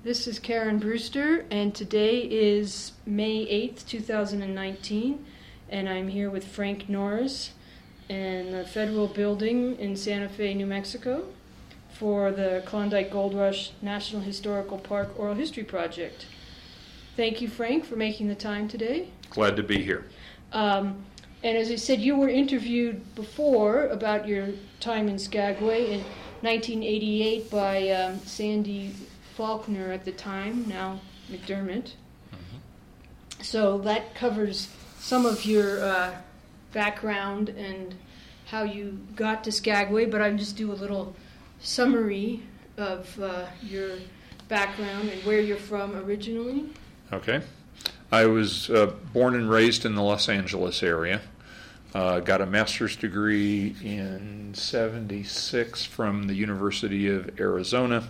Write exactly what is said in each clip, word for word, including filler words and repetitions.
This is Karen Brewster, and today is May eighth, two thousand nineteen, and I'm here with Frank Norris in the Federal Building in Santa Fe, New Mexico, for the Klondike Gold Rush National Historical Park Oral History Project. Thank you, Frank, for making the time today. Glad to be here. Um, and as I said, you were interviewed before about your time in Skagway in nineteen eighty-eight by um, Sandy Faulkner at the time, now McDermott. Mm-hmm. So that covers some of your uh, background and how you got to Skagway, but I'll just do a little summary of uh, your background and where you're from originally. Okay. I was uh, born and raised in the Los Angeles area. Uh, got a master's degree in seventy-six from the University of Arizona.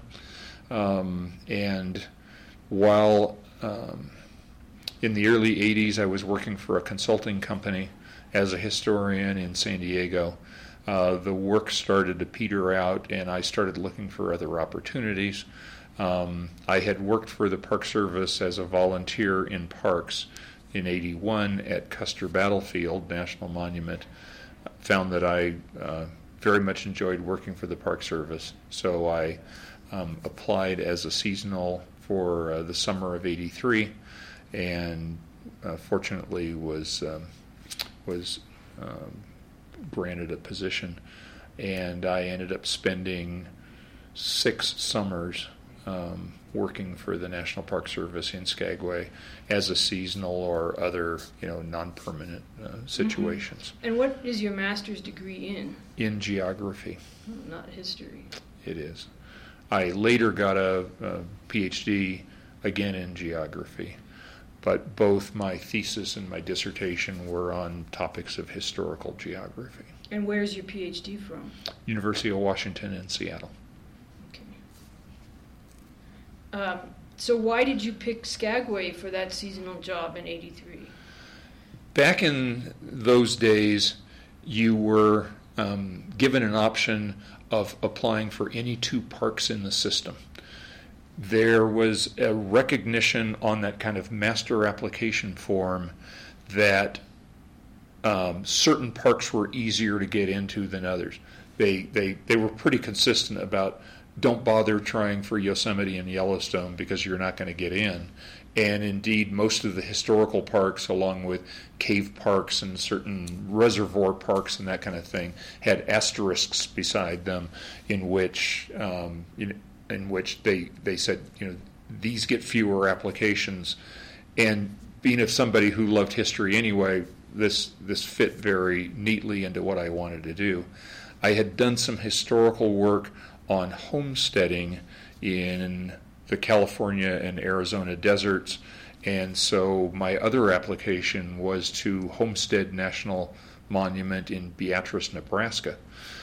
Um, and while um, in the early eighties I was working for a consulting company as a historian in San Diego, uh, the work started to peter out and I started looking for other opportunities. Um, I had worked for the Park Service as a volunteer in parks in eighty-one at Custer Battlefield National Monument. Found that I uh, very much enjoyed working for the Park Service, so I um, applied as a seasonal for uh, the summer of eighty-three, and uh, fortunately was um, was um, granted a position, and I ended up spending six summers Um, working for the National Park Service in Skagway as a seasonal or other, you know, non-permanent uh, situations. Mm-hmm. And what is your master's degree in? In geography. Oh, not history. It is. I later got a, a P H D again in geography, but both my thesis and my dissertation were on topics of historical geography. And where's your P H D from? University of Washington in Seattle. Um, so why did you pick Skagway for that seasonal job in eighty-three? Back in those days, you were um, given an option of applying for any two parks in the system. There was a recognition on that kind of master application form that um, certain parks were easier to get into than others. They, they, they were pretty consistent about don't bother trying for Yosemite and Yellowstone because you're not going to get in. And indeed, most of the historical parks, along with cave parks and certain reservoir parks and that kind of thing, had asterisks beside them in which um, in, in which they, they said, you know, these get fewer applications. And being of somebody who loved history anyway, this this fit very neatly into what I wanted to do. I had done some historical work on homesteading in the California and Arizona deserts, and so my other application was to Homestead National Monument in Beatrice, Nebraska.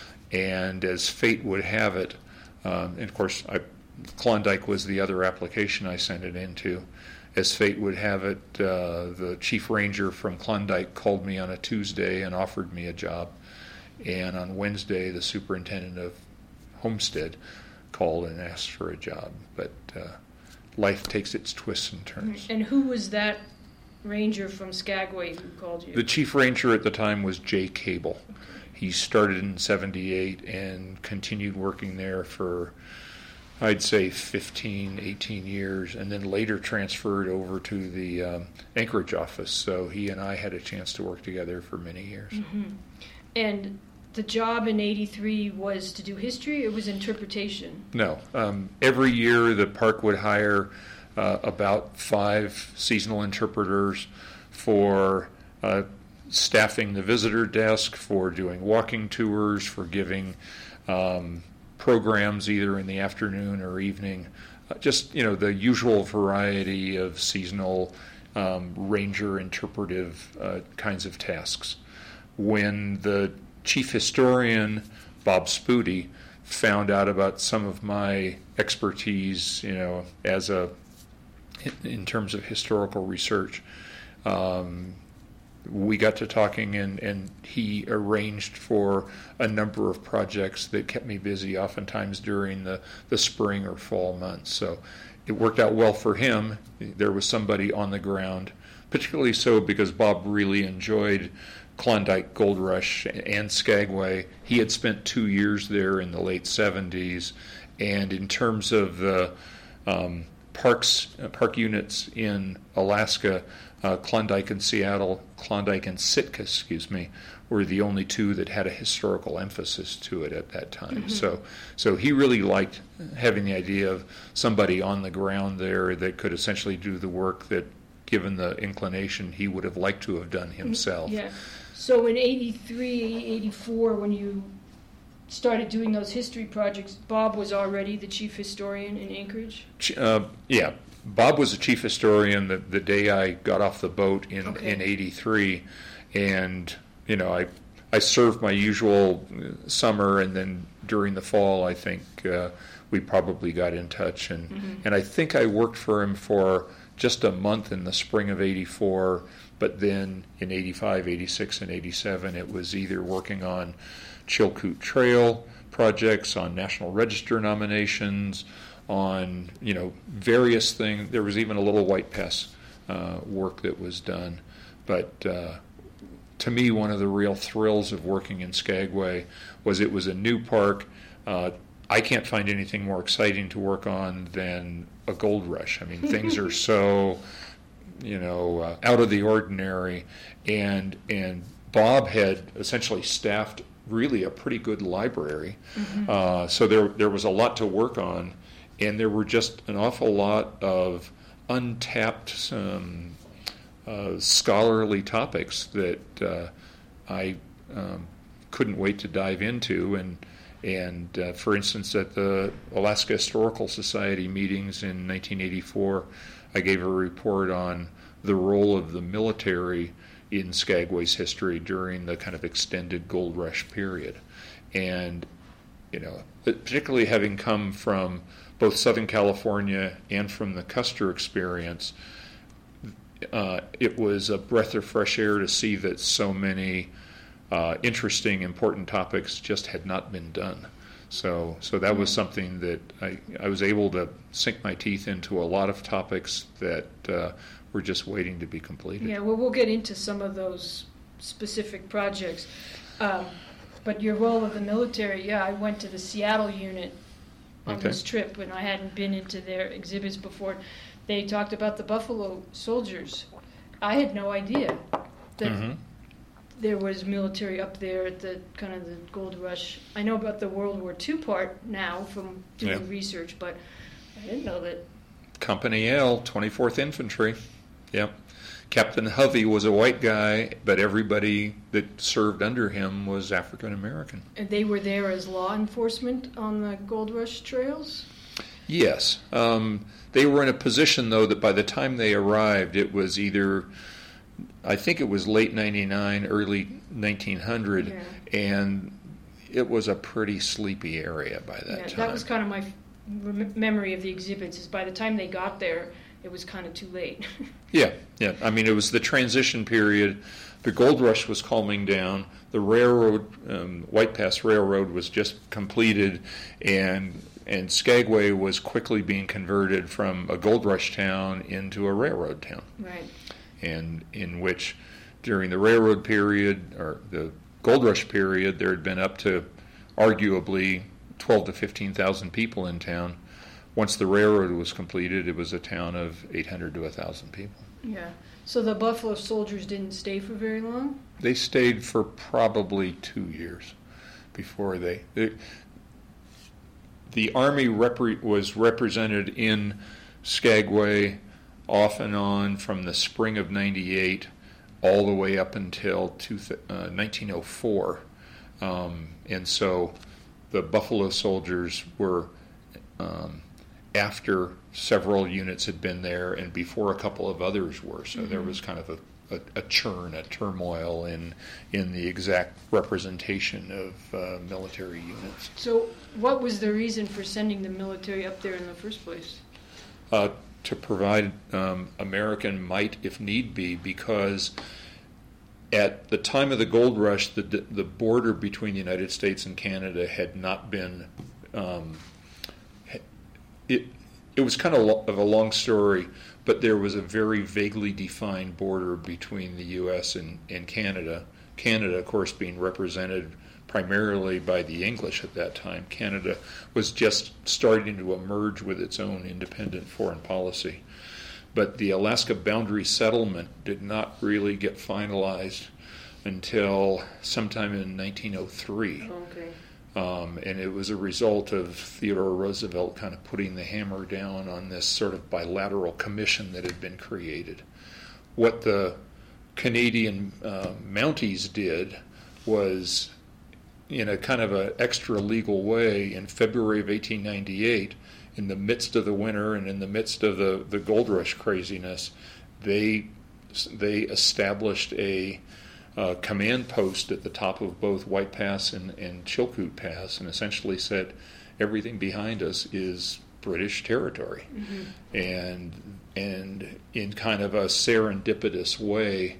And as fate would have it, um, and of course I, Klondike was the other application I sent it into. As fate would have it, uh, the chief ranger from Klondike called me on a Tuesday and offered me a job, and on Wednesday the superintendent of Homestead called and asked for a job, but uh, life takes its twists and turns. And who was that ranger from Skagway who called you? The chief ranger at the time was Jay Cable. Okay. He started in seventy-eight and continued working there for, I'd say, fifteen, eighteen years, and then later transferred over to the um, Anchorage office. So he and I had a chance to work together for many years. Mm-hmm. And the job in eighty-three was to do history, or was interpretation? No. Um, every year the park would hire uh, about five seasonal interpreters for uh, staffing the visitor desk, for doing walking tours, for giving um, programs either in the afternoon or evening. Uh, just, you know, the usual variety of seasonal um, ranger interpretive uh, kinds of tasks. When the chief historian, Bob Spooty, found out about some of my expertise, you know, as a, in terms of historical research, um, we got to talking, and, and he arranged for a number of projects that kept me busy, oftentimes during the, the spring or fall months. So it worked out well for him. There was somebody on the ground, particularly so because Bob really enjoyed Klondike Gold Rush and Skagway. He had spent two years there in the late seventies, and in terms of the um, parks, uh, park units in Alaska, uh, Klondike and Seattle, Klondike and Sitka, excuse me, were the only two that had a historical emphasis to it at that time. Mm-hmm. So, so he really liked having the idea of somebody on the ground there that could essentially do the work that, given the inclination, he would have liked to have done himself. Yeah. So in eighty-three, eighty-four, when you started doing those history projects, Bob was already the chief historian in Anchorage? Uh, yeah. Bob was the chief historian the, the day I got off the boat in, okay. in eighty-three, and you know, I I served my usual summer, and then during the fall, I think uh, we probably got in touch, and mm-hmm. and I think I worked for him for just a month in the spring of eighty-four, but then in eighty-five, eighty-six, and eighty-seven, it was either working on Chilkoot Trail projects, on National Register nominations, on, you know, various things. There was even a little White Pass uh, work that was done, but uh, to me, one of the real thrills of working in Skagway was it was a new park. Uh, I can't find anything more exciting to work on than a gold rush. I mean, things are so, you know, uh, out of the ordinary, and and Bob had essentially staffed really a pretty good library, mm-hmm. uh, so there there was a lot to work on, and there were just an awful lot of untapped um, Uh, scholarly topics that uh, I um, couldn't wait to dive into, and and uh, for instance, at the Alaska Historical Society meetings in nineteen eighty-four, I gave a report on the role of the military in Skagway's history during the kind of extended gold rush period, and you know, particularly having come from both Southern California and from the Custer experience. Uh, it was a breath of fresh air to see that so many uh, interesting, important topics just had not been done. So, so that was something that I, I was able to sink my teeth into a lot of topics that uh, were just waiting to be completed. Yeah, well, we'll get into some of those specific projects. Um, but your role of the military, yeah, I went to the Seattle unit on okay. this trip when I hadn't been into their exhibits before. They talked about the Buffalo Soldiers. I had no idea that mm-hmm. there was military up there at the kind of the gold rush. I know about the World War Two part now from doing yeah. research, but I didn't know that. Company L, twenty-fourth Infantry. Yep. Captain Hovey was a white guy, but everybody that served under him was African American. And they were there as law enforcement on the gold rush trails? Yes. Um, they were in a position, though, that by the time they arrived, it was either, I think it was late ninety-nine, early nineteen hundred, yeah. and it was a pretty sleepy area by that yeah, time. That was kind of my f- rem- memory of the exhibits, is by the time they got there, it was kind of too late. yeah, yeah. I mean, it was the transition period. The gold rush was calming down. The railroad, um, White Pass Railroad, was just completed, and and Skagway was quickly being converted from a gold rush town into a railroad town. Right. And in which, during the railroad period, or the gold rush period, there had been up to arguably twelve to fifteen thousand people in town. Once the railroad was completed, it was a town of eight hundred to one thousand people. Yeah. So the Buffalo Soldiers didn't stay for very long? They stayed for probably two years before they... they the Army repre- was represented in Skagway off and on from the spring of ninety-eight all the way up until two, uh, nineteen oh four. Um, and so the Buffalo Soldiers were... Um, after several units had been there and before a couple of others were. So mm-hmm. there was kind of a, a, a churn, a turmoil in in the exact representation of uh, military units. So what was the reason for sending the military up there in the first place? Uh, to provide um, American might if need be, because at the time of the gold rush, the the border between the United States and Canada had not been... Um, It it was kind of, lo- of a long story, but there was a very vaguely defined border between the U S and, and Canada. Canada, of course, being represented primarily by the English at that time. Canada was just starting to emerge with its own independent foreign policy. But the Alaska boundary settlement did not really get finalized until sometime in nineteen oh three. Okay. Um, and it was a result of Theodore Roosevelt kind of putting the hammer down on this sort of bilateral commission that had been created. What the Canadian uh, Mounties did was, in a kind of an extra legal way, in February of eighteen ninety-eight, in the midst of the winter and in the midst of the, the gold rush craziness, they they established a uh, command post at the top of both White Pass and, and Chilkoot Pass, and essentially said, everything behind us is British territory. Mm-hmm. And and in kind of a serendipitous way,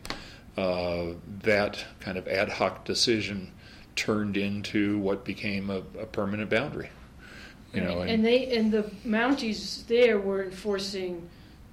uh, that kind of ad hoc decision turned into what became a, a permanent boundary. You know, and, and they and the Mounties there were enforcing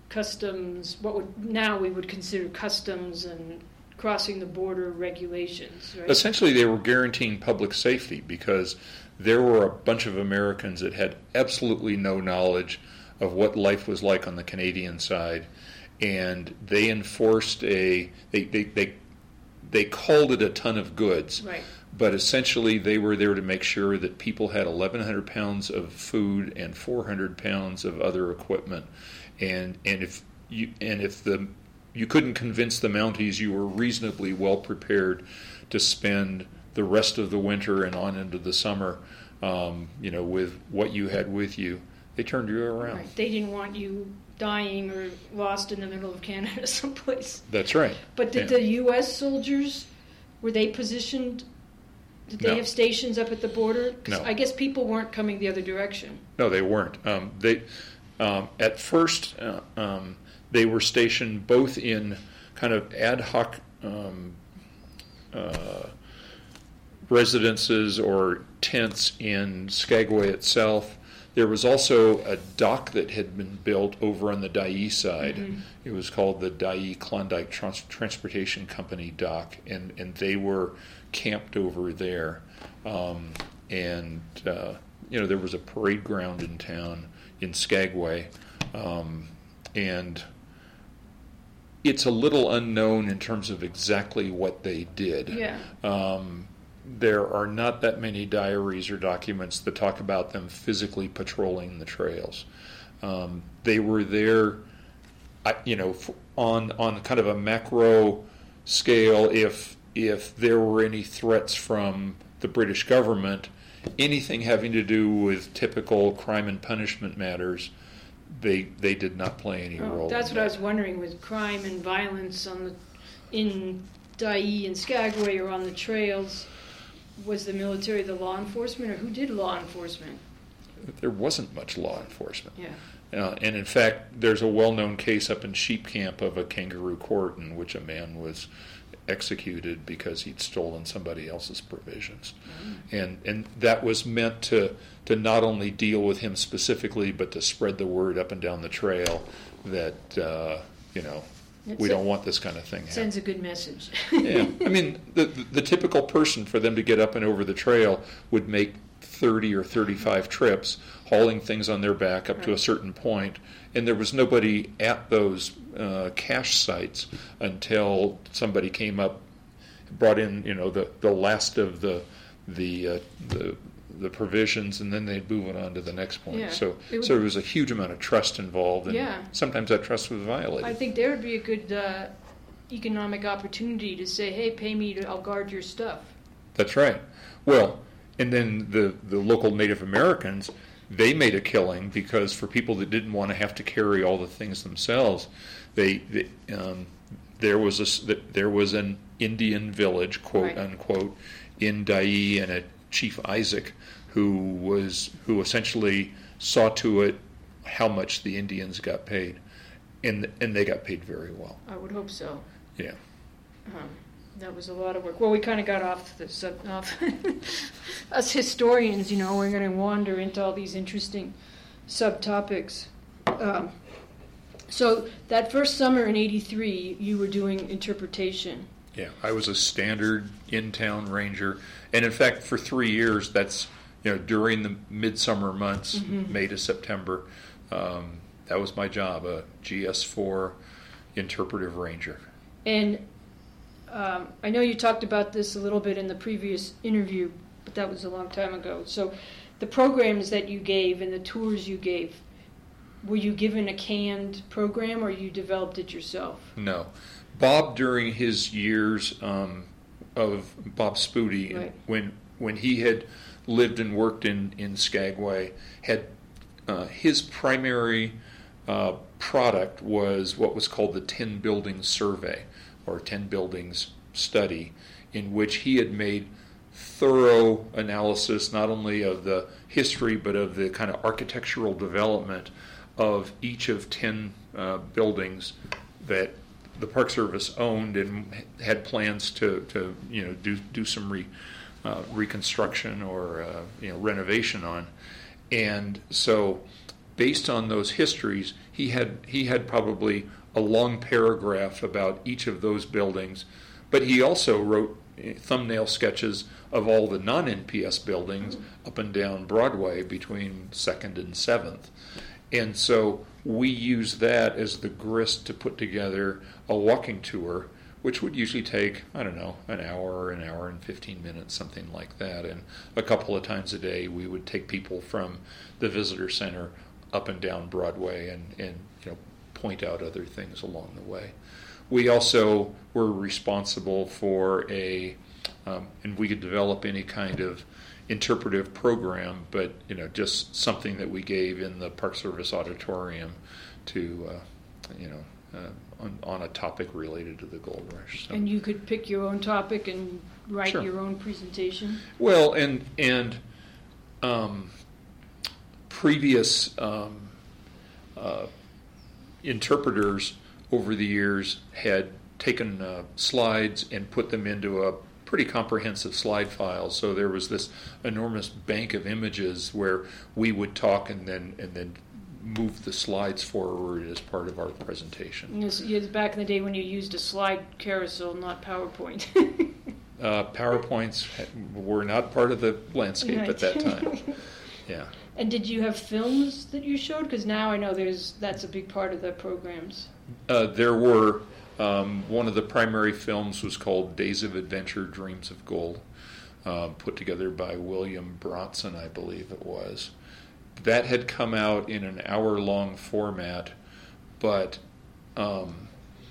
customs, what would now we would consider customs and crossing the border regulations, right? Essentially, they were guaranteeing public safety because there were a bunch of Americans that had absolutely no knowledge of what life was like on the Canadian side, and they enforced a they they they, they called it a ton of goods. Right. But essentially, they were there to make sure that people had eleven hundred pounds of food and four hundred pounds of other equipment, and and if you and if the you couldn't convince the Mounties you were reasonably well prepared to spend the rest of the winter and on into the summer, um, you know, with what you had with you, they turned you around. Right. They didn't want you dying or lost in the middle of Canada someplace. That's right. But did yeah. the U S soldiers, were they positioned? Did they No. have stations up at the border? 'Cause No. I guess people weren't coming the other direction. No, they weren't. Um, they um, at first uh, um, they were stationed both in kind of ad hoc um, uh, residences or tents in Skagway itself. There was also a dock that had been built over on the Dyea side. Mm-hmm. It was called the Dyea Klondike Trans- Transportation Company dock, and, and they were camped over there. Um, and, uh, you know, there was a parade ground in town in Skagway. Um, and it's a little unknown in terms of exactly what they did. Yeah. Um, there are not that many diaries or documents that talk about them physically patrolling the trails. Um, they were there, you know, on on kind of a macro scale. If if there were any threats from the British government, anything having to do with typical crime and punishment matters, they they did not play any Oh, role. that's in what I that. was wondering, with crime and violence on the in Dyea and Skagway or on the trails. Was the military the law enforcement, or who did law enforcement? There wasn't much law enforcement. Yeah. Uh, and in fact, there's a well-known case up in Sheep Camp of a kangaroo court in which a man was executed because he'd stolen somebody else's provisions. Mm-hmm. And and that was meant to, to not only deal with him specifically, but to spread the word up and down the trail that, uh, you know, It's we a, don't want this kind of thing happening. Sends a good message. Yeah, I mean, the, the the typical person, for them to get up and over the trail, would make thirty or thirty-five trips, hauling things on their back up right. to a certain point, and there was nobody at those uh, cache sites until somebody came up, brought in, you know, the, the last of the the uh, the the provisions, and then they'd move it on to the next point. Yeah, so, would, so there was a huge amount of trust involved, and yeah. sometimes that trust was violated. I think there would be a good uh, economic opportunity to say, "Hey, pay me to, I'll guard your stuff." That's right. Well, and then the the local Native Americans, they made a killing because for people that didn't want to have to carry all the things themselves, they, they um, there was a there was an Indian village, quote right. unquote, in Dyea, and a Chief Isaac, who was who essentially saw to it how much the Indians got paid, and and they got paid very well. I would hope so. Yeah. Um, that was a lot of work. Well, we kind of got off the sub. Off Us historians, you know, we're going to wander into all these interesting subtopics. Um, so that first summer in eighty-three, you were doing interpretation. Yeah, I was a standard in-town ranger, and in fact, for three years, that's you know during the midsummer months, mm-hmm. May to September, um, that was my job, a G S four interpretive ranger. And um, I know you talked about this a little bit in the previous interview, but that was a long time ago. So the programs that you gave and the tours you gave, were you given a canned program or you developed it yourself? No. Bob, during his years um, of Bob Spooty, right. when when he had lived and worked in, in Skagway, had uh, his primary uh, product was what was called the ten Buildings Survey, or ten Buildings Study, in which he had made thorough analysis not only of the history but of the kind of architectural development of each of ten uh, buildings that the Park Service owned and had plans to, to you know do do some re, uh, reconstruction or uh, you know renovation on, and so based on those histories, he had he had probably a long paragraph about each of those buildings, but he also wrote thumbnail sketches of all the non-N P S buildings up and down Broadway between Second and Seventh, and so we use that as the grist to put together a walking tour, which would usually take, I don't know, an hour, an hour and fifteen minutes, something like that. And a couple of times a day, we would take people from the visitor center up and down Broadway and, and you know, point out other things along the way. We also were responsible for a, um, and we could develop any kind of interpretive program, but you know, just something that we gave in the Park Service auditorium to, uh, you know, uh, on, on a topic related to the gold rush. So. And you could pick your own topic and write Sure. your own presentation. Well, and and um, previous um, uh, interpreters over the years had taken uh, slides and put them into a pretty comprehensive slide file. So there was this enormous bank of images where we would talk and then and then move the slides forward as part of our presentation. It was, it was back in the day when you used a slide carousel, not PowerPoint. uh, PowerPoints were not part of the landscape right. at that time. Yeah. And did you have films that you showed? Because now I know there's that's a big part of the programs. Uh, there were. Um, one of the primary films was called Days of Adventure, Dreams of Gold, uh, put together by William Bronson, I believe it was. That had come out in an hour-long format, but um,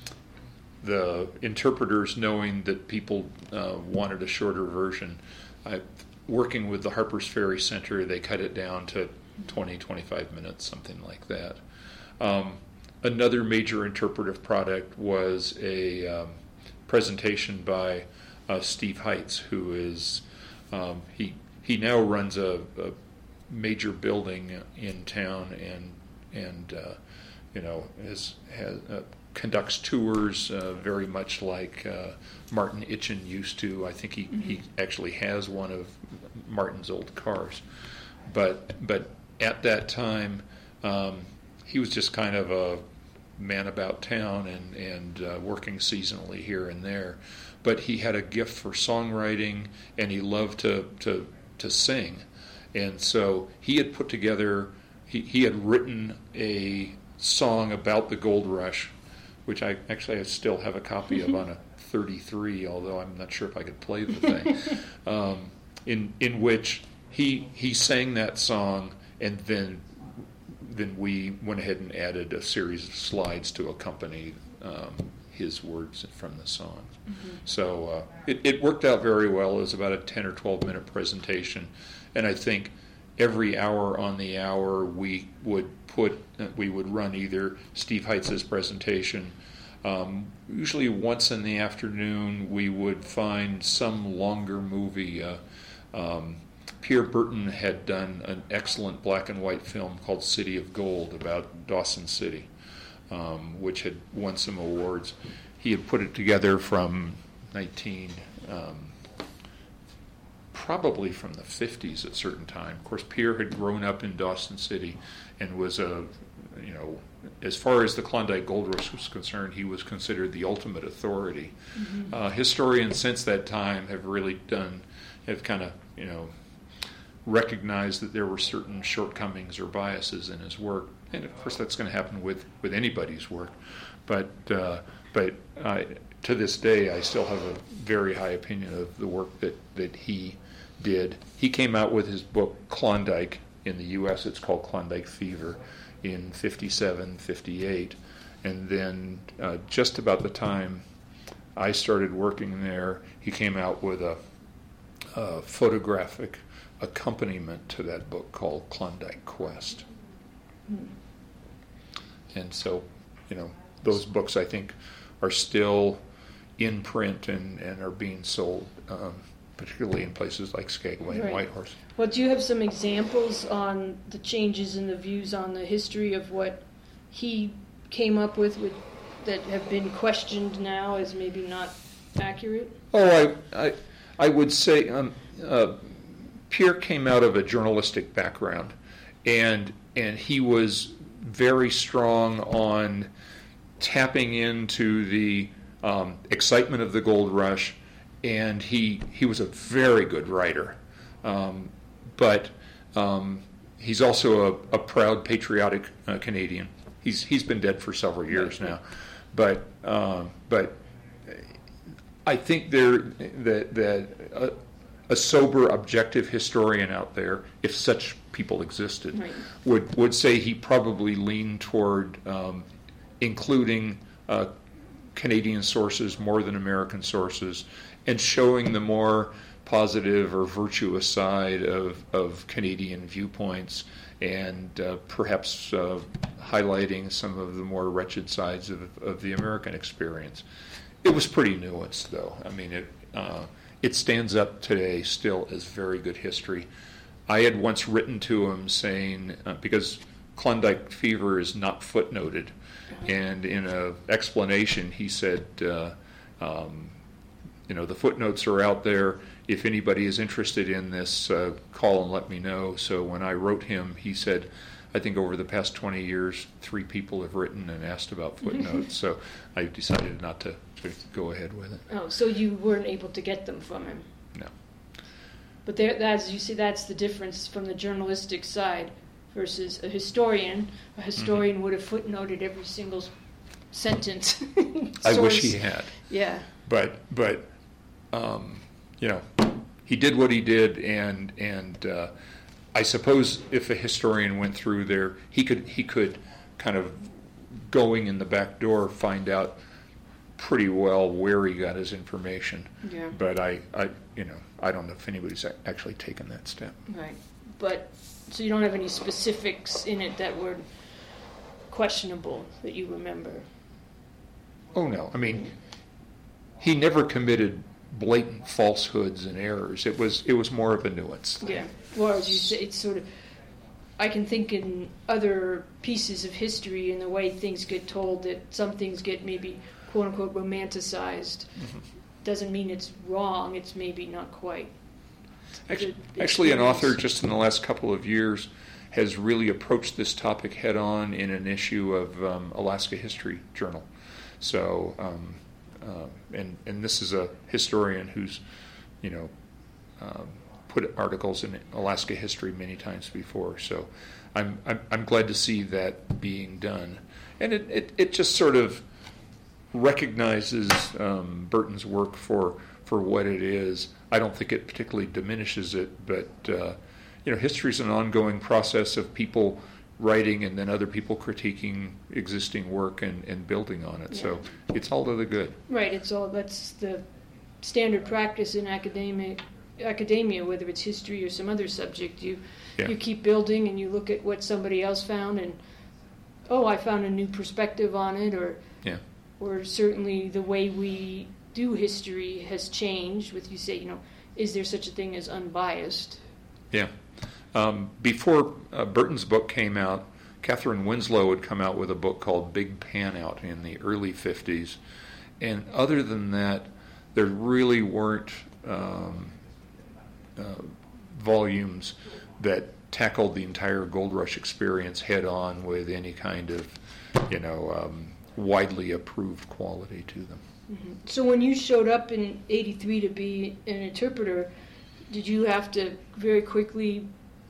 the interpreters, knowing that people uh, wanted a shorter version, I, working with the Harpers Ferry Center, they cut it down to twenty, twenty-five minutes, something like that. Um, Another major interpretive product was a um, presentation by uh, Steve Heitz, who is um, he he now runs a, a major building in town and and uh, you know has has uh, conducts tours uh, very much like uh, Martin Itchen used to. I think he, mm-hmm. he actually has one of Martin's old cars, but but at that time. Um, He was just kind of a man about town and, and uh, working seasonally here and there. But he had a gift for songwriting, and he loved to, to, to sing. And so he had put together, he, he had written a song about the gold rush, which I actually I still have a copy of on a thirty-three, although I'm not sure if I could play the thing, um, in, in which he, he sang that song, and then then we went ahead and added a series of slides to accompany um, his words from the song. Mm-hmm. So uh, it, it worked out very well. It was about a ten or twelve minute presentation, and I think every hour on the hour we would put uh, we would run either Steve Heitz's presentation. Um, usually once in the afternoon we would find some longer movie. Uh, um, Pierre Burton had done an excellent black and white film called City of Gold about Dawson City, um, which had won some awards. He had put it together from nineteen, um, probably from the fifties at a certain time. Of course, Pierre had grown up in Dawson City and was a you know, as far as the Klondike Gold Rush was concerned, he was considered the ultimate authority. Mm-hmm. Uh, historians since that time have really done, have kind of, you know, recognized that there were certain shortcomings or biases in his work. And of course that's going to happen with, with anybody's work. But, uh, but uh, to this day, I still have a very high opinion of the work that, that he did. He came out with his book Klondike. In the U S it's called Klondike Fever in fifty-seven, fifty-eight. And then uh, just about the time I started working there, he came out with a, a photographic accompaniment to that book called Klondike Quest. Hmm. And so, you know, those books I think are still in print and, and are being sold, um, particularly in places like Skagway and right. Whitehorse. Well, do you have some examples on the changes in the views on the history of what he came up with, with that have been questioned now as maybe not accurate? Oh, I I, I would say um, uh, Pierre came out of a journalistic background, and and he was very strong on tapping into the um, excitement of the gold rush, and he he was a very good writer. Um, but um, he's also a, a proud patriotic uh, Canadian. He's he's been dead for several years now, but um, but I think there that that a, a sober, objective historian out there, if such people existed, right. would would say he probably leaned toward um, including uh, Canadian sources more than American sources, and showing the more positive or virtuous side of, of Canadian viewpoints, and uh, perhaps uh, highlighting some of the more wretched sides of, of the American experience. It was pretty nuanced, though. I mean, it uh, it stands up today still as very good history. I had once written to him saying, uh, because Klondike Fever is not footnoted, and in an explanation he said, uh, um, you know, the footnotes are out there. If anybody is interested in this, uh, call and let me know. So when I wrote him, he said, I think over the past twenty years, three people have written and asked about footnotes. So I decided not to, to go ahead with it. Oh, so you weren't able to get them from him? No. But there, as you see, that's the difference from the journalistic side versus a historian. A historian mm-hmm. would have footnoted every single sentence. I wish he had. Yeah. But but um, you know, he did what he did, and and uh, I suppose if a historian went through there, he could he could kind of, going in the back door, find out pretty well where he got his information. Yeah. But I, I you know I don't know if anybody's actually taken that step. Right. But so you don't have any specifics in it that were questionable that you remember? Oh no, I mean, he never committed blatant falsehoods and errors. It was it was more of a nuance thing. Yeah. Well, as you say, it's sort of, I can think in other pieces of history and the way things get told that some things get maybe quote unquote romanticized. Mm-hmm. Doesn't mean it's wrong. It's maybe not quite. Actually, actually, an author just in the last couple of years has really approached this topic head on in an issue of um, Alaska History Journal. So, um, uh, and and this is a historian who's, you know, um, put articles in Alaska history many times before. So, I'm I'm, I'm glad to see that being done, and it it, it just sort of recognizes um, Burton's work for for what it is. I don't think it particularly diminishes it, but uh, you know, history is an ongoing process of people writing and then other people critiquing existing work and, and building on it. Yeah. So it's all to the good. Right. It's all that's the standard practice in academic academia, whether it's history or some other subject. You yeah. you keep building and you look at what somebody else found, and oh, I found a new perspective on it, or yeah. or certainly the way we do history has changed. With you say, you know, is there such a thing as unbiased? Yeah. Um, before uh, Burton's book came out, Catherine Winslow had come out with a book called Big Pan Out in the early fifties. And other than that, there really weren't um, uh, volumes that tackled the entire Gold Rush experience head on with any kind of, you know, um, widely approved quality to them. Mm-hmm. So when you showed up in eighty-three to be an interpreter, did you have to very quickly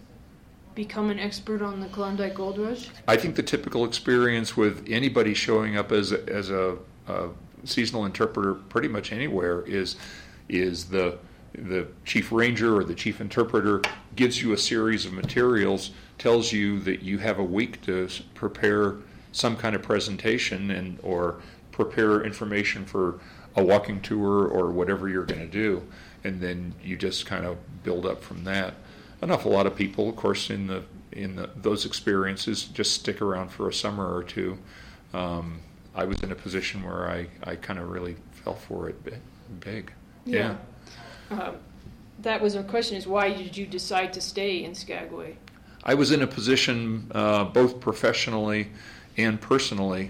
become an expert on the Klondike Gold Rush? I think the typical experience with anybody showing up as a, as a, a seasonal interpreter pretty much anywhere is is the the chief ranger or the chief interpreter gives you a series of materials, tells you that you have a week to prepare some kind of presentation and or prepare information for a walking tour or whatever you're going to do, and then you just kind of build up from that. An awful lot of people, of course, in the in the, those experiences just stick around for a summer or two. Um, I was in a position where I, I kind of really fell for it big. big. Yeah. yeah. Um, that was our question, is why did you decide to stay in Skagway? I was in a position, uh, both professionally and personally,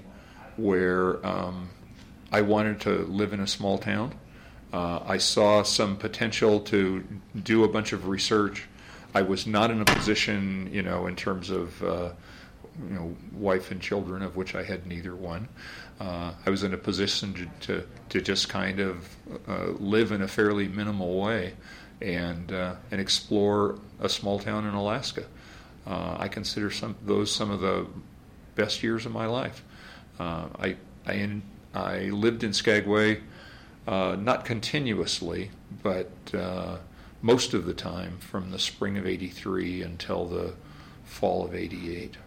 where um, I wanted to live in a small town. Uh, I saw some potential to do a bunch of research. I was not in a position, you know, in terms of, uh, you know, wife and children, of which I had neither one. Uh, I was in a position to to, to just kind of uh, live in a fairly minimal way and uh, and explore a small town in Alaska. Uh, I consider some those some of the best years of my life. Uh, I I, in, I lived in Skagway, uh, not continuously, but uh, most of the time from the spring of eighty-three until the fall of eighty-eight.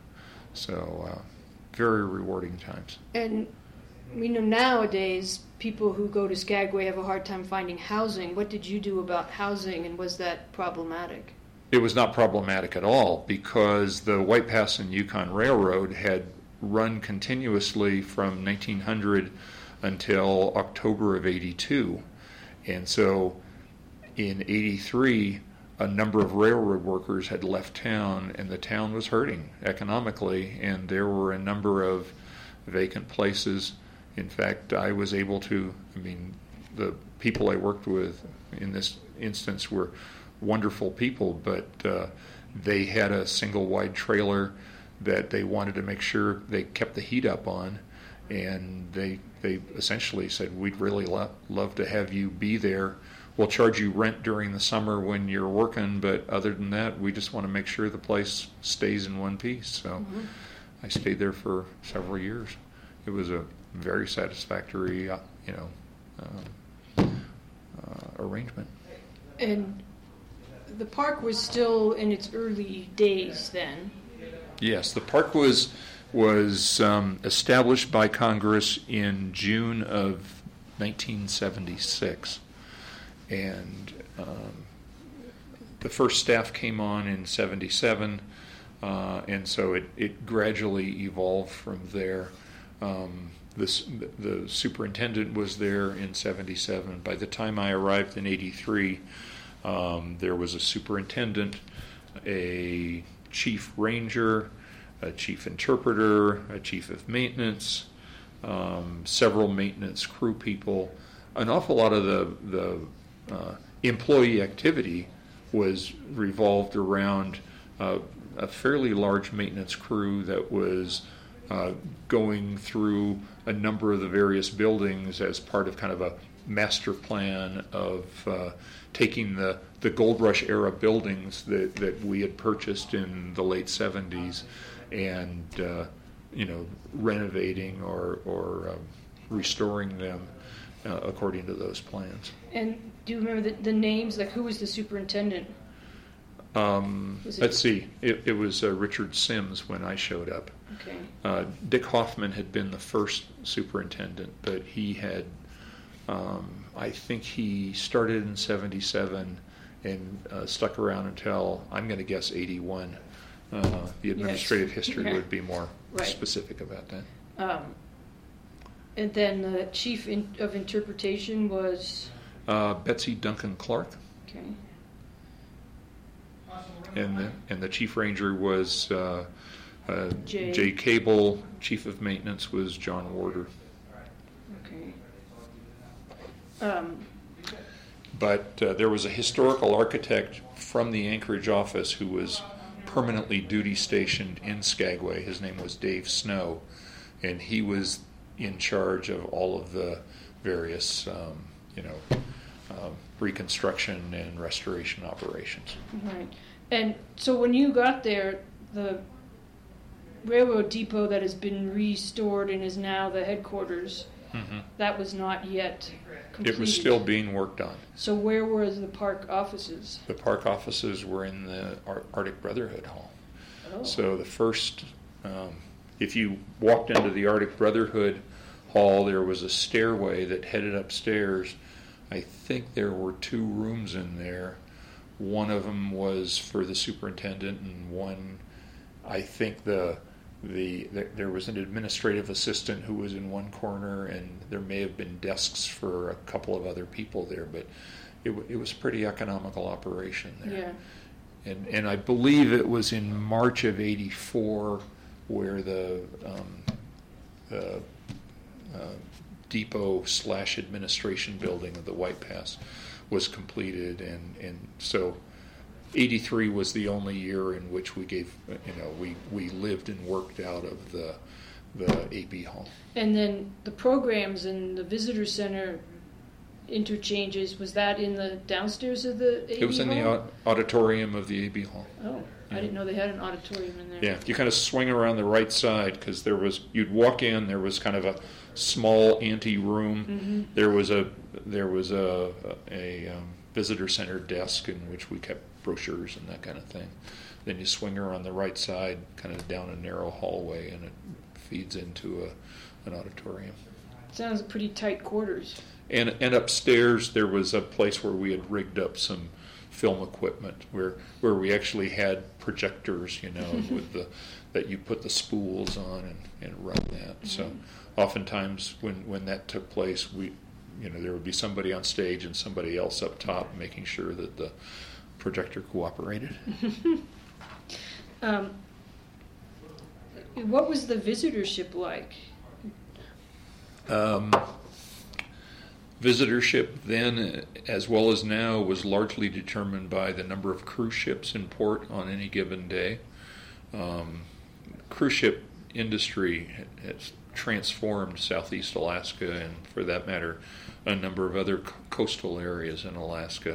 So uh, very rewarding times. And we know nowadays people who go to Skagway have a hard time finding housing. What did you do about housing, and was that problematic? It was not problematic at all, because the White Pass and Yukon Railroad had run continuously from nineteen hundred until October of eighty-two. And so in eighty-three, a number of railroad workers had left town, and the town was hurting economically, and there were a number of vacant places. In fact, I was able to, I mean, the people I worked with in this instance were wonderful people, but uh, they had a single wide trailer that they wanted to make sure they kept the heat up on, and they they essentially said, we'd really lo- love to have you be there. We'll charge you rent during the summer when you're working, but other than that, we just want to make sure the place stays in one piece. So mm-hmm. I stayed there for several years. It was a very satisfactory, uh, you know, uh, uh, arrangement. And the park was still in its early days then. Yes, the park was was um, established by Congress in June of nineteen seventy-six, and um, the first staff came on in seventy-seven, uh, and so it, it gradually evolved from there. Um, this, the superintendent was there in seventy-seven. By the time I arrived in eighty-three, um, there was a superintendent, a chief ranger, a chief interpreter, a chief of maintenance, um, several maintenance crew people. An awful lot of the, the uh, employee activity was revolved around uh, a fairly large maintenance crew that was uh, going through a number of the various buildings as part of kind of a master plan of uh, taking the, the Gold Rush era buildings that, that we had purchased in the late seventies and uh, you know, renovating or, or um, restoring them uh, according to those plans. And do you remember the, the names? Like, who was the superintendent? Um, was let's see. It, it was uh, Richard Sims when I showed up. Okay. Uh, Dick Hoffman had been the first superintendent, but he had, um, I think he started in seventy-seven and uh, stuck around until, I'm going to guess, eighty-one. Uh, the administrative yes. history yeah. would be more right. specific about that. Um, and then the chief in, of interpretation was? Uh, Betsy Duncan Clark. Okay. And the, and the chief ranger was uh, uh, Jay. Jay Cable. Chief of maintenance was John Warder. Okay. Um, but uh, there was a historical architect from the Anchorage office who was permanently duty stationed in Skagway. His name was Dave Snow, and he was in charge of all of the various, um, you know, uh, reconstruction and restoration operations. Right. And so when you got there, the railroad depot that has been restored and is now the headquarters, mm-hmm. that was not yet completed. It was still being worked on. So where were the park offices? The park offices were in the Ar- Arctic Brotherhood Hall. Oh. So the first, um, if you walked into the Arctic Brotherhood Hall, there was a stairway that headed upstairs. I think there were two rooms in there. One of them was for the superintendent, and one, I think the the, the there was an administrative assistant who was in one corner, and there may have been desks for a couple of other people there, but it, it was a pretty economical operation there. Yeah. And and I believe it was in March of eighty-four where the um, the uh, depot slash administration building of the White Pass was completed, and, and so eighty-three was the only year in which we gave, you know, we, we lived and worked out of the the A B Hall. And then the programs in the visitor center interchanges, was that in the downstairs of the A B Hall? It was in the au- auditorium of the A B Hall. Oh, I didn't know they had an auditorium in there. Yeah, you kind of swing around the right side because there was, you'd walk in, there was kind of a small ante room. Mm-hmm. There was a there was a a, a um, visitor center desk in which we kept brochures and that kind of thing. Then you swing around the right side, kind of down a narrow hallway, and it feeds into a an auditorium. Sounds pretty tight quarters. And and upstairs there was a place where we had rigged up some film equipment, where where we actually had projectors, you know, with the that you put the spools on and, and run that. Mm-hmm. So oftentimes when, when that took place, we, you know, there would be somebody on stage and somebody else up top making sure that the projector cooperated. um, what was the visitorship like? Um, visitorship then, as well as now, was largely determined by the number of cruise ships in port on any given day. Um, cruise ship industry has transformed Southeast Alaska, and for that matter, a number of other co- coastal areas in Alaska.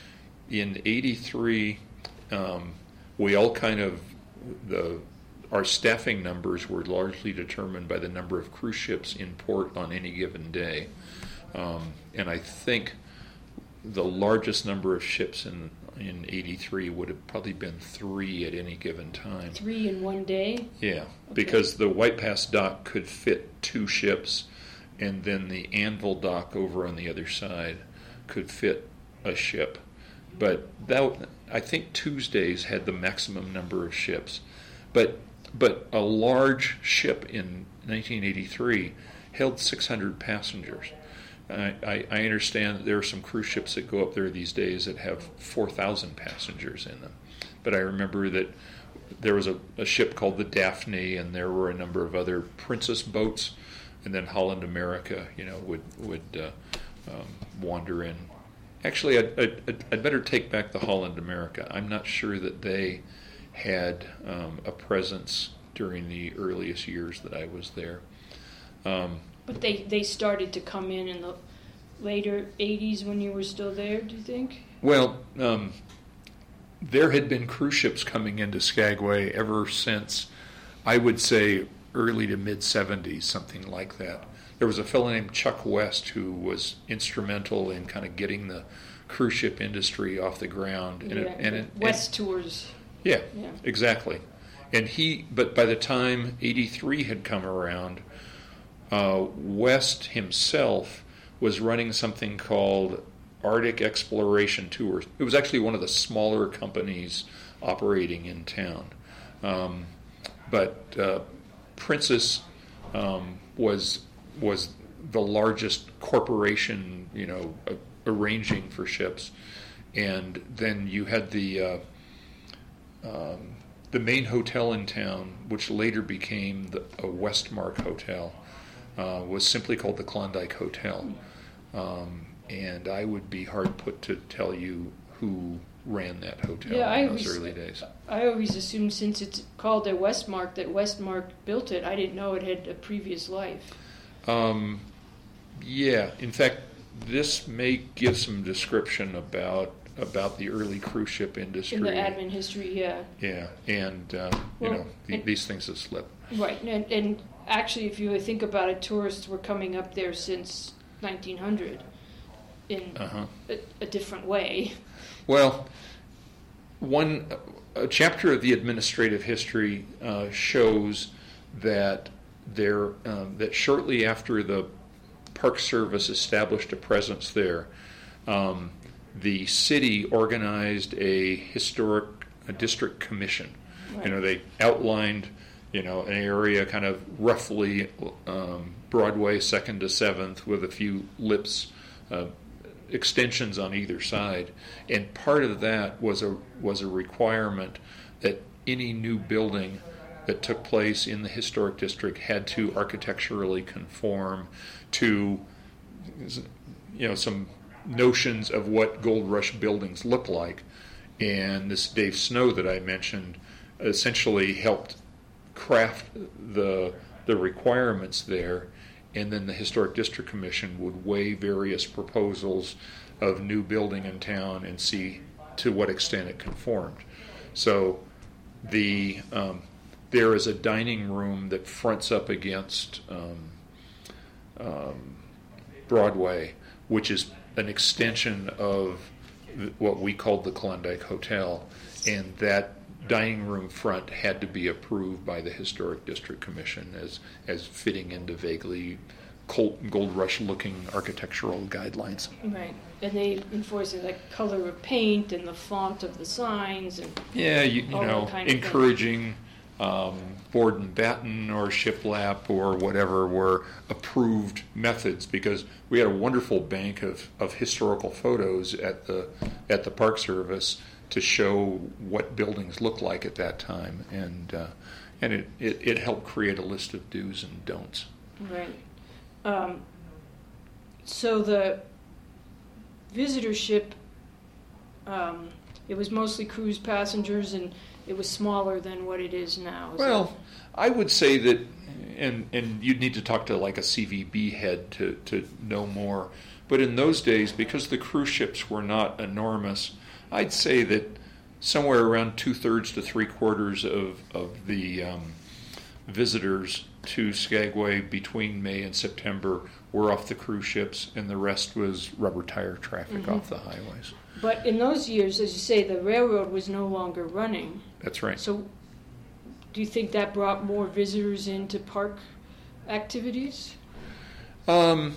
In eighty-three, um, we all kind of, the our staffing numbers were largely determined by the number of cruise ships in port on any given day. Um, and I think the largest number of ships in in eighty-three would have probably been three at any given time. Three in one day? Yeah, okay. Because the White Pass dock could fit two ships, and then the Anvil dock over on the other side could fit a ship. But that, I think Tuesdays had the maximum number of ships. But but a large ship in nineteen eighty-three held six hundred passengers. I, I, I understand that there are some cruise ships that go up there these days that have four thousand passengers in them. But I remember that there was a, a ship called the Daphne, and there were a number of other Princess boats, and then Holland America, you know, would would uh, um, wander in. Actually, I'd, I'd, I'd better take back the Holland America. I'm not sure that they had um, a presence during the earliest years that I was there. Um, But they, they started to come in in the later eighties when you were still there, do you think? Well, um, there had been cruise ships coming into Skagway ever since, I would say, early to mid-seventies, something like that. There was a fellow named Chuck West who was instrumental in kind of getting the cruise ship industry off the ground. And yeah, it, and it, West and, Tours. Yeah, yeah, exactly. And he, but by the time eighty-three had come around, Uh, West himself was running something called Arctic Exploration Tours. It was actually one of the smaller companies operating in town. Um, but uh, Princess um, was was the largest corporation, you know, uh, arranging for ships. And then you had the uh, um, the main hotel in town, which later became the, a Westmark Hotel. Uh, was simply called the Klondike Hotel. Um, and I would be hard put to tell you who ran that hotel Yeah, I in those always- early days. I always assumed since it's called a Westmark that Westmark built it. I didn't know it had a previous life. Um, yeah, in fact, this may give some description about about the early cruise ship industry. In the admin history, yeah. Yeah, and uh, Well, you know the, and- these things have slipped. Right, and, and actually, if you think about it, tourists were coming up there since nineteen hundred in Uh-huh. a, a different way. Well, one a chapter of the administrative history uh, shows that there um, that shortly after the Park Service established a presence there, um, the city organized a historic a district commission. Right. You know, they outlined, you know, an area kind of roughly um, Broadway, Second to Seventh, with a few lips, uh, extensions on either side, and part of that was a was a requirement that any new building that took place in the historic district had to architecturally conform to, you know, some notions of what Gold Rush buildings look like. And this Dave Snow that I mentioned essentially helped craft the the requirements there, and then the Historic District Commission would weigh various proposals of new building in town and see to what extent it conformed. So the um, there is a dining room that fronts up against um, um, Broadway, which is an extension of what we called the Klondike Hotel, and that dining room front had to be approved by the Historic District Commission as as fitting into vaguely Gold Rush looking architectural guidelines. Right, and they enforce it like color of paint and the font of the signs and Yeah, you, you all know, that kind of thing. encouraging um, board and batten or shiplap or whatever were approved methods, because we had a wonderful bank of, of historical photos at the at the Park Service to show what buildings looked like at that time, and uh, and it, it, it helped create a list of do's and don'ts. Right. Um, so the visitorship, um, it was mostly cruise passengers, and it was smaller than what it is now. Is Well, I would say that, and and you'd need to talk to like a C V B head to, to know more, but in those days, because the cruise ships were not enormous, I'd say that somewhere around two-thirds to three-quarters of, of the um, visitors to Skagway between May and September were off the cruise ships, and the rest was rubber tire traffic Mhm. off the highways. that, but in those years, as you say, the railroad was no longer running. That's right. So do you think that brought more visitors into park activities? Um,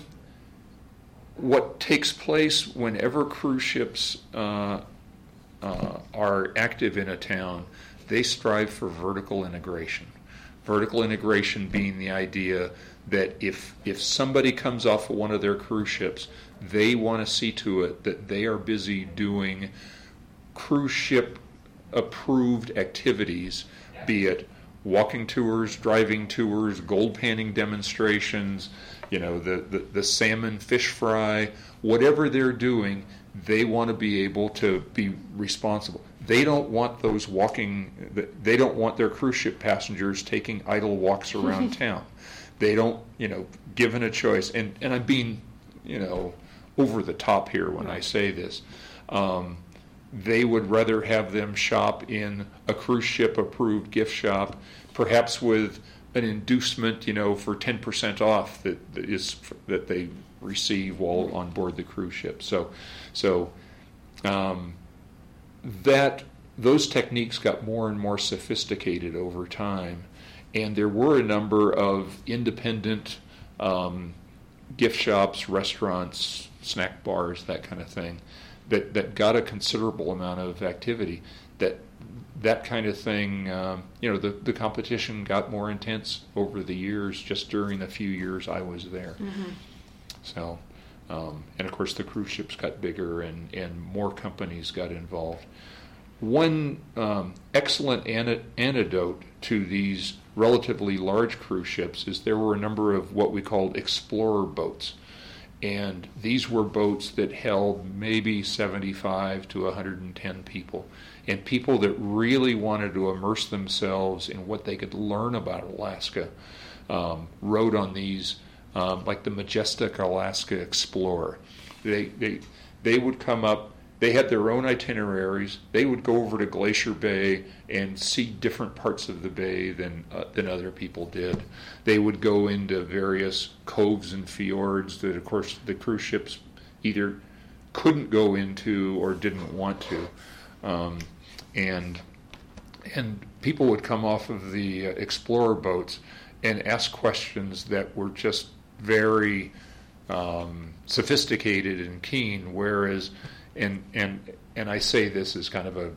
what takes place whenever cruise ships uh, uh, are active in a town, they strive for vertical integration. Vertical integration being the idea that if if somebody comes off of one of their cruise ships, they want to see to it that they are busy doing cruise ship approved activities, be it walking tours, driving tours, gold panning demonstrations, you know, the, the, the salmon fish fry, whatever they're doing, they want to be able to be responsible. They don't want those walking, they don't want their cruise ship passengers taking idle walks around town. They don't, you know, given a choice, and, and I'm being, you know, over the top here when I say this. Um, they would rather have them shop in a cruise ship approved gift shop, perhaps with an inducement, you know, for ten percent off that, that is that they receive while on board the cruise ship. So, so um, that those techniques got more and more sophisticated over time, and there were a number of independent um, gift shops, restaurants, snack bars, that kind of thing, that, that got a considerable amount of activity. That that kind of thing, um, you know, the, the competition got more intense over the years, just during the few years I was there. Mm-hmm. So, um, and of course the cruise ships got bigger and, and more companies got involved. One um, excellent an- antidote to these relatively large cruise ships is there were a number of what we called explorer boats. And these were boats that held maybe seventy-five to one hundred ten people. And people that really wanted to immerse themselves in what they could learn about Alaska um, rode on these, um, like the Majestic Alaska Explorer. They, they, they would come up, they had their own itineraries. They would go over to Glacier Bay and see different parts of the bay than uh, than other people did. They would go into various coves and fjords that, of course, the cruise ships either couldn't go into or didn't want to. Um, and and people would come off of the uh, Explorer boats and ask questions that were just very um, sophisticated and keen, whereas And and and I say this as kind of a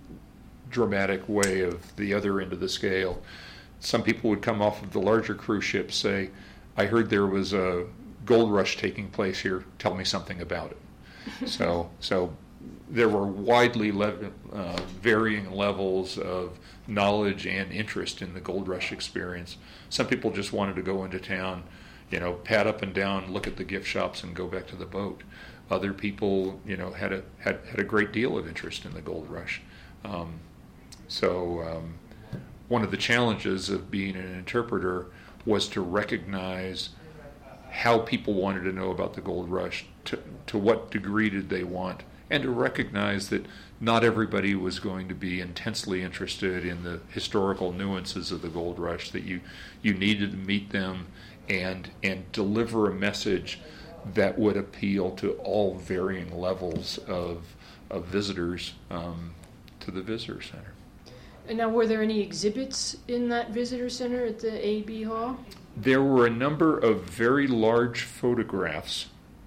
dramatic way of the other end of the scale. Some people would come off of the larger cruise ships, say, "I heard there was a gold rush taking place here. Tell me something about it." so so there were widely le- uh, varying levels of knowledge and interest in the gold rush experience. Some people just wanted to go into town, you know, pat up and down, look at the gift shops, and go back to the boat. Other people, you know, had a had, had a great deal of interest in the gold rush. Um, so um, one of the challenges of being an interpreter was to recognize how people wanted to know about the gold rush, to, to what degree did they want, and to recognize that not everybody was going to be intensely interested in the historical nuances of the gold rush, that you, you needed to meet them and and deliver a message that would appeal to all varying levels of of visitors um, to the visitor center. And now, were there any exhibits in that visitor center at the A B Hall? There were a number of very large photographs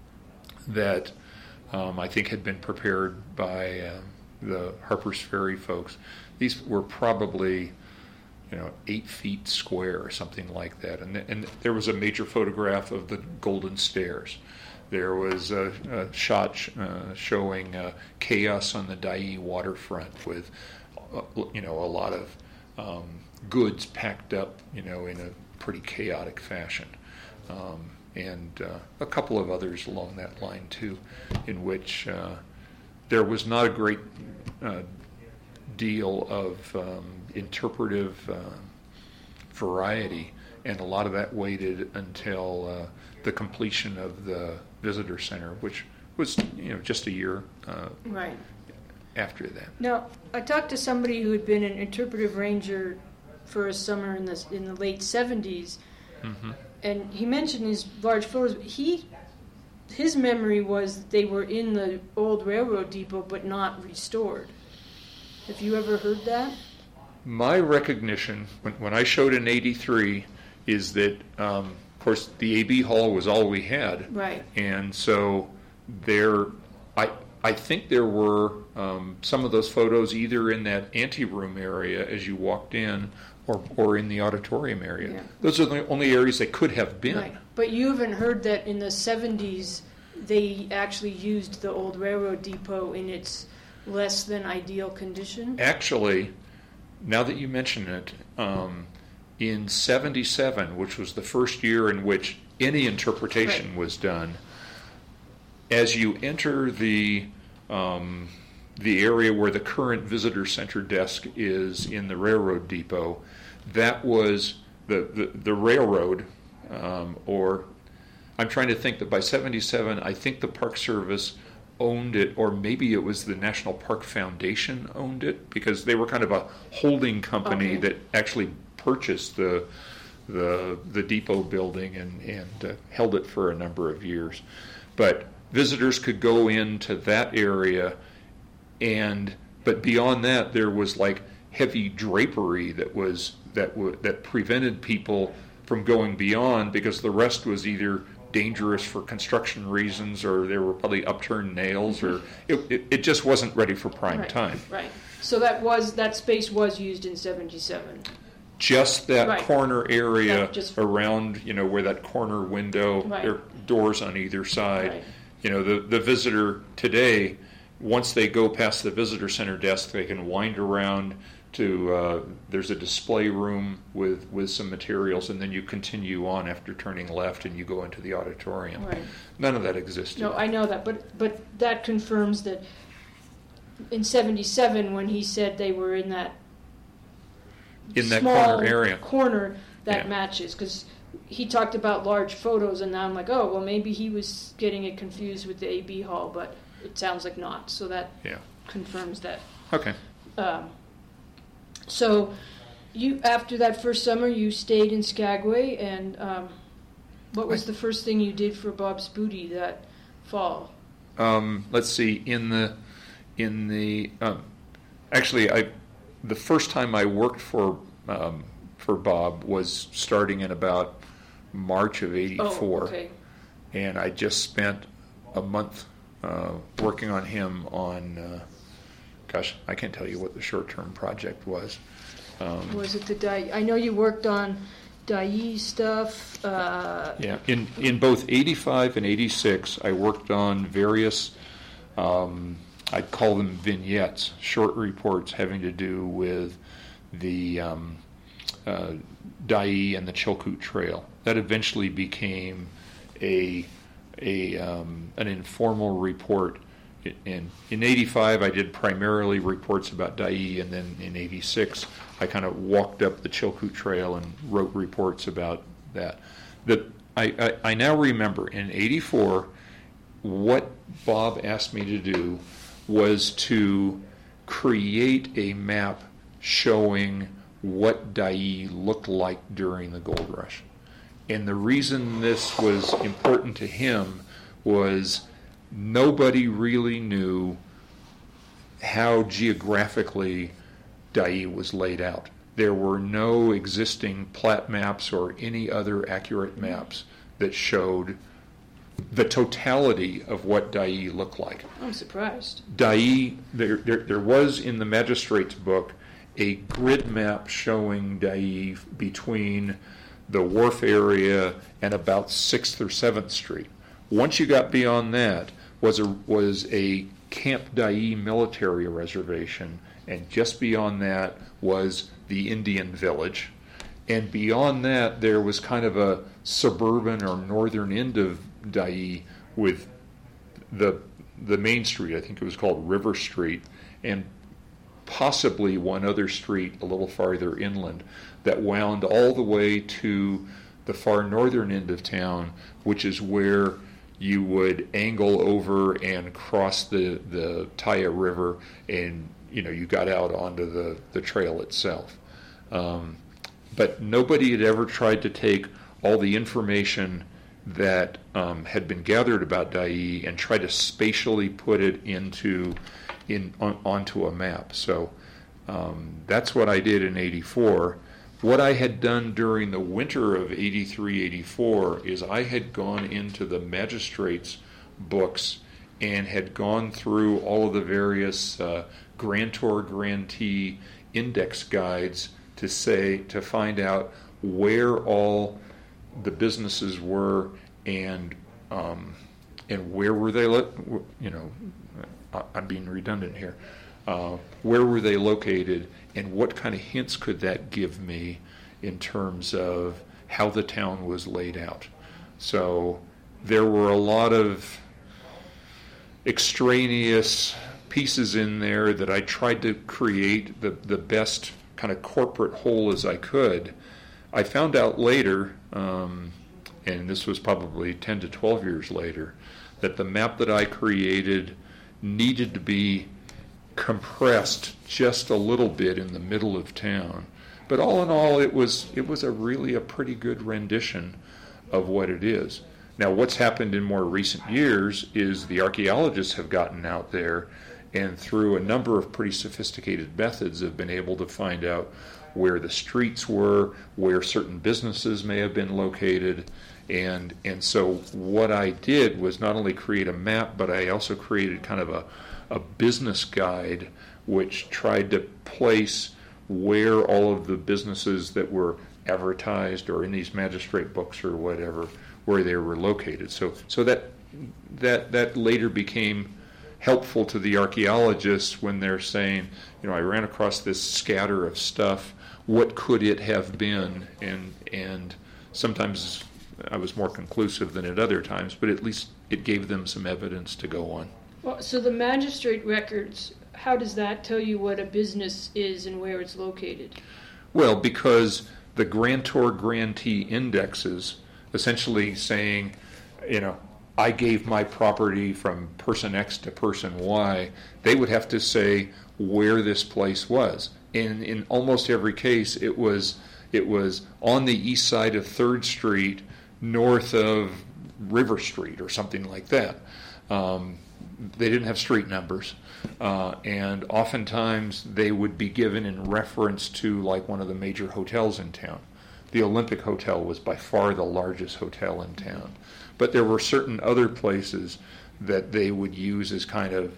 that um, I think had been prepared by uh, the Harper's Ferry folks. These were probably, you know, eight feet square or something like that. And, and there was a major photograph of the Golden Stairs. There was a, a shot sh- uh, showing uh, chaos on the Dyea waterfront with, uh, you know, a lot of um, goods packed up, you know, in a pretty chaotic fashion. Um, and uh, a couple of others along that line, too, in which uh, there was not a great uh, deal of um, interpretive uh, variety, and a lot of that waited until uh, the completion of the visitor center, which was, you know, just a year uh, right after that. Now, I talked to somebody who had been an interpretive ranger for a summer in the in the late seventies, mm-hmm. and he mentioned these large photos. He his memory was that they were in the old railroad depot, but not restored. Have you ever heard that? My recognition, when, when I showed in eighty-three, is that, um, of course, the A B Hall was all we had. Right. And so there, I I think there were um, some of those photos either in that anteroom area as you walked in, or, or in the auditorium area. Yeah. Those are the only areas they could have been. Right. But you haven't heard that in the seventies they actually used the old railroad depot in its less than ideal condition? Actually, now that you mention it, um, in seventy-seven, which was the first year in which any interpretation right. was done, as you enter the um, the area where the current visitor center desk is in the railroad depot, that was the, the, the railroad, um, or I'm trying to think that by seventy-seven, I think the Park Service owned it, or maybe it was the National Park Foundation owned it, because they were kind of a holding company okay. that actually purchased the the the depot building and, and uh, held it for a number of years. But visitors could go into that area, and but beyond that there was like heavy drapery that was that w- that prevented people from going beyond, because the rest was either dangerous for construction reasons, or there were probably upturned nails, or it, it, it just wasn't ready for prime right, time. Right. So that was that space was used in seventy-seven. Just that right. corner area yeah, just, around, you know, where that corner window, right. there are doors on either side. Right. You know, the, the visitor today, once they go past the visitor center desk, they can wind around to uh, there's a display room with, with some materials, and then you continue on after turning left and you go into the auditorium. Right. None of that existed. No, I know that, but but that confirms that in seventy-seven, when he said they were in that in that small corner area, corner that yeah. matches, because he talked about large photos, and now I'm like, oh, well, maybe he was getting it confused with the A B hall, but it sounds like not. So that yeah. confirms that. Okay. Um, so, you after that first summer, you stayed in Skagway, and um, what was I, the first thing you did for Bob's Booty that fall? Um, let's see. In the in the um, actually, I the first time I worked for um, for Bob was starting in about March of eighty-four, oh, okay. and I just spent a month uh, working on him on. Uh, Gosh, I can't tell you what the short-term project was. Um, was it the Dai? I know you worked on Dai stuff. Uh, yeah, in in both eighty-five and eighty-six, I worked on various, um, I'd call them vignettes, short reports having to do with the um, uh, Dai and the Chilkoot Trail. That eventually became a a um, an informal report. In in eighty-five, I did primarily reports about Dai, and then in eighty-six, I kind of walked up the Chilkoot Trail and wrote reports about that. The, I, I, I now remember in eighty-four, what Bob asked me to do was to create a map showing what Dai looked like during the gold rush. And the reason this was important to him was nobody really knew how geographically Dai was laid out. There were no existing plat maps or any other accurate maps that showed the totality of what Dai looked like. I'm surprised. Dai, there, there, there was in the magistrate's book a grid map showing Dai between the wharf area and about sixth or seventh Street. Once you got beyond that, was a was a Camp Dai military reservation, and just beyond that was the Indian village, and beyond that there was kind of a suburban or northern end of Dai with the the main street. I think it was called River Street, and possibly one other street a little farther inland that wound all the way to the far northern end of town, which is where you would angle over and cross the, the Taya River, and you know you got out onto the, the trail itself. Um, but nobody had ever tried to take all the information that um, had been gathered about Dai and try to spatially put it into in on, onto a map. So um, that's what I did in eighty-four. What I had done during the winter of eighty-three eighty-four is I had gone into the magistrate's books and had gone through all of the various uh, grantor, grantee index guides to say to find out where all the businesses were and um, and where were they, lo- you know, I'm being redundant here. Uh, where were they located, and what kind of hints could that give me in terms of how the town was laid out? So there were a lot of extraneous pieces in there that I tried to create the, the best kind of corporate whole as I could. I found out later, um, and this was probably ten to twelve years later, that the map that I created needed to be compressed just a little bit in the middle of town. But all in all, it was it was a really a pretty good rendition of what it is. Now, what's happened in more recent years is the archaeologists have gotten out there and through a number of pretty sophisticated methods have been able to find out where the streets were, where certain businesses may have been located. And and so what I did was not only create a map, but I also created kind of a a business guide which tried to place where all of the businesses that were advertised or in these magistrate books or whatever, where they were located. So so that that that later became helpful to the archaeologists when they're saying, you know, I ran across this scatter of stuff. What could it have been? And and sometimes I was more conclusive than at other times, but at least it gave them some evidence to go on. Well, so the magistrate records, how does that tell you what a business is and where it's located? Well, because the grantor grantee indexes, essentially saying, you know, I gave my property from person X to person Y, they would have to say where this place was. And in almost every case, it was it was on the east side of third Street, north of River Street, or something like that. Um, they didn't have street numbers, uh, and oftentimes they would be given in reference to like one of the major hotels in town. The Olympic Hotel was by far the largest hotel in town. But there were certain other places that they would use as kind of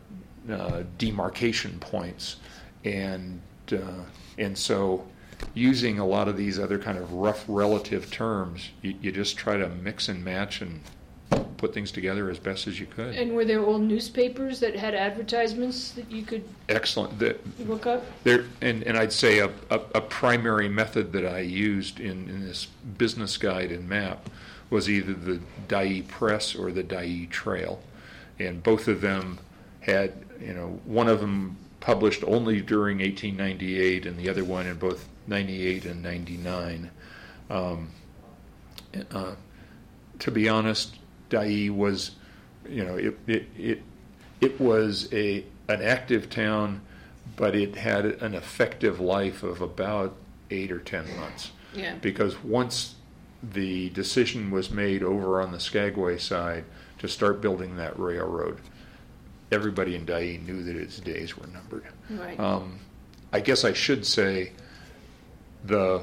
uh, demarcation points. And uh, and so using a lot of these other kind of rough relative terms, you, you just try to mix and match and put things together as best as you could. And were there old newspapers that had advertisements that you could Excellent. The, look up? There, and, and I'd say a, a, a primary method that I used in, in this business guide and map was either the Dyea Press or the Dyea Trail. And both of them had, you know, one of them published only during eighteen ninety-eight and the other one in both ninety-eight and ninety-nine. Um, uh, to be honest, Dyea was, you know, it it it, it was a an active town, but it had an effective life of about eight or ten months. Yeah. Because once the decision was made over on the Skagway side to start building that railroad, everybody in Dyea knew that its days were numbered. Right. Um, I guess I should say the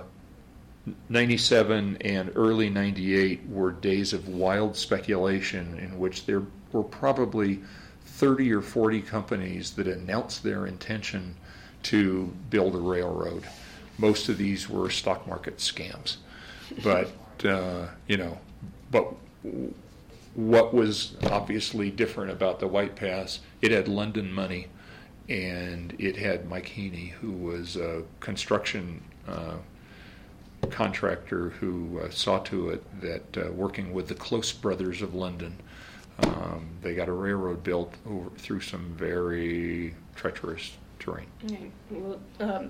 ninety-seven and early ninety-eight were days of wild speculation in which there were probably thirty or forty companies that announced their intention to build a railroad. Most of these were stock market scams. But, uh, you know, but what was obviously different about the White Pass, it had London money, and it had Mike Heaney, who was a construction uh, contractor who uh, saw to it that uh, working with the Close brothers of London, um, they got a railroad built over, through some very treacherous terrain. Okay. Well, um,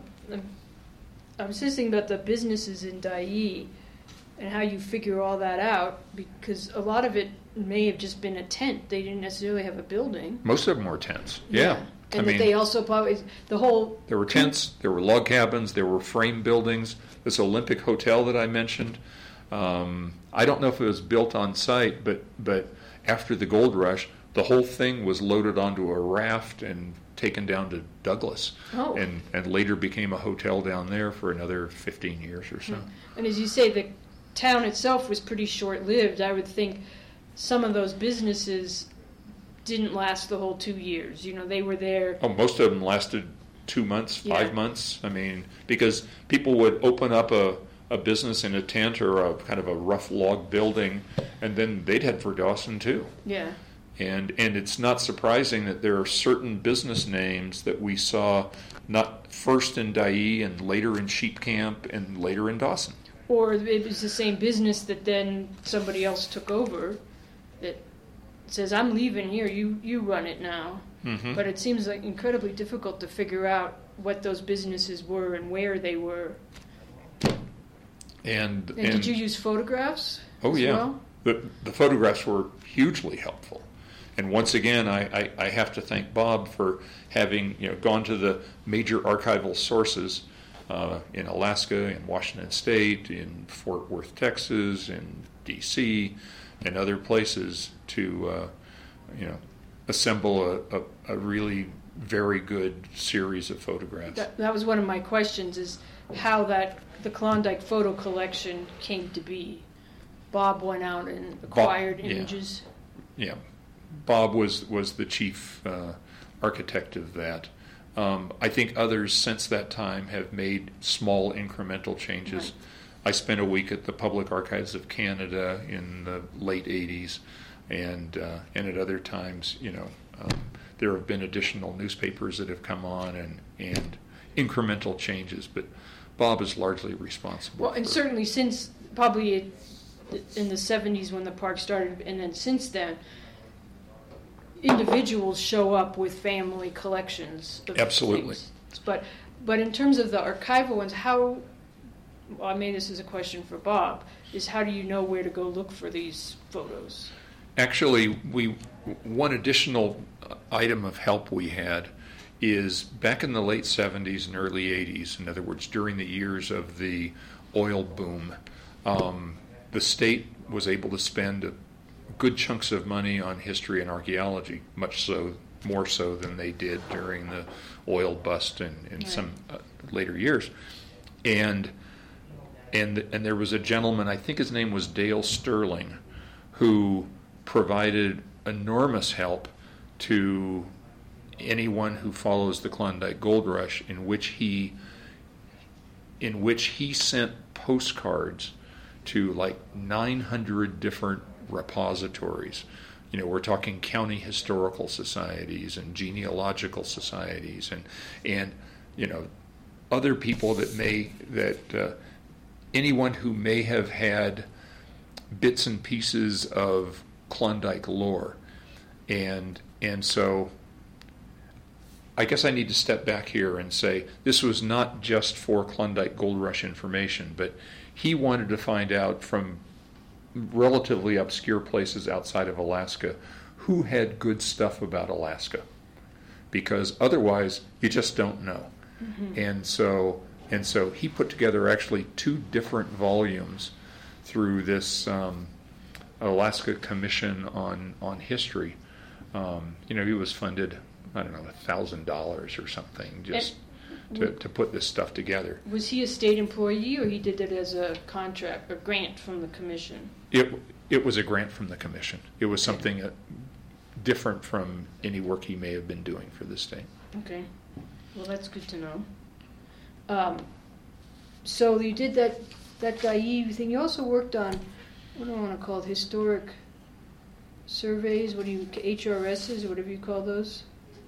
I was just thinking about the businesses in Dyea and how you figure all that out, because a lot of it may have just been a tent. They didn't necessarily have a building. Most of them were tents, yeah. And I that mean, they also probably, the whole... There were tents, there were log cabins, there were frame buildings. This Olympic Hotel that I mentioned, um, I don't know if it was built on site, but, but after the gold rush, the whole thing was loaded onto a raft and taken down to Douglas, oh. and, and later became a hotel down there for another fifteen years or so. And as you say, the town itself was pretty short-lived. I would think some of those businesses didn't last the whole two years. You know, they were there. Oh, most of them lasted two months, five Yeah. months. I mean, because people would open up a, a business in a tent or a kind of a rough log building, and then they'd head for Dawson too. Yeah. And and it's not surprising that there are certain business names that we saw not first in Dyea and later in Sheep Camp and later in Dawson. Or it was the same business that then somebody else took over that says, I'm leaving here, you, you run it now. Mm-hmm. But it seems like incredibly difficult to figure out what those businesses were and where they were. And, And, and did you use photographs oh as yeah, well? the the photographs were hugely helpful. And once again, I, I, I have to thank Bob for having you know gone to the major archival sources uh, in Alaska, in Washington State, in Fort Worth, Texas, in D C, and other places to uh, you know assemble a, a, a really very good series of photographs. That, that was one of my questions, is how that the Klondike photo collection came to be. Bob went out and acquired Bob, yeah. images. Yeah, Bob was was the chief uh, architect of that. Um, I think others since that time have made small incremental changes. Right. I spent a week at the Public Archives of Canada in the late eighties, and uh, and at other times, you know, Um, there have been additional newspapers that have come on and, and incremental changes, but Bob is largely responsible. Well, and certainly since probably in the seventies when the park started, and then since then, individuals show up with family collections of Absolutely. things. But but in terms of the archival ones, how, well, I mean, this is a question for Bob, is how do you know where to go look for these photos? Actually, we one additional item of help we had is back in the late seventies and early eighties, in other words, during the years of the oil boom, um, the state was able to spend good chunks of money on history and archaeology, much so, more so than they did during the oil bust in, in right. some uh, later years. And and and there was a gentleman, I think his name was Dale Sterling, who provided enormous help to anyone who follows the Klondike Gold Rush, in which he in which he sent postcards to like nine hundred different repositories. You know, we're talking county historical societies and genealogical societies, and and you know, other people that may that uh, anyone who may have had bits and pieces of Klondike lore, and and so I guess I need to step back here and say this was not just for Klondike Gold Rush information, but he wanted to find out from relatively obscure places outside of Alaska who had good stuff about Alaska, because otherwise you just don't know. Mm-hmm. And so and so he put together actually two different volumes through this um, Alaska Commission on on History. Um, you know, he was funded, I don't know, a thousand dollars or something just to, to put this stuff together. Was he a state employee, or he did it as a contract or grant from the commission? It it was a grant from the commission. It was something that, different from any work he may have been doing for the state. Okay, well, that's good to know. Um, so you did that that Dai thing. You also worked on, what do I want to call it, historic surveys. What do you H R Ss or whatever you call those?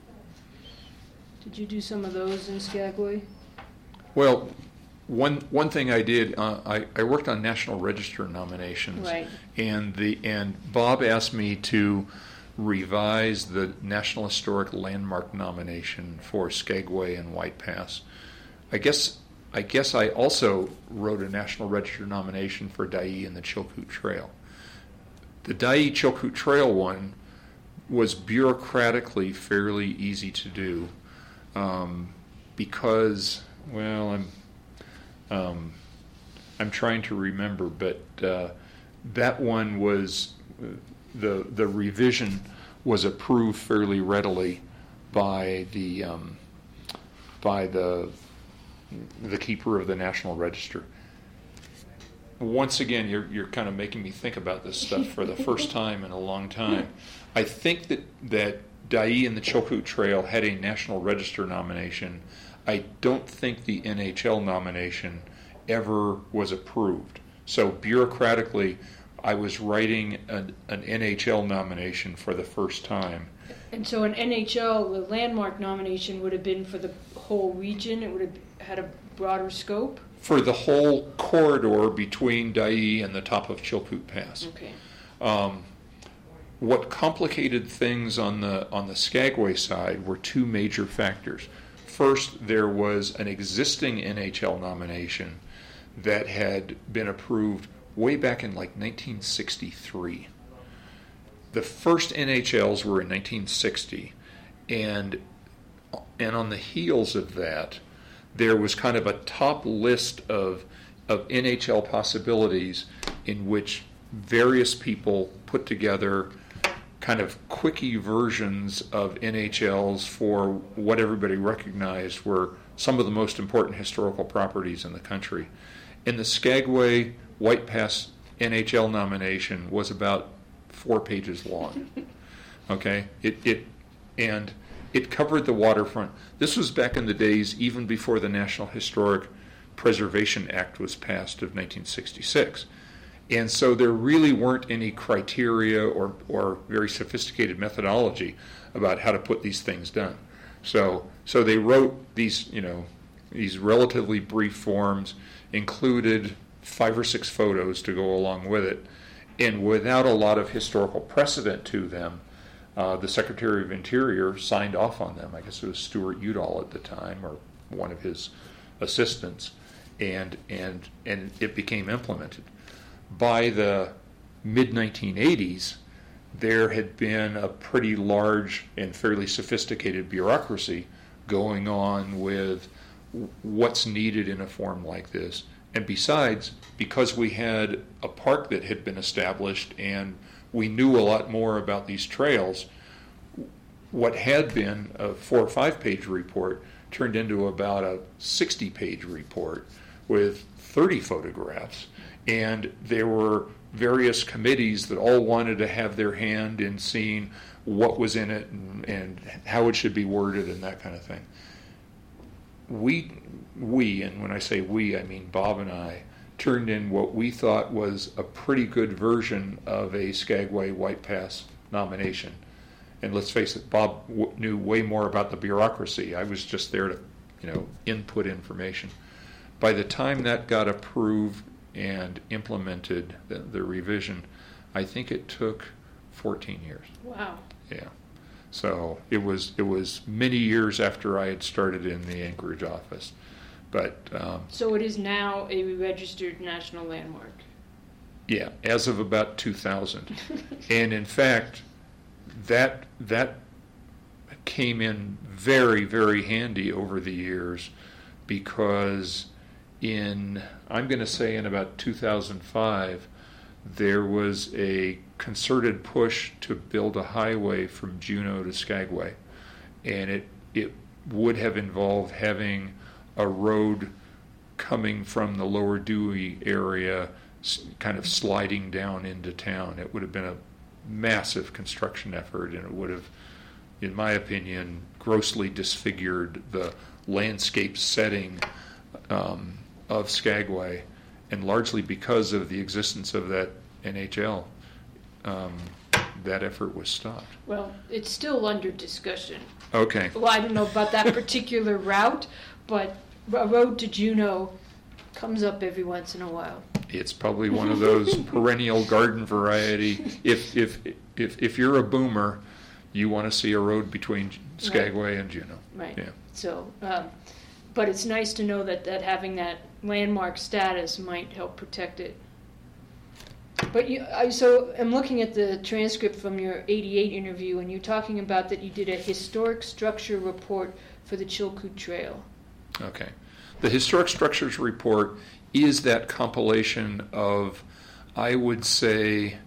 Did you do some of those in Skagway? Well, one one thing I did, uh, I, I worked on National Register nominations, right. and the and Bob asked me to revise the National Historic Landmark nomination for Skagway and White Pass. I guess I guess I also wrote a National Register nomination for Dai and the Chilkoot Trail. The Dai Chilkoot Trail one was bureaucratically fairly easy to do. Um, because, well, I'm um, I'm trying to remember, but uh, that one was the the revision was approved fairly readily by the um, by the the keeper of the National Register. Once again, you're you're kind of making me think about this stuff for the first time in a long time. I think that that. Dai and the Chilkoot Trail had a National Register nomination. I don't think the N H L nomination ever was approved. So bureaucratically, I was writing an, an N H L nomination for the first time. And so an N H L, the landmark nomination would have been for the whole region? It would have had a broader scope? For the whole corridor between Dai and the top of Chilkoot Pass. Okay. Um, What complicated things on the on the Skagway side were two major factors. First, there was an existing N H L nomination that had been approved way back in like nineteen sixty-three. The first N H Ls were in nineteen sixty, and and on the heels of that, there was kind of a top list of of N H L possibilities in which various people put together kind of quickie versions of N H Ls for what everybody recognized were some of the most important historical properties in the country. And the Skagway White Pass N H L nomination was about four pages long. Okay? It it and it covered the waterfront. This was back in the days even before the National Historic Preservation Act was passed of nineteen sixty-six. And so there really weren't any criteria or, or very sophisticated methodology about how to put these things done. So so they wrote these, you know, these relatively brief forms, included five or six photos to go along with it, and without a lot of historical precedent to them, uh, the Secretary of Interior signed off on them. I guess it was Stuart Udall at the time, or one of his assistants, and and and it became implemented. By the mid nineteen eighties, there had been a pretty large and fairly sophisticated bureaucracy going on with what's needed in a form like this. And besides, because we had a park that had been established and we knew a lot more about these trails, what had been a four or five page report turned into about a sixty page report with thirty photographs. And there were various committees that all wanted to have their hand in seeing what was in it and, and how it should be worded and that kind of thing. We, we, and when I say we, I mean Bob and I, turned in what we thought was a pretty good version of a Skagway White Pass nomination. And let's face it, Bob w- knew way more about the bureaucracy. I was just there to, you know, input information. By the time that got approved and implemented, the, the revision, I think it took fourteen years. Wow. Yeah. So it was it was many years after I had started in the Anchorage office. But um, so it is now a registered national landmark. Yeah, as of about two thousand. And in fact, that that came in very, very handy over the years, because in, I'm going to say in about two thousand five, there was a concerted push to build a highway from Juneau to Skagway. And it it would have involved having a road coming from the Lower Dewey area, kind of sliding down into town. It would have been a massive construction effort, and it would have, in my opinion, grossly disfigured the landscape setting um, of Skagway, and largely because of the existence of that N H L, um, that effort was stopped. Well, it's still under discussion. Okay. Well, I don't know about that particular route, but a road to Juneau comes up every once in a while. It's probably one of those perennial garden variety. If if if if you're a boomer, you want to see a road between Skagway right. and Juneau. Right. Yeah. So, um, but it's nice to know that, that having that landmark status might help protect it. But you, I, so I'm looking at the transcript from your eighty-eight interview, and you're talking about that you did a historic structure report for the Chilkoot Trail. Okay. The Historic Structures Report is that compilation of, I would say,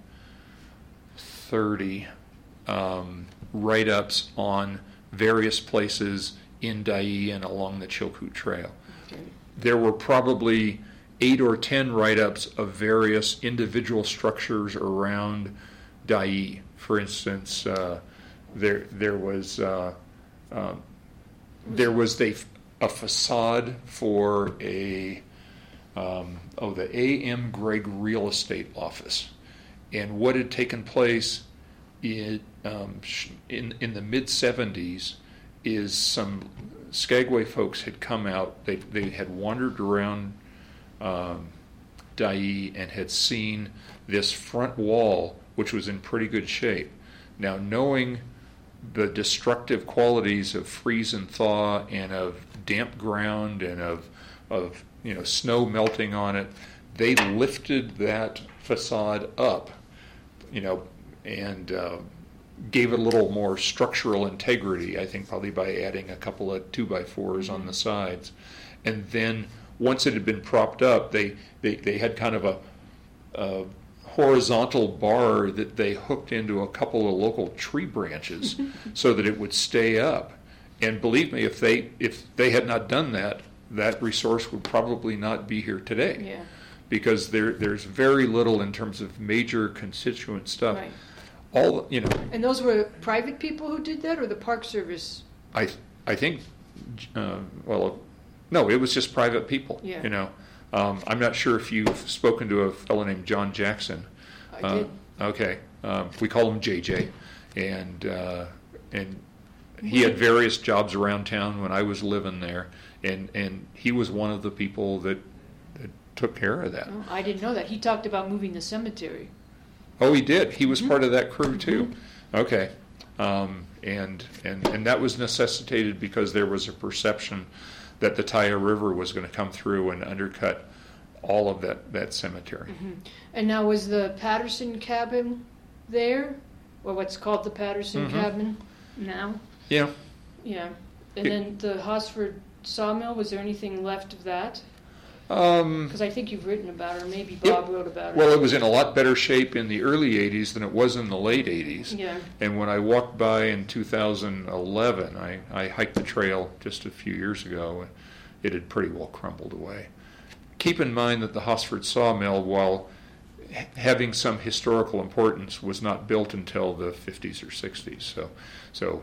thirty um, write-ups on various places in Dyea and along the Chilkoot Trail. Okay. There were probably eight or ten write-ups of various individual structures around Dyea. For instance, uh, there there was uh, uh, there was the a facade for a um, oh the A M Gregg Real Estate Office, and what had taken place in um, in, in the mid seventies is some Skagway folks had come out. They they had wandered around um, Dyea and had seen this front wall, which was in pretty good shape. Now, knowing the destructive qualities of freeze and thaw and of damp ground and of of you know snow melting on it, they lifted that facade up, you know, and uh, gave it a little more structural integrity. I think probably by adding a couple of two by fours mm-hmm. on the sides, and then once it had been propped up, they they, they had kind of a, a horizontal bar that they hooked into a couple of local tree branches so that it would stay up. And believe me, if they if they had not done that, that resource would probably not be here today. Yeah. Because there there's very little in terms of major constituent stuff. Right. All you know. And those were private people who did that, or the Park Service? I I think, uh, well, no, it was just private people. Yeah. You know, Um, I'm not sure if you've spoken to a fellow named John Jackson. I Uh, did. okay. Um, we call him J J. And, uh, and he had various jobs around town when I was living there. And, and he was one of the people that, that took care of that. Oh, I didn't know that. He talked about moving the cemetery. Oh, he did. He was Mhm. part of that crew too. Mm-hmm. Okay, um, and and and that was necessitated because there was a perception that the Taya River was going to come through and undercut all of that that cemetery. Mm-hmm. And now, was the Patterson cabin there, or what's called the Patterson Mhm. cabin now? Yeah. Yeah. And It- then the Hosford sawmill. Was there anything left of that? Um, Because I think you've written about it, or maybe Yep. Bob wrote about it. well, it was in a lot better shape in the early eighties than it was in the late eighties. Yeah. And when I walked by in two thousand eleven, I, I hiked the trail just a few years ago, and it had pretty well crumbled away. Keep in mind that the Hosford sawmill, while ha- having some historical importance, was not built until the fifties or sixties. So, so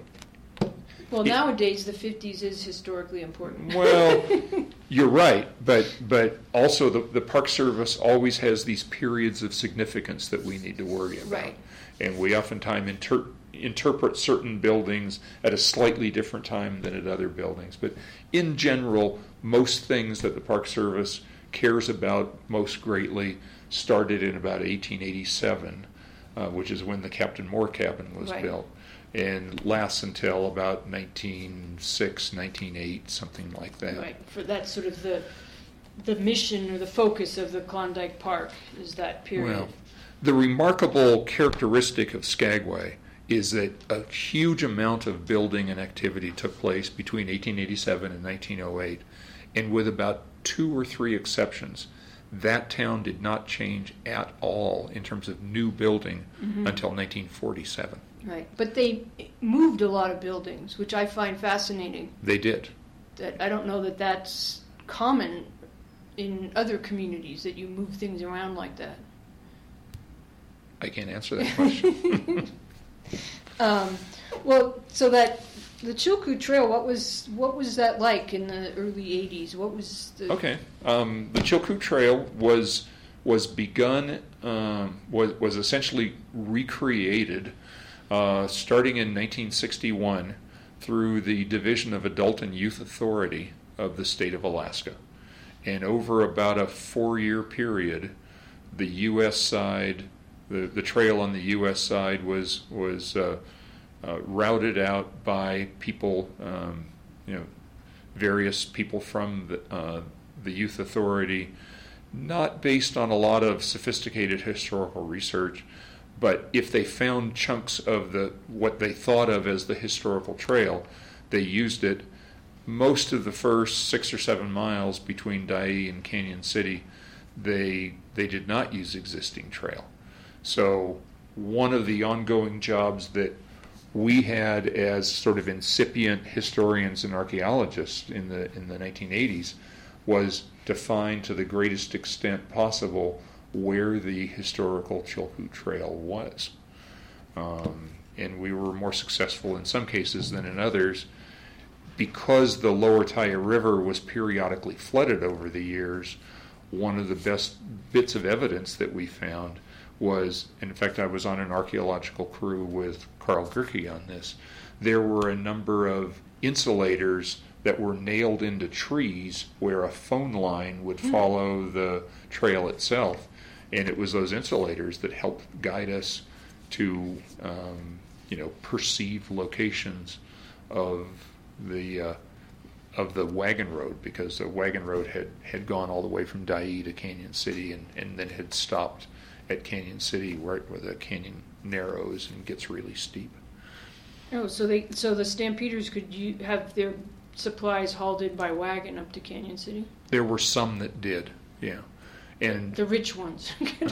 Well, It- nowadays the fifties is historically important. well, you're right, but but also the, the Park Service always has these periods of significance that we need to worry about. Right. And we oftentimes inter- interpret certain buildings at a slightly different time than at other buildings. But in general, most things that the Park Service cares about most greatly started in about eighteen eighty-seven, uh, which is when the Captain Moore cabin was Right. built, and lasts until about nineteen oh six, nineteen oh eight, something like that. Right. For that's sort of the the mission or the focus of the Klondike Park is that period. Well, the remarkable characteristic of Skagway is that a huge amount of building and activity took place between eighteen eighty-seven and nineteen oh eight, and with about two or three exceptions, that town did not change at all in terms of new building Mhm. until nineteen forty-seven. Right. But they moved a lot of buildings, which I find fascinating. They did. That I don't know that that's common in other communities, that you move things around like that. I can't answer that question. Um, well, so that the Chilkoot Trail, what was what was that like in the early eighties? What was the Okay. Um, the Chilkoot Trail was was begun um, was was essentially recreated uh, starting in nineteen sixty-one through the Division of Adult and Youth Authority of the state of Alaska, and over about a four-year period, the U S side, the the trail on the U S side was was uh, uh, routed out by people, um, you know, various people from the, uh, the Youth Authority, not based on a lot of sophisticated historical research, but if they found chunks of the what they thought of as the historical trail, they used it. Most of the first six or seven miles between Dyea and Canyon City, they they did not use existing trail. So one of the ongoing jobs that we had as sort of incipient historians and archaeologists in the in the nineteen eighties was to find to the greatest extent possible where the historical Chilkoot Trail was. Um, and we were more successful in some cases than in others because the lower Taya River was periodically flooded over the years. One of the best bits of evidence that we found was, in fact, I was on an archaeological crew with Carl Gerke on this. There were a number of insulators that were nailed into trees where a phone line would follow the trail itself, and it was those insulators that helped guide us to, um, you know, perceive locations of the uh, of the wagon road, because the wagon road had, had gone all the way from Dyea to Canyon City and, and then had stopped at Canyon City where, where the canyon narrows and gets really steep. Oh, so they so the Stampeders could you have their supplies hauled in by wagon up to Canyon City? There were some that did, yeah. And The rich ones,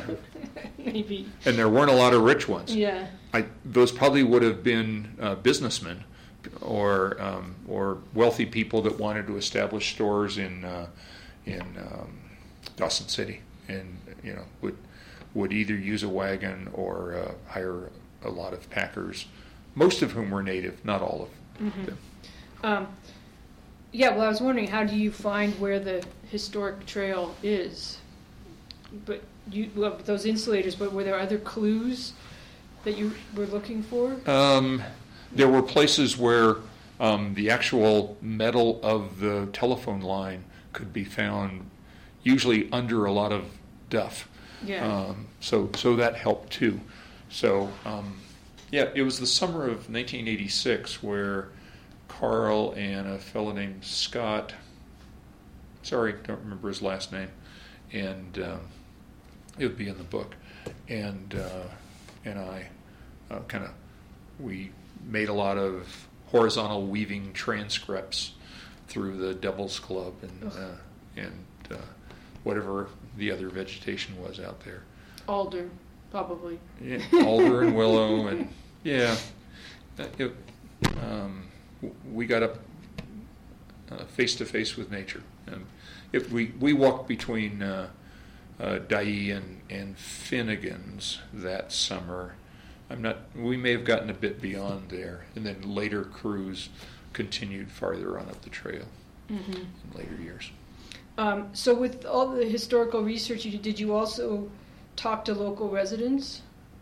maybe. and there weren't a lot of rich ones. Yeah. I, those probably would have been uh, businessmen or um, or wealthy people that wanted to establish stores in uh, in um, Dawson City, and you know would would either use a wagon or uh, hire a lot of packers, most of whom were native, not all of Mhm. them. Um, Yeah, well, I was wondering, how do you find where the historic trail is? But you, well, those insulators, but were there other clues that you were looking for? Um, there were places where um, the actual metal of the telephone line could be found, usually under a lot of duff. Yeah. Um, so, so that helped too. So, um, yeah, it was the summer of nineteen eighty-six where Carl and a fellow named Scott, sorry, don't remember his last name, and um, it would be in the book, and uh, and I uh, kind of, we made a lot of horizontal weaving transcripts through the Devil's Club and uh, and uh, whatever the other vegetation was out there. Alder, probably. Yeah, alder and willow, and yeah, it, um, we got up uh, face to face with nature. And if we we walked between uh, uh, Dyea and and Finnegan's that summer. I'm not. We may have gotten a bit beyond there, and then later crews continued farther on up the trail Mm-hmm. in later years. Um, so with all the historical research you did, did you also talk to local residents?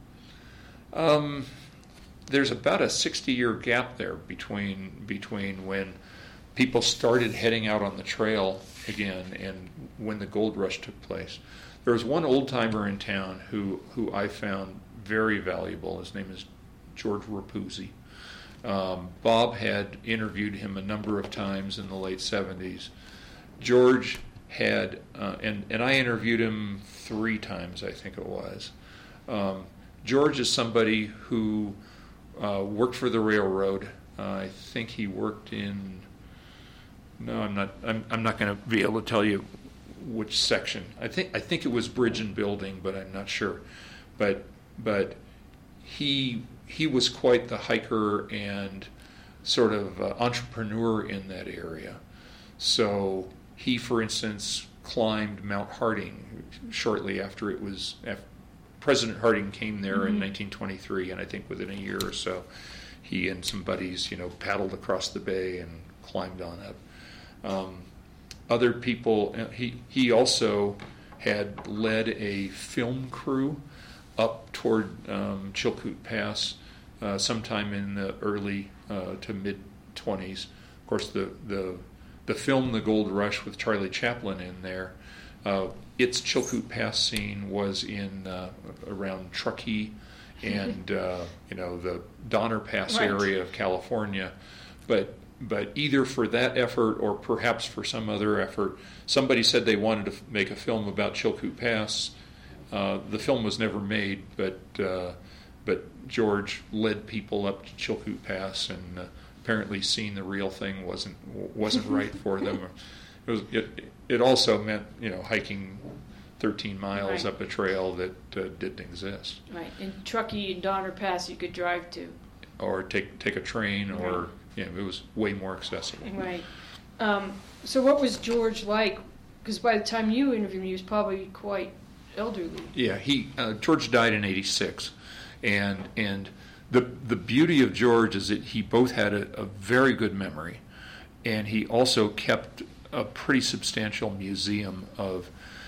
Um, there's about a sixty-year gap there between between when people started heading out on the trail again and when the gold rush took place. There was one old-timer in town who, who I found very valuable. His name is George Rapuzzi. Um, Bob had interviewed him a number of times in the late seventies. George had, uh, and, and I interviewed him three times, I think it was. Um, George is somebody who uh, worked for the railroad. Uh, I think he worked in, no, I'm not, I'm, I'm not going to be able to tell you which section. I think I think it was Bridge and Building, but I'm not sure. But but he he was quite the hiker and sort of uh, entrepreneur in that area. So he, for instance, climbed Mount Harding shortly after it was after President Harding came there mm-hmm. in nineteen twenty-three, and I think within a year or so, he and some buddies, you know, paddled across the bay and climbed on up. Um, Other people, he he also had led a film crew up toward um, Chilkoot Pass uh, sometime in the early uh, to mid twenties. Of course, the, the the film The Gold Rush with Charlie Chaplin in there, uh, its Chilkoot Pass scene was in uh, around Truckee and uh, you know the Donner Pass right. area of California, but. But either for that effort or perhaps for some other effort, somebody said they wanted to f- make a film about Chilkoot Pass. Uh, the film was never made, but uh, but George led people up to Chilkoot Pass, and uh, apparently seeing the real thing wasn't wasn't right for them. It was it, it also meant you know hiking thirteen miles right. up a trail that uh, didn't exist. Right, in Truckee and Donner Pass you could drive to, or take take a train, or. Right. Yeah, it was way more accessible. Right. Um, so what was George like? Because by the time you interviewed him, he was probably quite elderly. Yeah, he uh, George died in eighty-six, and and the the beauty of George is that he both had a, a very good memory, and he also kept a pretty substantial museum of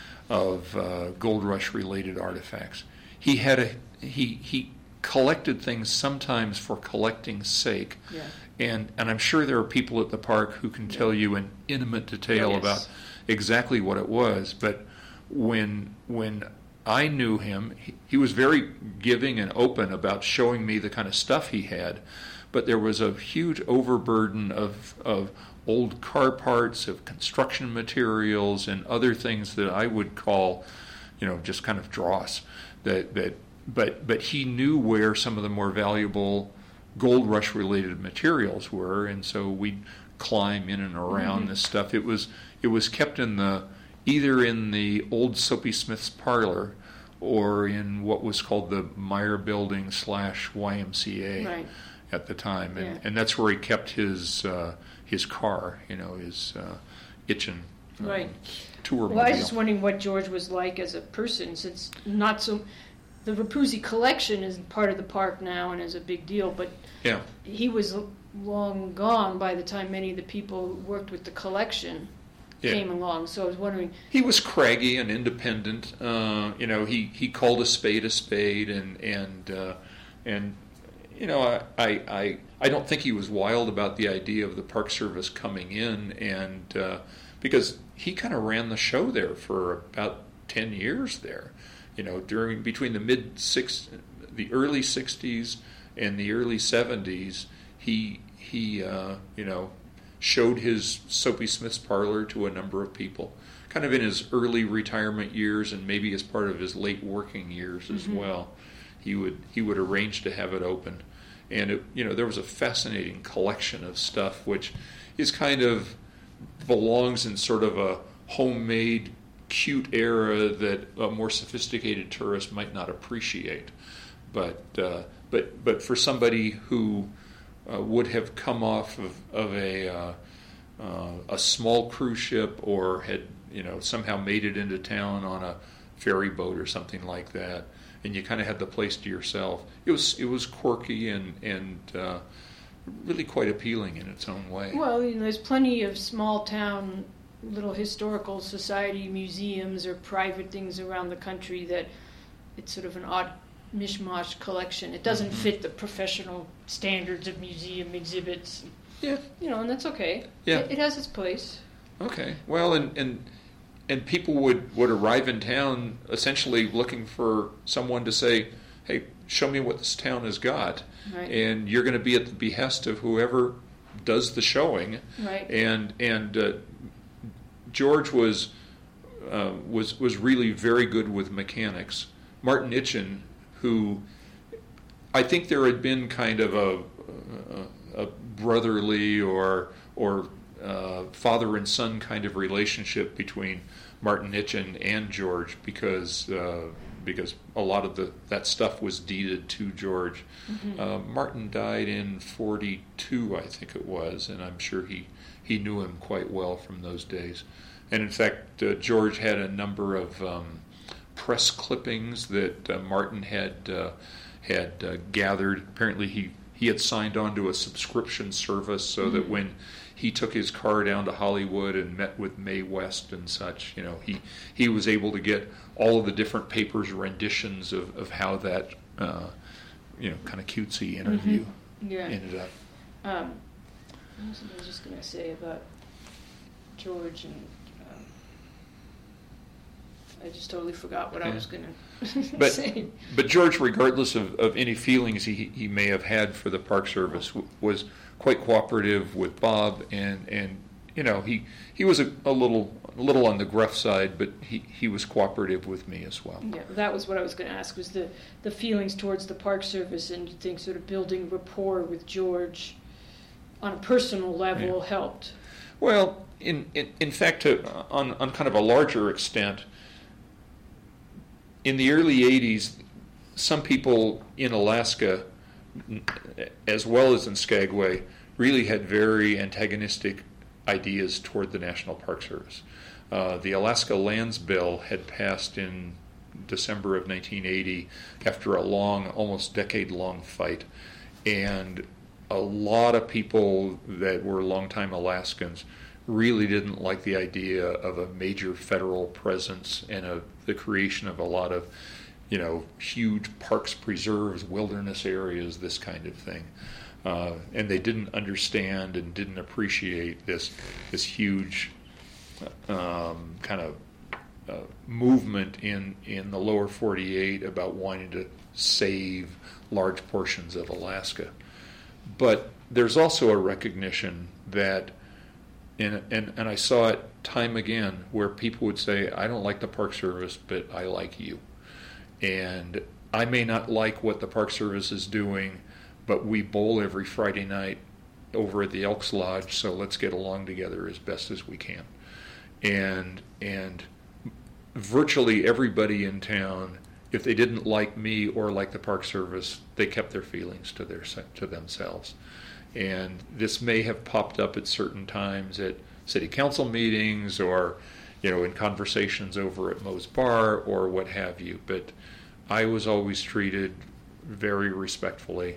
of uh, Gold Rush related artifacts. He had a he he collected things sometimes for collecting's sake. Yeah. And and I'm sure there are people at the park who can tell you in intimate detail Oh, yes. about exactly what it was. But when when I knew him, he, he was very giving and open about showing me the kind of stuff he had. But there was a huge overburden of of old car parts, of construction materials, and other things that I would call, you know, just kind of dross. That that but but he knew where some of the more valuable Gold Rush related materials were, and so we'd climb in and around mm-hmm. this stuff. It was it was kept in the either in the old Soapy Smith's parlor or in what was called the Meyer Building slash Y M C A right. at the time, and yeah. and that's where he kept his uh, his car, you know, his uh, Itchen um, right. tour. Well, I was just wondering what George was like as a person, since not so. The Rapuzzi collection is part of the park now and is a big deal, but yeah. he was long gone by the time many of the people who worked with the collection Yeah. came along. So I was wondering. He was craggy and independent. Uh, you know, he, he called a spade a spade, and and uh, and you know, I, I I I don't think he was wild about the idea of the Park Service coming in, and uh, because he kind of ran the show there for about ten years there. You know, during between the mid six, the early sixties and the early seventies, he he uh, you know showed his Soapy Smith's Parlor to a number of people, kind of in his early retirement years and maybe as part of his late working years as Mm-hmm. well. He would he would arrange to have it open, and it, you know there was a fascinating collection of stuff which is kind of belongs in sort of a homemade, cute era that a more sophisticated tourist might not appreciate, but uh, but but for somebody who uh, would have come off of, of a uh, uh, a small cruise ship or had you know somehow made it into town on a ferry boat or something like that, and you kind of had the place to yourself. It was it was quirky and and uh, really quite appealing in its own way. Well, you know, there's plenty of small town little historical society museums or private things around the country that it's sort of an odd mishmash collection. It doesn't Mm-hmm. fit the professional standards of museum exhibits. Yeah. You know, and that's okay. Yeah. It, it has its place. Okay. Well, and and and people would, would arrive in town essentially looking for someone to say, "Hey, show me what this town has got," Right. and you're going to be at the behest of whoever does the showing. Right. And and uh, George was uh, was was really very good with mechanics. Martin Itchen, who I think there had been kind of a a, a brotherly or or uh, father and son kind of relationship between Martin Itchen and George, because uh, because a lot of the that stuff was deeded to George. Mm-hmm. Uh, Martin died in forty-two, I think it was, and I'm sure he, he knew him quite well from those days. And in fact, uh, George had a number of um, press clippings that uh, Martin had uh, had uh, gathered. Apparently, he, he had signed on to a subscription service so Mm-hmm. that when he took his car down to Hollywood and met with Mae West and such, you know, he he was able to get all of the different papers' renditions of, of how that, uh, you know, kind of cutesy interview Mm-hmm. Yeah. ended up. Um, what was I just going to say about George and um, I just totally forgot what I Yeah. was going to But say. but George, regardless of, of any feelings he he may have had for the Park Service, w- was quite cooperative with Bob, and, and you know he he was a, a little a little on the gruff side, but he, he was cooperative with me as well. Yeah, that was what I was going to ask, was the, the feelings towards the Park Service, and you think sort of building rapport with George on a personal level Yeah. helped. Well, in in, in fact, to, on on kind of a larger extent, in the early eighties, some people in Alaska, as well as in Skagway, really had very antagonistic ideas toward the National Park Service. Uh, the Alaska Lands Bill had passed in December of nineteen eighty after a long, almost decade-long fight, and a lot of people that were longtime Alaskans really didn't like the idea of a major federal presence and of the creation of a lot of, you know, huge parks, preserves, wilderness areas, this kind of thing. Uh, and they didn't understand and didn't appreciate this this huge um, kind of uh, movement in, in the lower forty-eight about wanting to save large portions of Alaska. But there's also a recognition that, and, and, and I saw it time again, where people would say, I don't like the Park Service, but I like you. And I may not like what the Park Service is doing, but we bowl every Friday night over at the Elks Lodge, so let's get along together as best as we can. And and virtually everybody in town, if they didn't like me or like the Park Service, they kept their feelings to their to themselves. And this may have popped up at certain times at city council meetings, or, you know, in conversations over at Moe's Bar or what have you. But I was always treated very respectfully,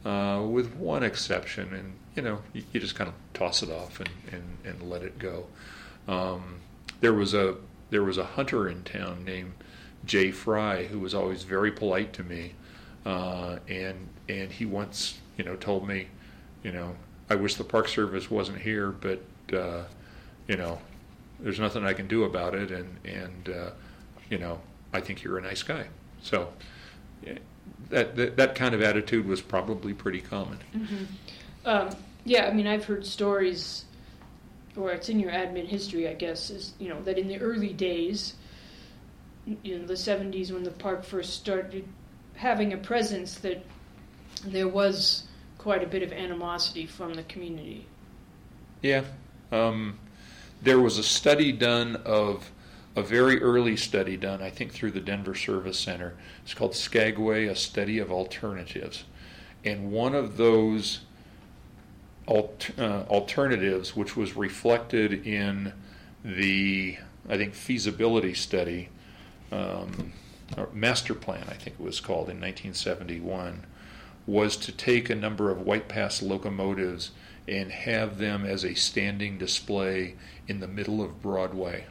uh, with one exception, and you know, you, you just kind of toss it off and, and, and let it go. Um, there was a there was a hunter in town named Jay Fry who was always very polite to me, uh, and and he once you know told me, you know, I wish the Park Service wasn't here, but uh, you know, there's nothing I can do about it, and and uh, you know, I think you're a nice guy. So that that, that kind of attitude was probably pretty common. Mm-hmm. Um, yeah, I mean, I've heard stories, or it's in your admin history, I guess, is you know that in the early days, in the seventies when the park first started having a presence, that there was quite a bit of animosity from the community. Yeah. Um, there was a study done of, a very early study done, I think through the Denver Service Center. It's called Skagway, A Study of Alternatives. And one of those alt, uh, alternatives, which was reflected in the, I think, feasibility study, um, or master plan, I think it was called, in nineteen seventy-one, was to take a number of White Pass locomotives and have them as a standing display in the middle of Broadway.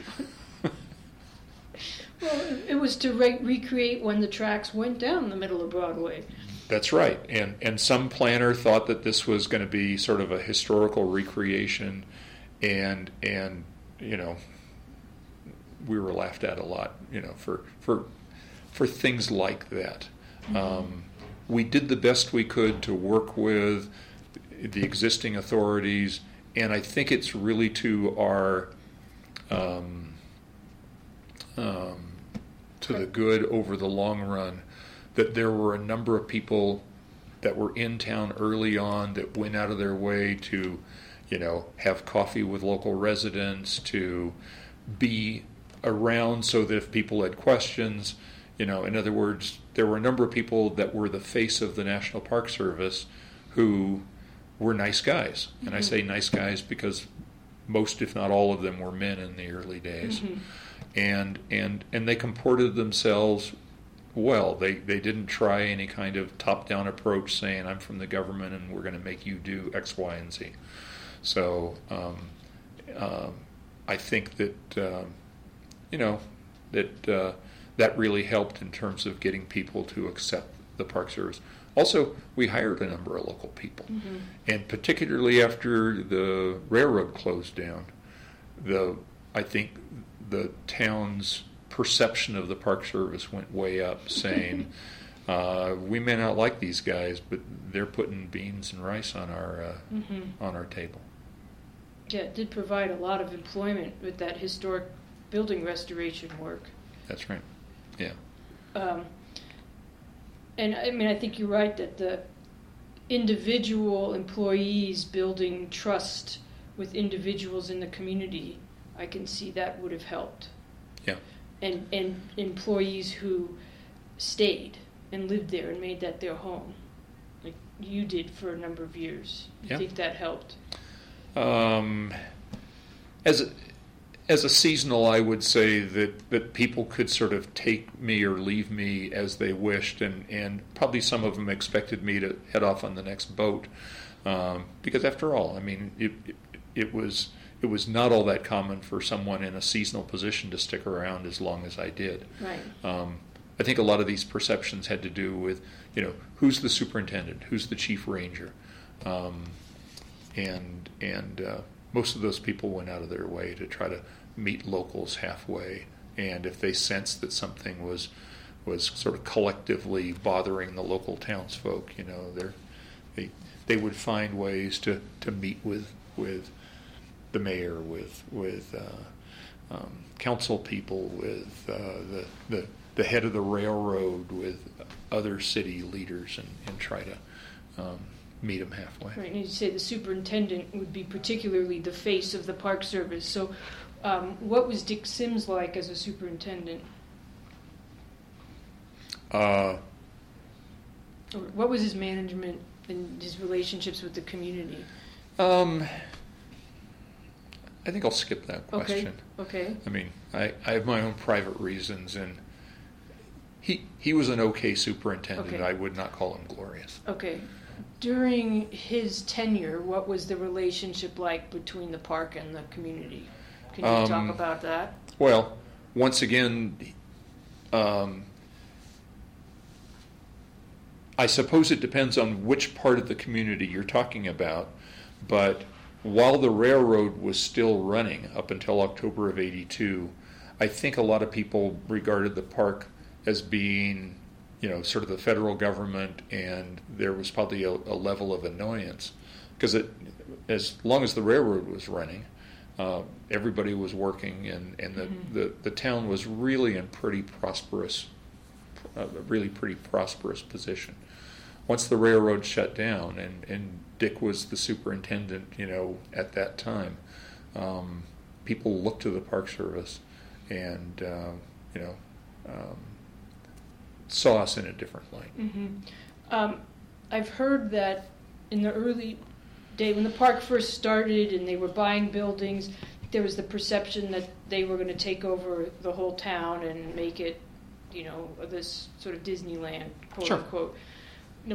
Well, it was to re- recreate when the tracks went down the middle of Broadway. That's right. And and some planner thought that this was going to be sort of a historical recreation, and and you know, we were laughed at a lot, you know, for for for things like that. Mm-hmm. Um, we did the best we could to work with the existing authorities, and I think it's really to our um, um, to the good over the long run that there were a number of people that were in town early on that went out of their way to, you know, have coffee with local residents, to be around so that if people had questions, you know, in other words, there were a number of people that were the face of the National Park Service who were nice guys. And mm-hmm. I say nice guys because most, if not all of them, were men in the early days. Mm-hmm. And and and they comported themselves well. They they didn't try any kind of top-down approach saying, I'm from the government and we're going to make you do X, Y, and Z. So um, um, I think that, um, you know, that uh, that really helped in terms of getting people to accept the Park Service. Also, we hired a number of local people. Mm-hmm. And particularly after the railroad closed down, the I think the town's perception of the Park Service went way up, saying, uh, we may not like these guys, but they're putting beans and rice on our uh, mm-hmm. on our table. Yeah, it did provide a lot of employment with that historic building restoration work. That's right. Yeah. Um, and I mean, I think you're right that the individual employees building trust with individuals in the community, I can see that would have helped. Yeah. And and employees who stayed and lived there and made that their home, like you did for a number of years. You yeah. think that helped? Um, as a, as a seasonal, I would say that, that people could sort of take me or leave me as they wished, and, and probably some of them expected me to head off on the next boat, um, because after all, I mean, it, it, it was it was not all that common for someone in a seasonal position to stick around as long as I did. Right. Um, I think a lot of these perceptions had to do with, you know, who's the superintendent, who's the chief ranger, um, and and uh, most of those people went out of their way to try to meet locals halfway, and if they sensed that something was was sort of collectively bothering the local townsfolk, you know, they they would find ways to, to meet with with the mayor, with with uh, um, council people, with uh, the the the head of the railroad, with other city leaders, and, and try to um, meet them halfway. Right, and you say the superintendent would be particularly the face of the Park Service. So um, what was Dick Sims like as a superintendent? Uh, or what was his management and his relationships with the community? Um, I think I'll skip that question. Okay. Okay. I mean, I, I have my own private reasons, and He he was an okay superintendent. Okay. I would not call him glorious. Okay. During his tenure, what was the relationship like between the park and the community? Can you Um, talk about that? Well, once again, um, I suppose it depends on which part of the community you're talking about, but while the railroad was still running up until October of eighty-two, I think a lot of people regarded the park as being, you know, sort of the federal government, and there was probably a, a level of annoyance because it, as long as the railroad was running, uh, everybody was working, and, and the, Mm-hmm. the, the town was really in pretty prosperous, a really pretty prosperous position. Once the railroad shut down, and, and Dick was the superintendent, you know, at that time, um, people looked to the Park Service and, uh, you know, um, saw us in a different light. Mm-hmm. Um, I've heard that in the early day, when the park first started and they were buying buildings, there was the perception that they were going to take over the whole town and make it, you know, this sort of Disneyland, quote Sure. unquote. Now,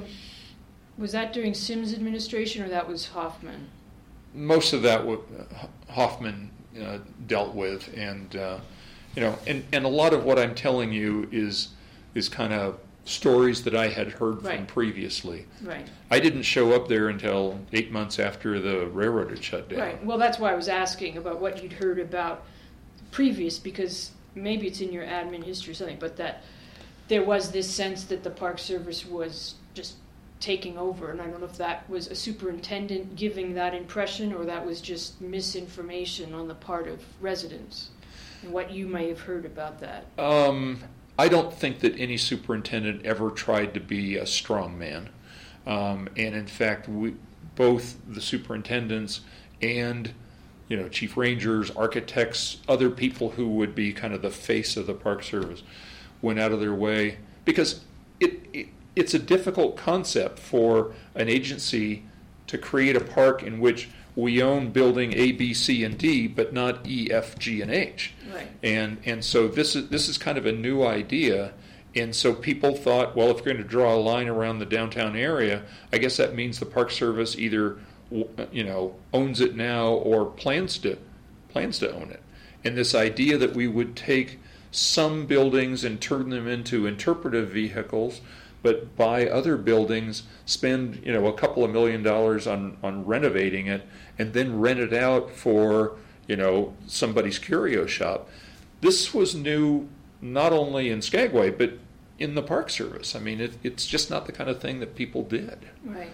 was that during Sims' administration, or that was Hoffman? Most of that w- Hoffman uh, dealt with, and uh, you know, and, and a lot of what I'm telling you is is kind of stories that I had heard from Right. previously. Right. I didn't show up there until eight months after the railroad had shut down. Right. Well, that's why I was asking about what you'd heard about previous, because maybe it's in your admin history or something, but that there was this sense that the Park Service was just taking over, and I don't know if that was a superintendent giving that impression or that was just misinformation on the part of residents, and what you may have heard about that. Um, I don't think that any superintendent ever tried to be a strong man. Um, and in fact, we, both the superintendents and, you know, chief rangers, architects, other people who would be kind of the face of the Park Service went out of their way, because it, it it's a difficult concept for an agency to create a park in which we own building A, B, C, and D, but not E, F, G, and H. Right. And and so this is this is kind of a new idea, and so people thought, well, if we're going to draw a line around the downtown area, I guess that means the Park Service either, you know, owns it now or plans to plans to own it. And this idea that we would take some buildings and turn them into interpretive vehicles, but buy other buildings, spend, you know, a couple of million dollars on, on renovating it, and then rent it out for, you know, somebody's curio shop. This was new not only in Skagway, but in the Park Service. I mean, it, it's just not the kind of thing that people did. Right.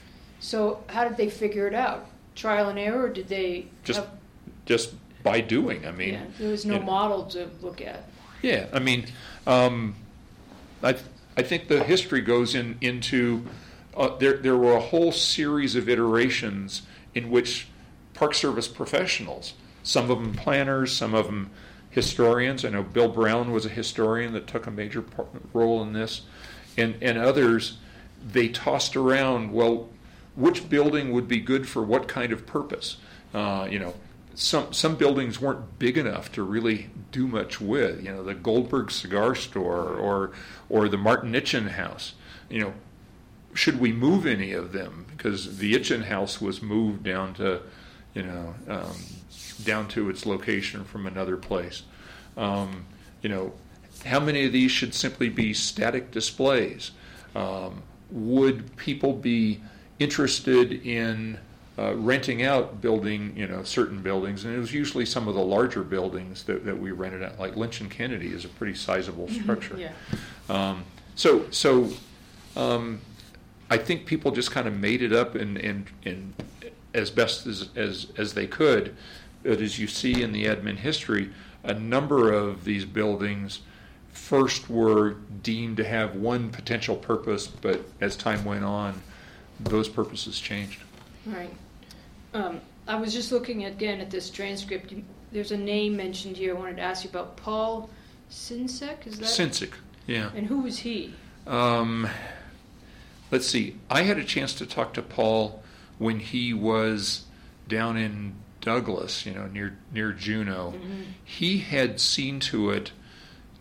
So how did they figure it out? Trial and error, or did they Just have, just by doing. I mean, yeah, there was no you know, model to look at. Yeah, I mean, um, I I think the history goes in into uh, there. There were a whole series of iterations in which Park Service professionals, some of them planners, some of them historians. I know Bill Brown was a historian that took a major part, role in this, and and others. They tossed around, well, which building would be good for what kind of purpose? Uh, you know. Some some buildings weren't big enough to really do much with. You know, the Goldberg Cigar Store or or the Martin Itchen House. You know, should we move any of them? Because the Itchen House was moved down to, you know, um, down to its location from another place. Um, you know, how many of these should simply be static displays? Um, would people be interested in Uh, renting out building, you know, certain buildings, and it was usually some of the larger buildings that, that we rented out. Like Lynch and Kennedy is a pretty sizable structure. Yeah. Um, so, so um, I think people just kind of made it up and and, and as best as, as as they could. But as you see in the admin history, a number of these buildings first were deemed to have one potential purpose, but as time went on, those purposes changed. Right. Um, I was just looking again at this transcript. There's a name mentioned here. I wanted to ask you about Paul Sinsek. Is that? Sinsek, yeah. And who was he? Um, let's see. I had a chance to talk to Paul when he was down in Douglas, you know, near near Juneau. Mm-hmm. He had seen to it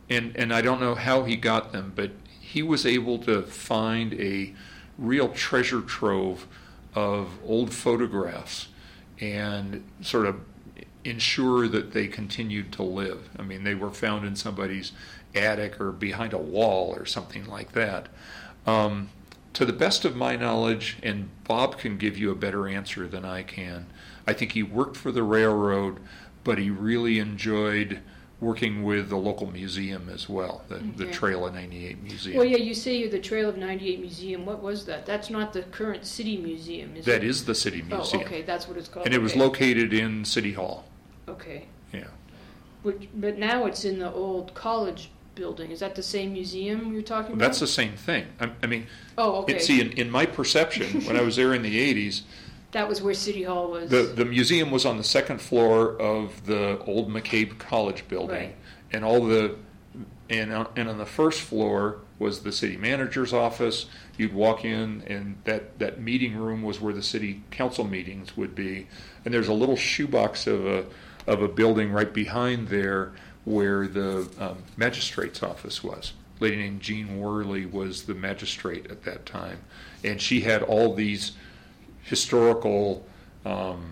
and, and I don't know how he got them, but he was able to find a real treasure trove of old photographs and sort of ensure that they continued to live. I mean, they were found in somebody's attic or behind a wall or something like that. Um, to the best of my knowledge, and Bob can give you a better answer than I can, I think he worked for the railroad, but he really enjoyed working with the local museum as well, the, okay. the Trail of ninety-eight Museum. Well, yeah, you say you're the Trail of ninety-eight Museum. What was that? That's not the current city museum, is That it? is the city museum. Oh, okay, that's what it's called. And it was okay. located in City Hall. Okay. Yeah. Which, but now it's in the old college building. Is that the same museum you're talking about? That's the same thing. I, I mean, Oh, okay. it, see, in, in my perception, when I was there in the eighties, That was where City Hall was. the, the museum was on the second floor of the old McCabe College building. Right. And all the and on, and on the first floor was the city manager's office. You'd walk in, and that, that meeting room was where the city council meetings would be. And there's a little shoebox of a of a building right behind there where the um, magistrate's office was. A lady named Jean Worley was the magistrate at that time, and she had all these historical um,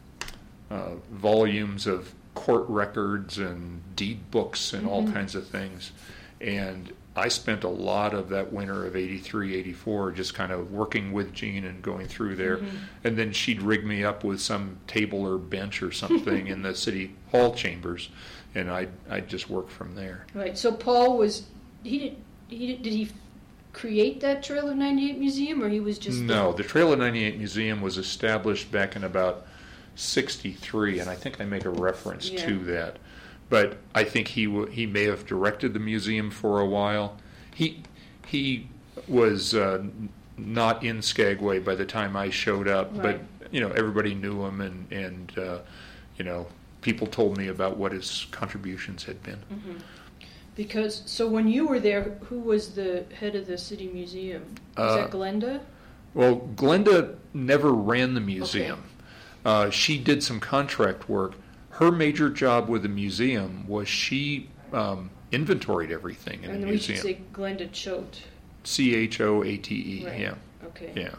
uh, volumes of court records and deed books and mm-hmm. all kinds of things. And I spent a lot of that winter of eighty-three, eighty-four just kind of working with Jean and going through there. Mm-hmm. And then she'd rig me up with some table or bench or something in the city hall chambers, and I'd, I'd just work from there. Right. So Paul was, he did, he did, did he create that Trail of ninety-eight Museum, or he was just... No, the, the Trail of ninety-eight Museum was established back in about sixty-three, and I think I make a reference yeah. to that. But I think he w- he may have directed the museum for a while. He he was uh, not in Skagway by the time I showed up, right. but you know everybody knew him, and and uh, you know people told me about what his contributions had been. Mm-hmm. Because so when you were there, who was the head of the city museum? Was Uh, that Glenda? Well, Glenda never ran the museum. Okay. Uh, she did some contract work. Her major job with the museum was she um, inventoried everything in and the we museum. should say Glenda Choate. C H O A T E, Right. yeah. Okay. Yeah.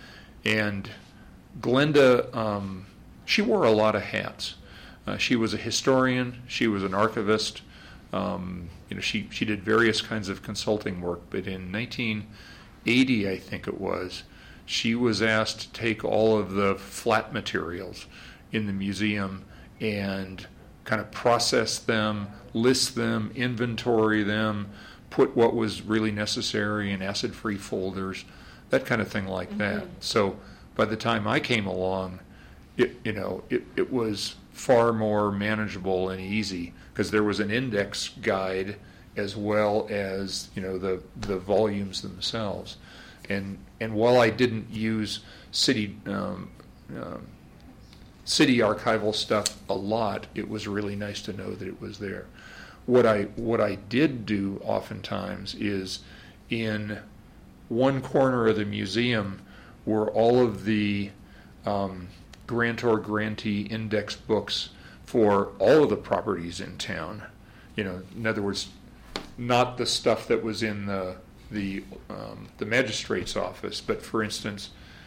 And Glenda, um, she wore a lot of hats. Uh, she was a historian. She was an archivist. Um, you know, she, she did various kinds of consulting work. But in nineteen eighty, I think it was, she was asked to take all of the flat materials in the museum and kind of process them, list them, inventory them, put what was really necessary in acid-free folders, that kind of thing like mm-hmm. that. So by the time I came along, it you know it, it was far more manageable and easy because there was an index guide as well as you know the the volumes themselves. And and while I didn't use city um, um, city archival stuff a lot, it was really nice to know that it was there. What I what I did do oftentimes is in one corner of the museum were all of the um, grantor grantee index books for all of the properties in town. You know, in other words, not the stuff that was in the the um, the magistrate's office, but for instance,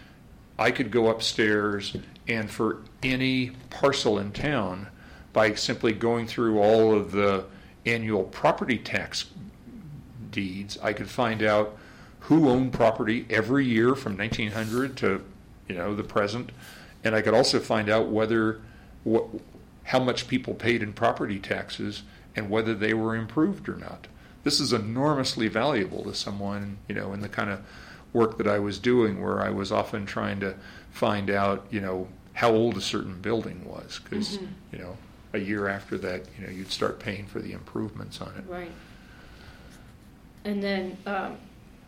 I could go upstairs and for any parcel in town, by simply going through all of the annual property tax deeds, I could find out who owned property every year from nineteen hundred to you know the present, and I could also find out whether what how much people paid in property taxes and whether they were improved or not. This is enormously valuable to someone, you know, in the kind of work that I was doing, where I was often trying to find out, you know, how old a certain building was, because, mm-hmm. you know, a year after that, you know, you'd start paying for the improvements on it. Right. And then, um,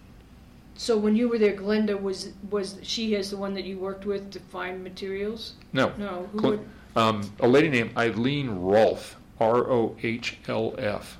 so when you were there, Glenda, was was she is the one that you worked with to find materials? No. No. Who Gl- would... um, a lady named Eileen Rolfe, R O H L F,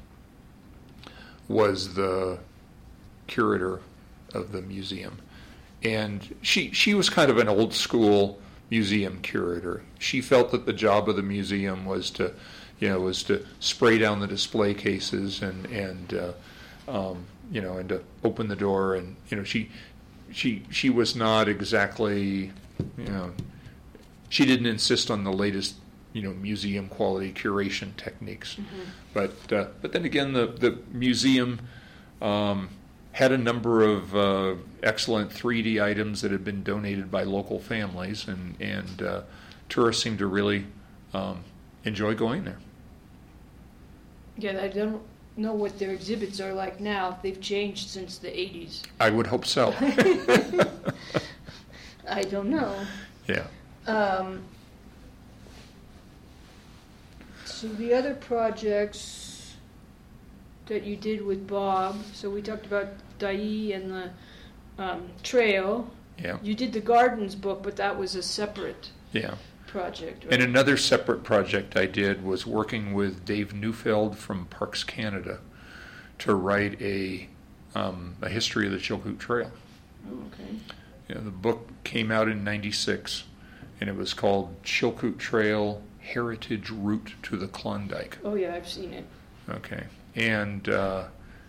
was the curator of the museum. And she she was kind of an old school museum curator. She felt that the job of the museum was to you know, was to spray down the display cases and and uh, um, you know, and to open the door, and you know, she she she was not exactly, you know, she didn't insist on the latest, you know, museum quality curation techniques, mm-hmm. but uh, but then again, the the museum um, had a number of uh, excellent three D items that had been donated by local families, and and uh, tourists seemed to really um, enjoy going there. Yeah, I don't know what their exhibits are like now. They've changed since the eighties. I would hope so. I don't know. Yeah. Um, so the other projects that you did with Bob, so we talked about Dai and the um, trail. Yeah. You did the gardens book, but that was a separate yeah. project. Right? And another separate project I did was working with Dave Neufeld from Parks Canada to write a um, a history of the Chilkoot Trail. Oh, okay. You know, the book came out in ninety-six, and it was called Chilkoot Trail: Heritage Route to the Klondike. Oh yeah, I've seen it. Okay. And uh,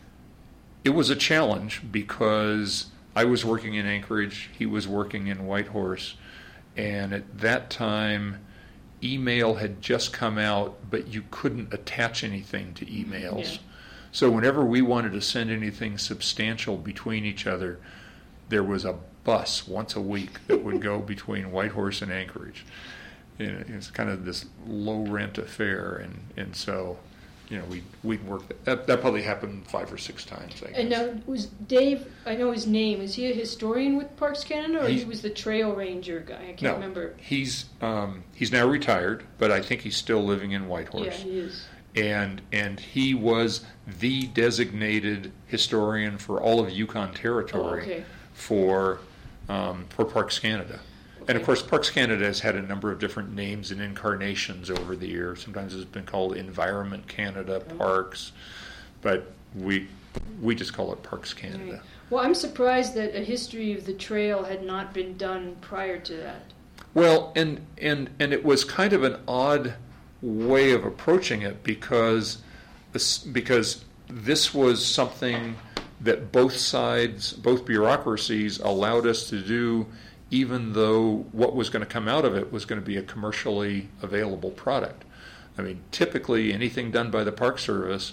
it was a challenge because I was working in Anchorage, he was working in Whitehorse, and at that time, email had just come out, but you couldn't attach anything to emails. Yeah. So whenever we wanted to send anything substantial between each other, there was a bus once a week that would go between Whitehorse and Anchorage. You know, it's kind of this low rent affair, and, and so, you know, we we'd work that. that. Probably happened five or six times. I guess. And now was Dave? I know his name. Is he a historian with Parks Canada, or he's, he was the trail ranger guy? I can't no, remember. He's um, he's now retired, but I think he's still living in Whitehorse. Yeah, he is. And and he was the designated historian for all of Yukon Territory oh, okay. for um, for Parks Canada. Okay. And of course, Parks Canada has had a number of different names and incarnations over the years. Sometimes it's been called Environment Canada Parks, but we we just call it Parks Canada. Right. Well, I'm surprised that a history of the trail had not been done prior to that. Well, and and and it was kind of an odd way of approaching it because this, because this was something that both sides, both bureaucracies, allowed us to do, even though what was going to come out of it was going to be a commercially available product. I mean, typically anything done by the Park Service,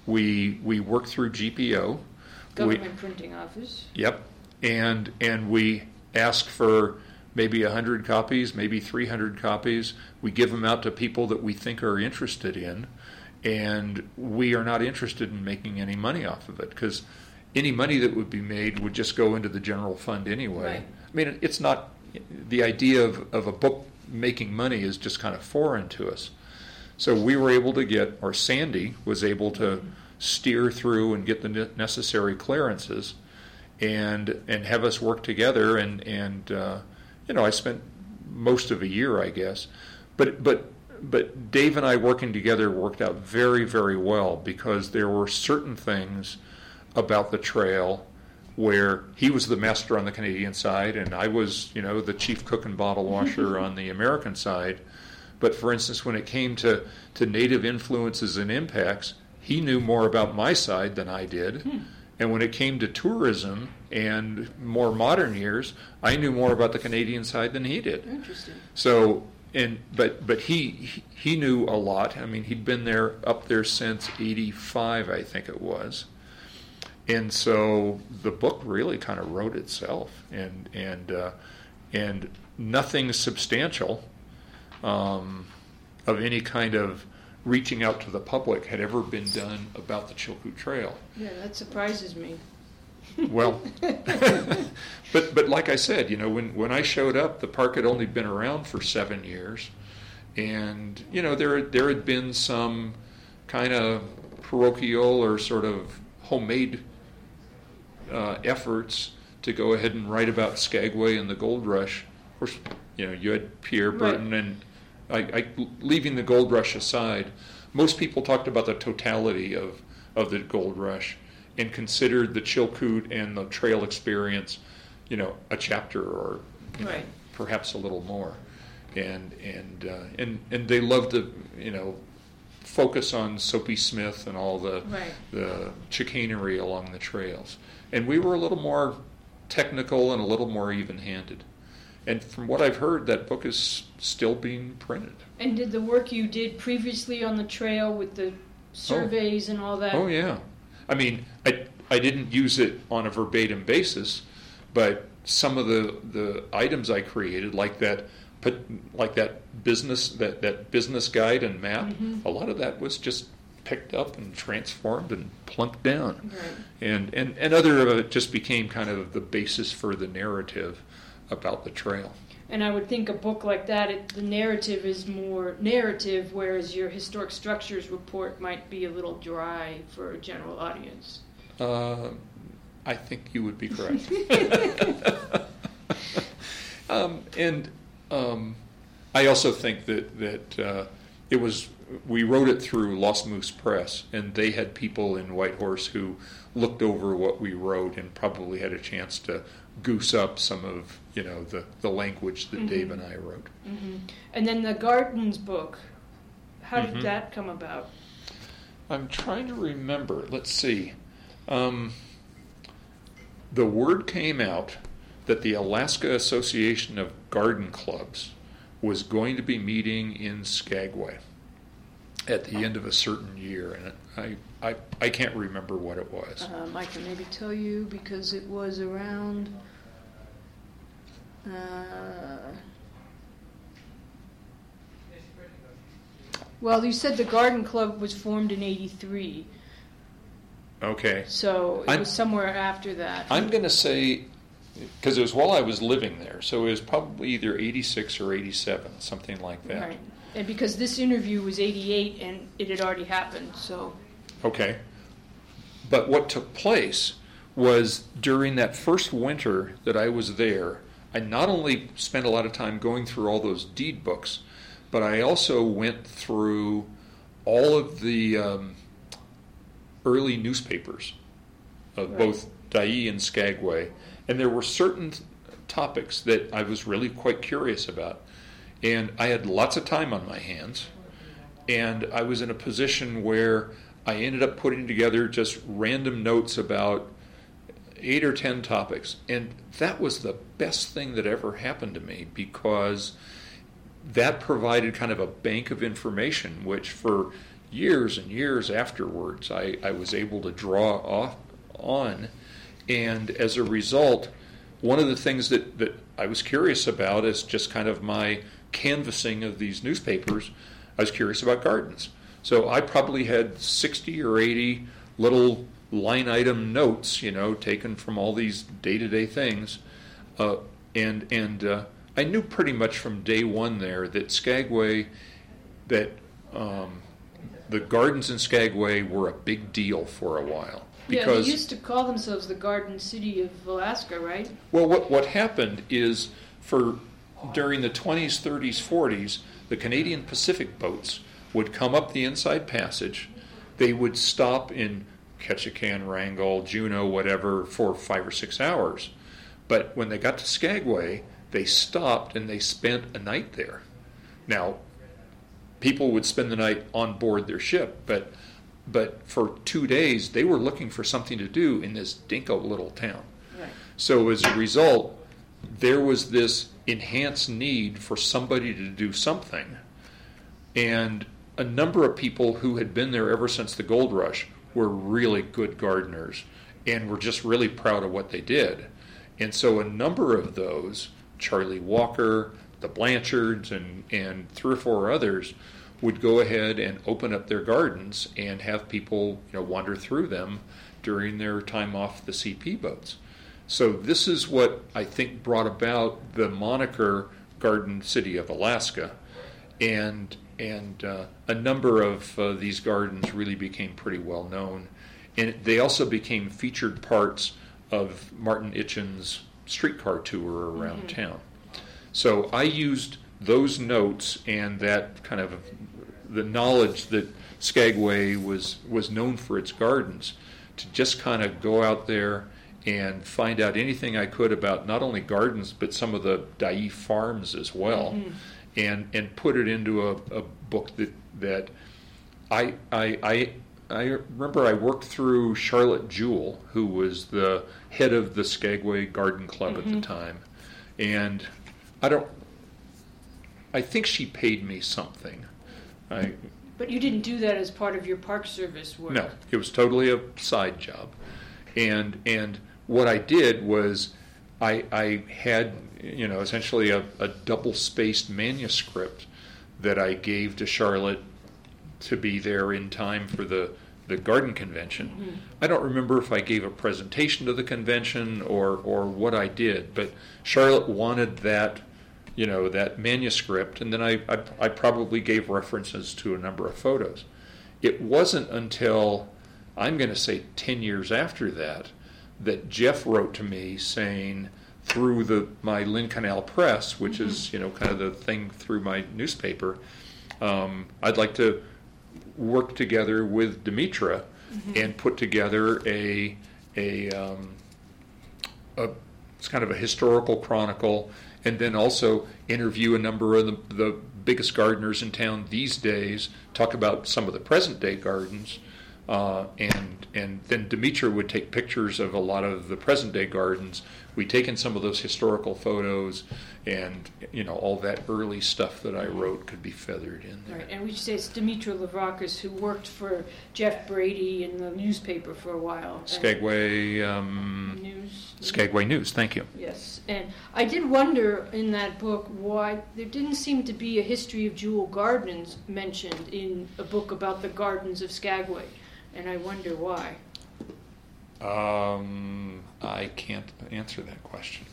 we we work through G P O. Government we, Printing Office. Yep, and and we ask for maybe one hundred copies, maybe three hundred copies. We give them out to people that we think are interested in, and we are not interested in making any money off of it because any money that would be made would just go into the general fund anyway. Right. I mean, it's not, the idea of, of a book making money is just kind of foreign to us. So we were able to get, or Sandy was able to steer through and get the necessary clearances and and have us work together. And, and uh, you know, I spent most of a year, I guess. But, but, but Dave and I working together worked out very, very well because there were certain things about the trail where he was the master on the Canadian side and I was, you know, the chief cook and bottle washer on the American side. But for instance, when it came to, to native influences and impacts, he knew more about my side than I did. Hmm. And when it came to tourism and more modern years, I knew more about the Canadian side than he did. Interesting. So, and but but he he knew a lot. I mean, he'd been there up there since eighty-five, I think it was. And so the book really kind of wrote itself, and and uh, and nothing substantial um, of any kind of reaching out to the public had ever been done about the Chilkoot Trail. Yeah, that surprises me. Well, but but like I said, you know, when when I showed up, the park had only been around for seven years, and you know there there had been some kind of parochial or sort of homemade Uh, efforts to go ahead and write about Skagway and the gold rush. Of course, you know, you had Pierre Burton, right. and I, I, leaving the gold rush aside, most people talked about the totality of, of the gold rush and considered the Chilkoot and the trail experience, you know, a chapter or you right. know, perhaps a little more. And and uh, and and they loved to, you know, focus on Soapy Smith and all the Right. the chicanery along the trails. And we were a little more technical and a little more even-handed. And from what I've heard, that book is still being printed. And did the work you did previously on the trail with the surveys and all that? Oh, yeah. I mean, I, I didn't use it on a verbatim basis, but some of the, the items I created, like that put like that business that, that business guide and map, Mm-hmm. a lot of that was just picked up and transformed and plunked down. Right. And, and, and other of it just became kind of the basis for the narrative about the trail. And I would think a book like that, it, the narrative is more narrative, whereas your historic structures report might be a little dry for a general audience. Uh, I think you would be correct. um, and um, I also think that that uh, it was we wrote it through Lost Moose Press, and they had people in Whitehorse who looked over what we wrote and probably had a chance to goose up some of you know the, the language that Mm-hmm. Dave and I wrote. Mm-hmm. And then the Gardens book, how did Mhm. that come about? I'm trying to remember. Let's see. Um, the word came out that the Alaska Association of Garden Clubs was going to be meeting in Skagway at the end of a certain year, and I, I, I can't remember what it was. Um, I can maybe tell you because it was around. Uh, well, you said the Garden Club was formed in eighty-three, Okay. so it I'm- was somewhere after that. I'm going to say, because it was while I was living there, so it was probably either eighty-six or eighty-seven, something like that. Right. And because this interview was eighty-eight and it had already happened, so. Okay. But what took place was during that first winter that I was there, I not only spent a lot of time going through all those deed books, but I also went through all of the um, early newspapers of Right. both Dyea and Skagway. And there were certain topics that I was really quite curious about. And I had lots of time on my hands. And I was in a position where I ended up putting together just random notes about eight or ten topics. And that was the best thing that ever happened to me, because that provided kind of a bank of information, which for years and years afterwards I, I was able to draw off on. And as a result, one of the things that, that I was curious about is just kind of my canvassing of these newspapers. I was curious about gardens. So I probably had sixty or eighty little line item notes, you know, taken from all these day-to-day things. Uh, and and uh, I knew pretty much from day one there that Skagway, that um, the gardens in Skagway were a big deal for a while. Yeah, they Because, used to call themselves the Garden City of Alaska, right? well, what, what happened is for during the twenties, thirties, forties, the Canadian Pacific boats would come up the Inside Passage. They would stop in Ketchikan, Wrangell, Juneau, whatever, for five or six hours. But when they got to Skagway, they stopped and they spent a night there. Now, people would spend the night on board their ship, but but for two days they were looking for something to do in this dinko little town. Right. So as a result, there was this enhanced need for somebody to do something. And a number of people who had been there ever since the gold rush were really good gardeners and were just really proud of what they did. And so a number of those, Charlie Walker, the Blanchards, and, and three or four others, would go ahead and open up their gardens and have people, you know, wander through them during their time off the C P boats. So this is what I think brought about the moniker Garden City of Alaska, and and uh, a number of uh, these gardens really became pretty well known, and they also became featured parts of Martin Itchen's streetcar tour around Mm-hmm. town. So I used those notes and that kind of the knowledge that Skagway was was known for its gardens to just kind of go out there and find out anything I could about not only gardens but some of the Dyea farms as well, Mm-hmm. and and put it into a, a book that that I, I, I, I remember I worked through Charlotte Jewell, who was the head of the Skagway Garden Club mm-hmm. at the time, and I don't. I think she paid me something. I, but you didn't do that as part of your Park Service work. No, it was totally a side job, and and what I did was I I had you know essentially a, a double spaced manuscript that I gave to Charlotte to be there in time for the, the garden convention. Mm-hmm. I don't remember if I gave a presentation to the convention or, or what I did, but Charlotte wanted that, you know, that manuscript, and then I, I, I probably gave references to a number of photos. It wasn't until, I'm going to say ten years after that, that Jeff wrote to me saying, through the my Lynn Canal Press, which mm-hmm. is, you know, kind of the thing through my newspaper, um, I'd like to work together with Demetra mm-hmm. and put together a a, um, a it's kind of a historical chronicle, and then also interview a number of the, the biggest gardeners in town these days, talk about some of the present day gardens, uh, and and then Demetra would take pictures of a lot of the present day gardens. We'd taken some of those historical photos, and you know all that early stuff that I wrote could be feathered in there. Right, and we should say it's Demetra Lavrakis, who worked for Jeff Brady in the newspaper for a while. Skagway um, News. Skagway News. Thank you. Yes, and I did wonder in that book why there didn't seem to be a history of Jewell Gardens mentioned in a book about the gardens of Skagway, and I wonder why. Um, I can't answer that question.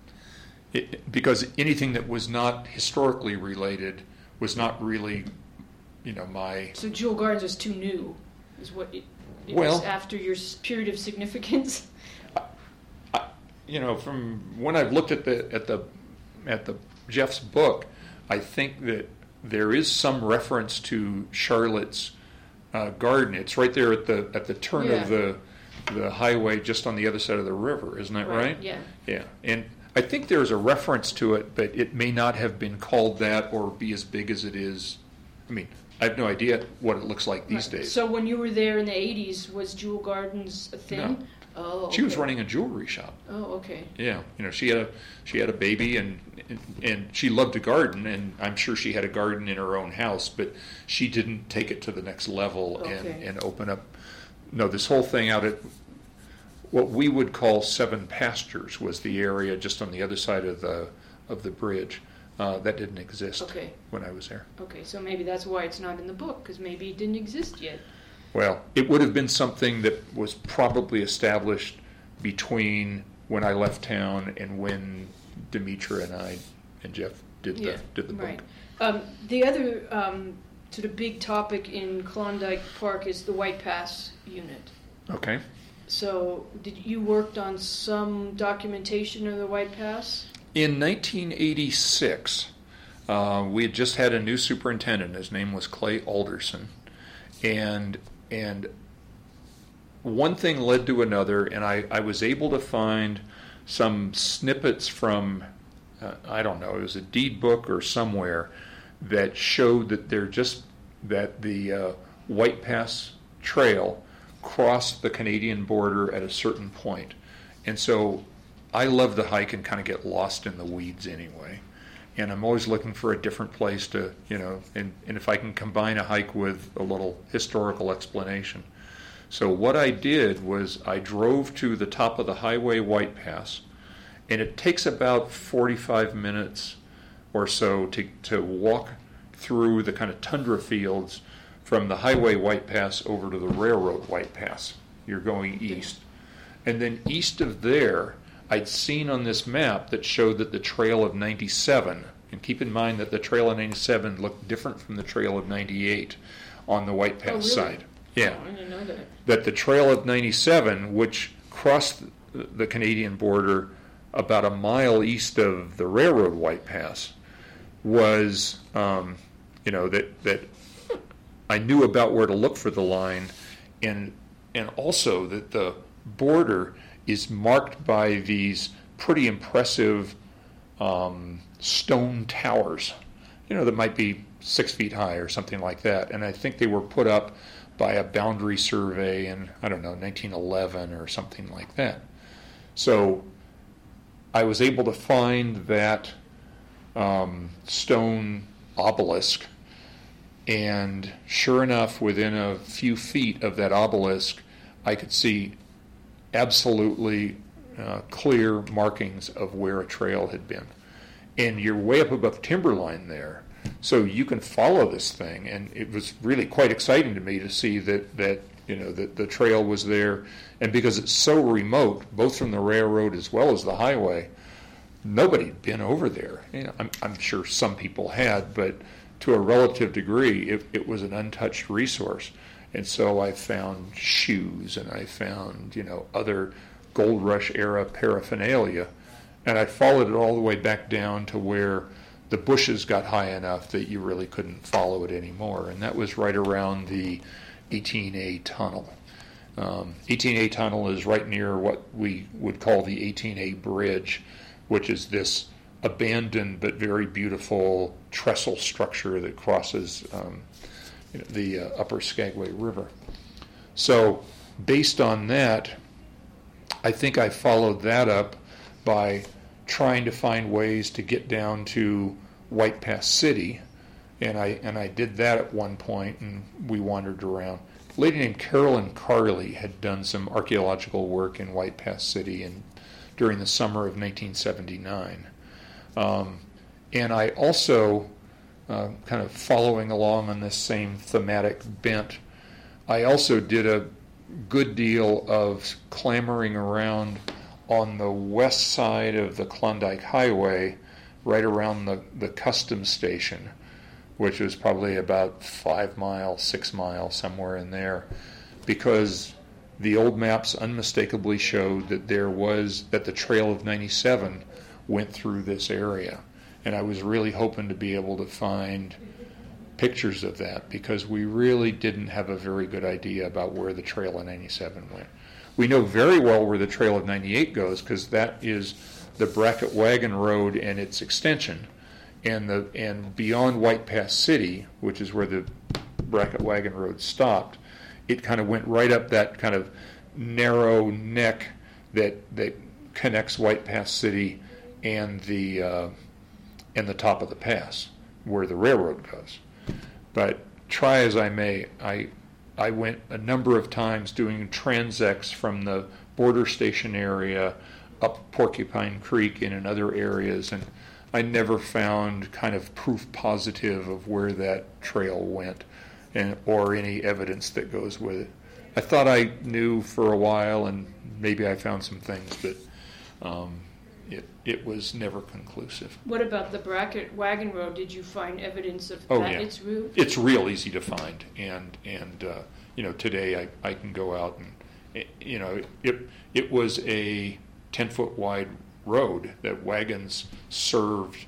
It, because anything that was not historically related was not really, you know, my... So Jewell Gardens was too new, is what it, it well, was after your period of significance? I, I, you know, from when I've looked at the at the at the Jeff's book, I think that there is some reference to Charlotte's uh, garden. It's right there at the at the turn yeah. of the the highway, just on the other side of the river. Isn't that right? right? Yeah. Yeah, and I think there's a reference to it, but it may not have been called that or be as big as it is. I mean, I have no idea what it looks like these right. days. So when you were there in the eighties, was Jewell Gardens a thing? No. Oh, okay. She was running a jewelry shop. Oh, okay. Yeah, you know, she had a she had a baby, and, and and she loved to garden, and I'm sure she had a garden in her own house, but she didn't take it to the next level Okay. and, and open up. No, this whole thing out at what we would call Seven Pastures was the area just on the other side of the of the bridge. Uh, that didn't exist Okay. when I was there. Okay, so maybe that's why it's not in the book, because maybe it didn't exist yet. Well, it would have been something that was probably established between when I left town and when Demetra and I and Jeff did the Yeah, did the book. right. Um, the other um, sort of big topic in Klondike Park is the White Pass unit. Okay. So, did you worked on some documentation of the White Pass? In nineteen eighty-six, uh, we had just had a new superintendent. His name was Clay Alderson, and and one thing led to another, and I, I was able to find some snippets from uh, I don't know, it was a deed book or somewhere that showed that they're just that the uh, White Pass Trail crossed the Canadian border at a certain point. And so I love to hike and kind of get lost in the weeds anyway. And I'm always looking for a different place to, you know, and, and if I can combine a hike with a little historical explanation. So what I did was I drove to the top of the Highway White Pass, and it takes about forty-five minutes or so to, to walk through the kind of tundra fields from the Highway White Pass over to the Railroad White Pass. You're going east. And then east of there, I'd seen on this map that showed that the Trail of ninety-seven, and keep in mind that the Trail of ninety-seven looked different from the Trail of ninety-eight on the White Pass oh, really? side. Yeah. Oh, I didn't know that. That the Trail of ninety-seven, which crossed the Canadian border about a mile east of the Railroad White Pass, was, um, you know, that that I knew about where to look for the line, and and also that the border is marked by these pretty impressive um, stone towers. you know, that might be six feet high or something like that. And I think they were put up by a boundary survey in, I don't know, nineteen eleven or something like that. So I was able to find that um, stone obelisk, and sure enough, within a few feet of that obelisk, I could see absolutely uh, clear markings of where a trail had been. And you're way up above timberline there, so you can follow this thing. And it was really quite exciting to me to see that, that you know, that the trail was there. And because it's so remote, both from the railroad as well as the highway, nobody had been over there. You know, I'm, I'm sure some people had, but to a relative degree, it, it was an untouched resource. And so I found shoes, and I found, you know, other Gold Rush era paraphernalia, and I followed it all the way back down to where the bushes got high enough that you really couldn't follow it anymore. And that was right around the eighteen A tunnel. Um, eighteen A tunnel is right near what we would call the eighteen A bridge, which is this abandoned but very beautiful trestle structure that crosses um, you know, the uh, upper Skagway River. So based on that, I think I followed that up by trying to find ways to get down to White Pass City, and I and I did that at one point, and we wandered around. A lady named Carolyn Carley had done some archaeological work in White Pass City and during the summer of nineteen seventy-nine. Um, and I also, uh, kind of following along on this same thematic bent, I also did a good deal of clambering around on the west side of the Klondike Highway, right around the, the customs station, which was probably about five miles, six miles, somewhere in there, because the old maps unmistakably showed that there was, that the Trail of ninety-seven went through this area. And I was really hoping to be able to find pictures of that, because we really didn't have a very good idea about where the Trail of ninety-seven went. We know very well where the Trail of ninety-eight goes, because that is the Brackett Wagon Road and its extension. And the and beyond White Pass City, which is where the Brackett Wagon Road stopped, it kind of went right up that kind of narrow neck that that connects White Pass City and the uh, and the top of the pass, where the railroad goes. But try as I may, I I went a number of times doing transects from the border station area up Porcupine Creek and in other areas, and I never found kind of proof positive of where that trail went, and or any evidence that goes with it. I thought I knew for a while, and maybe I found some things, but um, it it was never conclusive. What about the Brackett Wagon Road? Did you find evidence of oh, that, yeah. its route? It's real easy to find, and and uh, you know, today I, I can go out and, you know, it it was a ten foot wide road that wagons served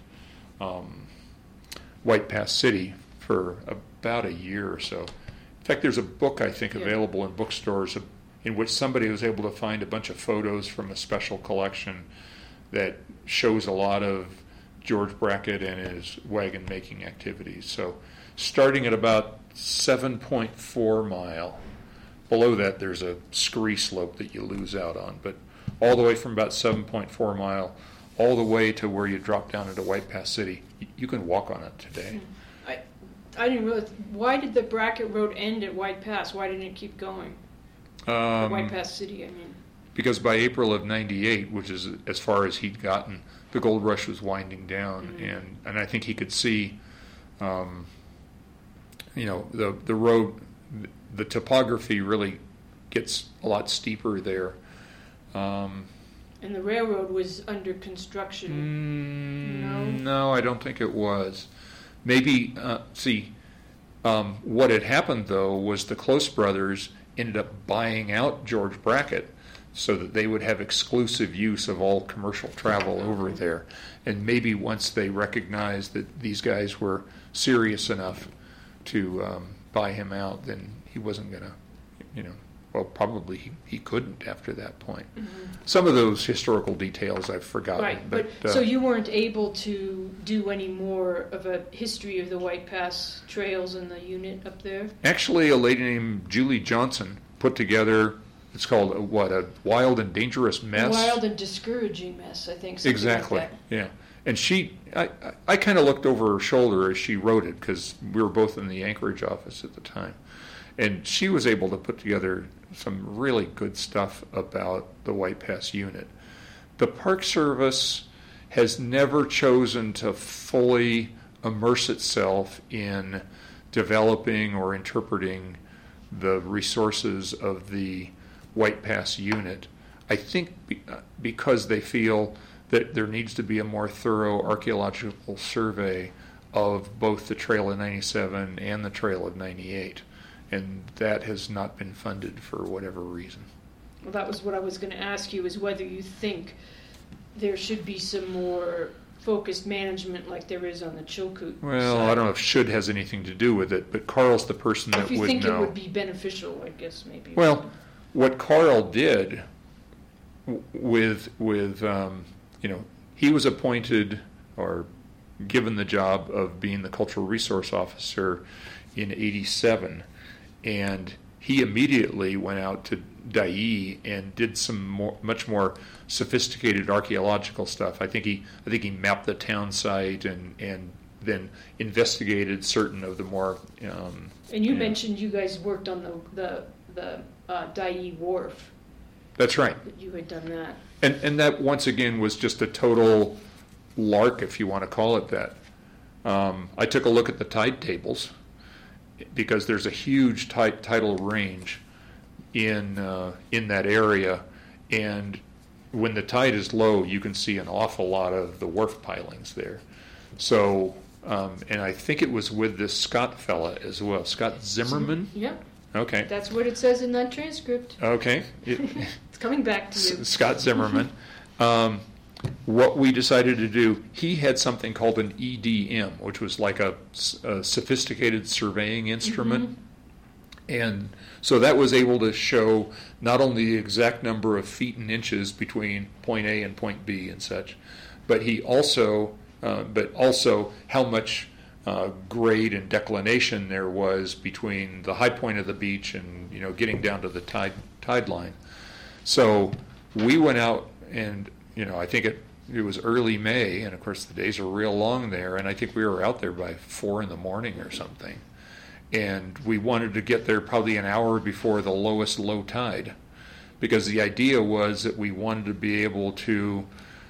um, White Pass City for about a year or so. In fact, there's a book, I think, available yeah. in bookstores in which somebody was able to find a bunch of photos from a special collection that shows a lot of George Brackett and his wagon making activities. So starting at about seven point four mile, below that there's a scree slope that you lose out on, but all the way from about seven point four mile all the way to where you drop down into White Pass City, you can walk on it today. I I didn't realize, why did the Brackett Road end at White Pass? Why didn't it keep going? Um, White Pass City, I mean. Because by April of ninety-eight, which is as far as he'd gotten, the gold rush was winding down, mm-hmm. and, and I think he could see, um, you know, the the road, the topography really gets a lot steeper there. Um, and the railroad was under construction. Mm, no? No, I don't think it was. Maybe, uh, see, um, what had happened, though, was the Close brothers ended up buying out George Brackett so that they would have exclusive use of all commercial travel over there. And maybe once they recognized that these guys were serious enough to um, buy him out, then he wasn't going to, you know, well, probably he, he couldn't after that point. Mm-hmm. Some of those historical details I've forgotten. Right, but, but uh, so you weren't able to do any more of a history of the White Pass trails and the unit up there? Actually, a lady named Julie Johnson put together, it's called, a, what, a Wild and Dangerous Mess? Wild and Discouraging Mess, I think. Exactly, like that. yeah. And she, I, I, I kind of looked over her shoulder as she wrote it, because we were both in the Anchorage office at the time. And she was able to put together some really good stuff about the White Pass unit. The Park Service has never chosen to fully immerse itself in developing or interpreting the resources of the White Pass unit. I think be, uh, because they feel that there needs to be a more thorough archaeological survey of both the Trail of ninety-seven and the Trail of ninety-eight. And that has not been funded for whatever reason. Well, that was what I was going to ask you, is whether you think there should be some more focused management like there is on the Chilkoot Well, side. I don't know if should has anything to do with it, but Carl's the person that If you would think know. it would be beneficial, I guess maybe. Well, what Carl did w- with with um, you know, he was appointed or given the job of being the cultural resource officer in eighty-seven, and he immediately went out to Dyea and did some more, much more sophisticated archaeological stuff. I think he I think he mapped the town site and and then investigated certain of the more. Um, and you you know, mentioned you guys worked on the the the uh, Dyea Wharf. That's right. That you had done that. And and that once again was just a total lark, if you want to call it that. Um, I took a look at the tide tables because there's a huge tide, tidal range in uh, in that area, and when the tide is low, you can see an awful lot of the wharf pilings there. So, um, and I think it was with this Scott fella as well, Scott Zimmerman. Yeah, Okay. that's what it says in that transcript. Okay. It, It's coming back to you. S- Scott Zimmerman. Um, what we decided to do, he had something called an E D M, which was like a, a sophisticated surveying instrument. Mm-hmm. And so that was able to show not only the exact number of feet and inches between point A and point B and such, but he also, uh, but also how much uh, grade and declination there was between the high point of the beach and, you know, getting down to the tide tide line. So we went out and, you know, I think it it was early May, and of course the days are real long there, and I think we were out there by four in the morning or something. And we wanted to get there probably an hour before the lowest low tide, because the idea was that we wanted to be able to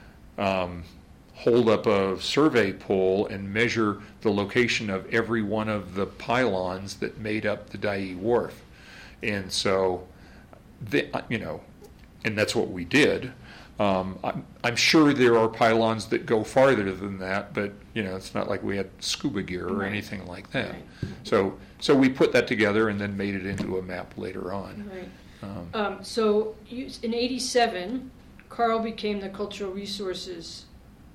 um, hold up a survey pole and measure the location of every one of the pylons that made up the Dyea Wharf. And so, the, you know, and that's what we did. Um, I'm, I'm sure there are pylons that go farther than that, but you know, it's not like we had scuba gear or Right. anything like that. Right. So, so we put that together and then made it into a map later on. Right. Um, Um, so you, in eighty-seven, Carl became the cultural resources.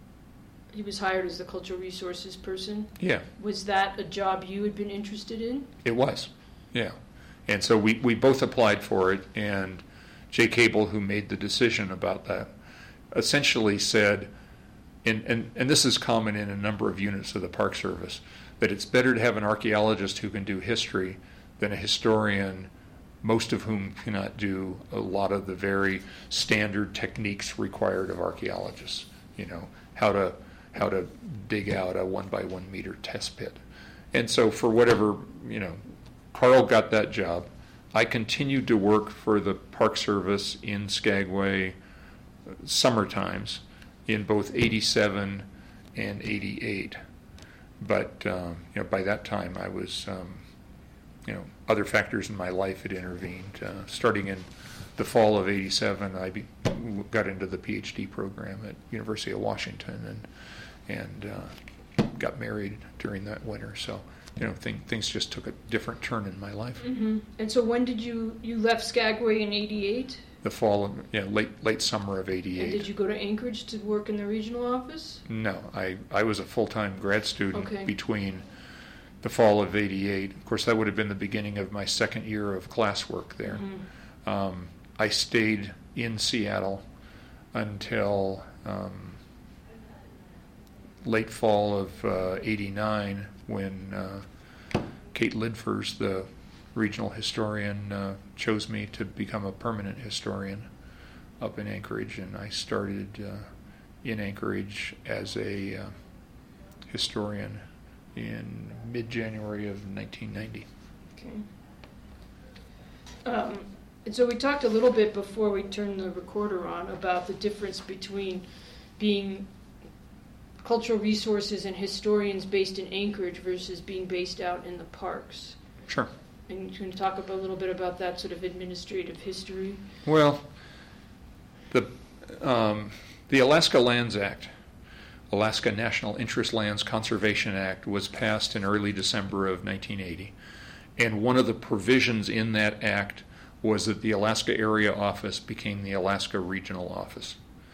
He was hired as the cultural resources person. yeah, Was that a job you had been interested in? it was. Yeah, and so we we both applied for it, and Jay Cable, who made the decision about that, essentially said, and, and, and this is common in a number of units of the Park Service, that it's better to have an archaeologist who can do history than a historian, most of whom cannot do a lot of the very standard techniques required of archaeologists. You know, how to how to dig out a one by one meter test pit. And so for whatever, you know, Carl got that job. I continued to work for the Park Service in Skagway summer times in both eighty-seven and eighty-eight. But um, you know, by that time I was, um, you know, other factors in my life had intervened. Uh, starting in the fall of eighty-seven, I be, got into the PhD program at University of Washington and and uh, got married during that winter. So, you know, thing, things just took a different turn in my life. Mm-hmm. And so when did you, you left Skagway in eighty-eight? The fall, of, yeah, late late summer of eighty-eight. And did you go to Anchorage to work in the regional office? No, I, I was a full-time grad student Okay. between the fall of eighty-eight. Of course, that would have been the beginning of my second year of classwork there. Mm-hmm. Um, I stayed in Seattle until um, late fall of uh, eighty-nine, when uh, Kate Lidfors, the regional historian, uh, chose me to become a permanent historian up in Anchorage, and I started uh, in Anchorage as a uh, historian in mid-January of nineteen ninety. Okay. Um, and so we talked a little bit before we turned the recorder on about the difference between being cultural resources and historians based in Anchorage versus being based out in the parks. Sure. And you can talk about, a little bit about that sort of administrative history. Well, the um, the Alaska Lands Act, Alaska National Interest Lands Conservation Act, was passed in early December of nineteen eighty. And one of the provisions in that act was that the Alaska Area Office became the Alaska Regional Office.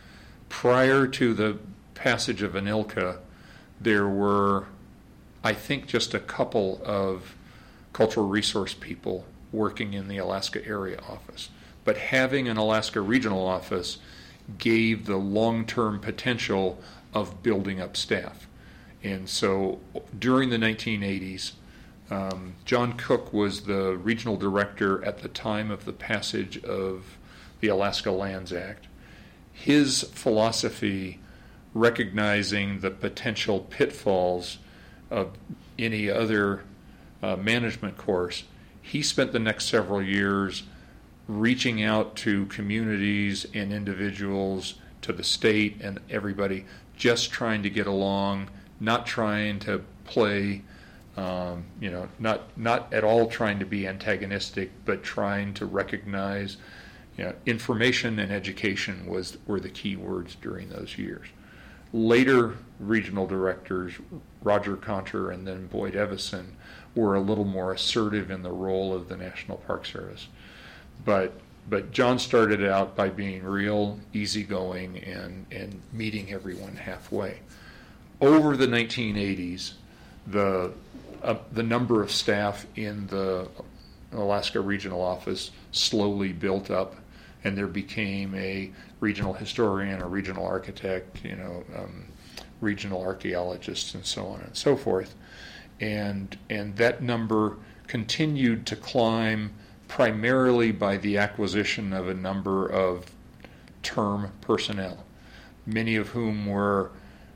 Prior to the passage of ANILCA, there were, I think, just a couple of cultural resource people working in the Alaska Area Office. But having an Alaska Regional Office gave the long-term potential of building up staff. And so during the nineteen eighties, um, John Cook was the regional director at the time of the passage of the Alaska Lands Act. His philosophy, recognizing the potential pitfalls of any other uh, management course, he spent the next several years reaching out to communities and individuals, to the state and everybody, just trying to get along, not trying to play, um, you know, not not at all trying to be antagonistic, but trying to recognize, you know, information and education was were the key words during those years. Later regional directors, Roger Conter and then Boyd Evison, were a little more assertive in the role of the National Park Service. But but John started out by being real easygoing and, and meeting everyone halfway. Over the nineteen eighties, the uh, the number of staff in the Alaska Regional Office slowly built up, and there became a regional historian, a regional architect, you know, um, regional archaeologists, and so on and so forth. And and that number continued to climb, primarily by the acquisition of a number of term personnel, many of whom were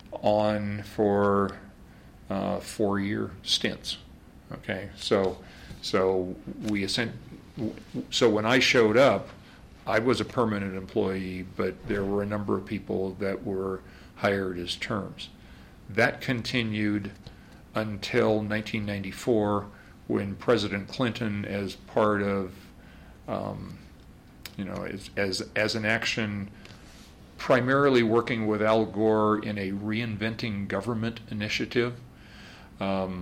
on for uh, four-year stints. Okay, so so we ascend, so when I showed up, I was a permanent employee, but there were a number of people that were hired as terms. That continued until nineteen ninety-four, when President Clinton, as part of, um, you know, as, as as an action, primarily working with Al Gore in a reinventing government initiative, um,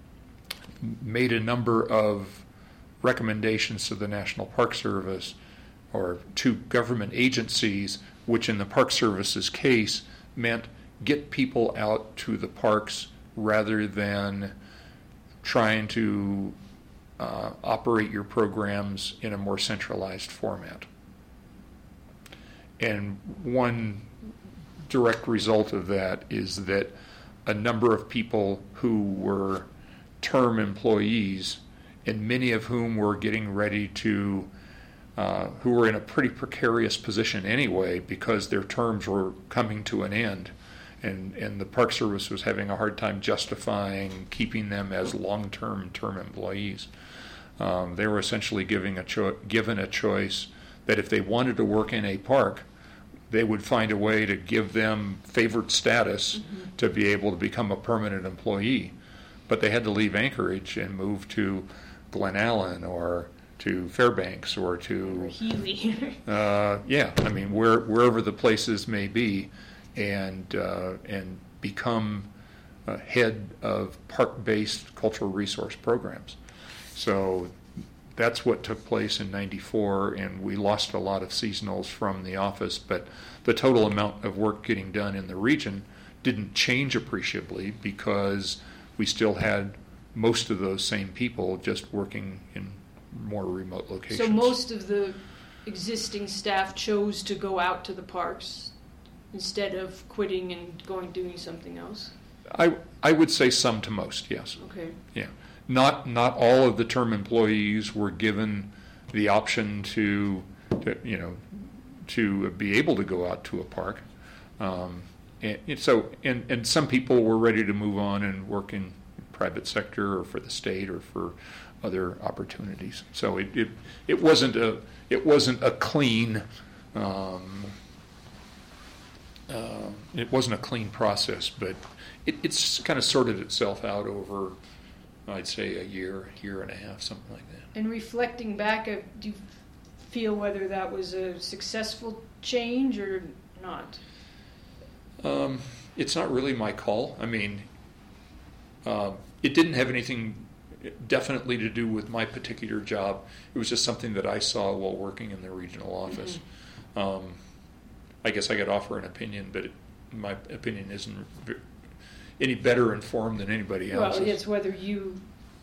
made a number of recommendations to the National Park Service, or to government agencies, which in the Park Service's case meant get people out to the parks rather than trying to uh, operate your programs in a more centralized format. And one direct result of that is that a number of people who were term employees, and many of whom were getting ready to, uh, who were in a pretty precarious position anyway because their terms were coming to an end, and, and the Park Service was having a hard time justifying keeping them as long-term term employees. Um, they were essentially giving a cho- given a choice that if they wanted to work in a park, they would find a way to give them favored status mm-hmm. to be able to become a permanent employee. But they had to leave Anchorage and move to Glen Allen or to Fairbanks or to Healy. uh, yeah, I mean where, wherever the places may be, and uh, and become uh, head of park-based cultural resource programs. So that's what took place in ninety-four, and we lost a lot of seasonals from the office, but the total amount of work getting done in the region didn't change appreciably because we still had most of those same people just working in more remote locations. So most of the existing staff chose to go out to the parks instead of quitting and going doing something else? I I would say some to most, yes. Okay. Yeah. Not not all of the term employees were given the option to, to you know, to be able to go out to a park. Um, and, and so and, and some people were ready to move on and work in private sector or for the state or for other opportunities. So it it, it wasn't a it wasn't a clean um, uh, it wasn't a clean process, but it, it's kind of sorted itself out over, I'd say, a year, year and a half, something like that. And reflecting back, uh, do you feel whether that was a successful change or not? Um, it's not really my call. I mean, uh, it didn't have anything definitely to do with my particular job. It was just something that I saw while working in the regional office. Mm-hmm. Um, I guess I could offer an opinion, but it, my opinion isn't any better informed than anybody else's. Well, it's whether you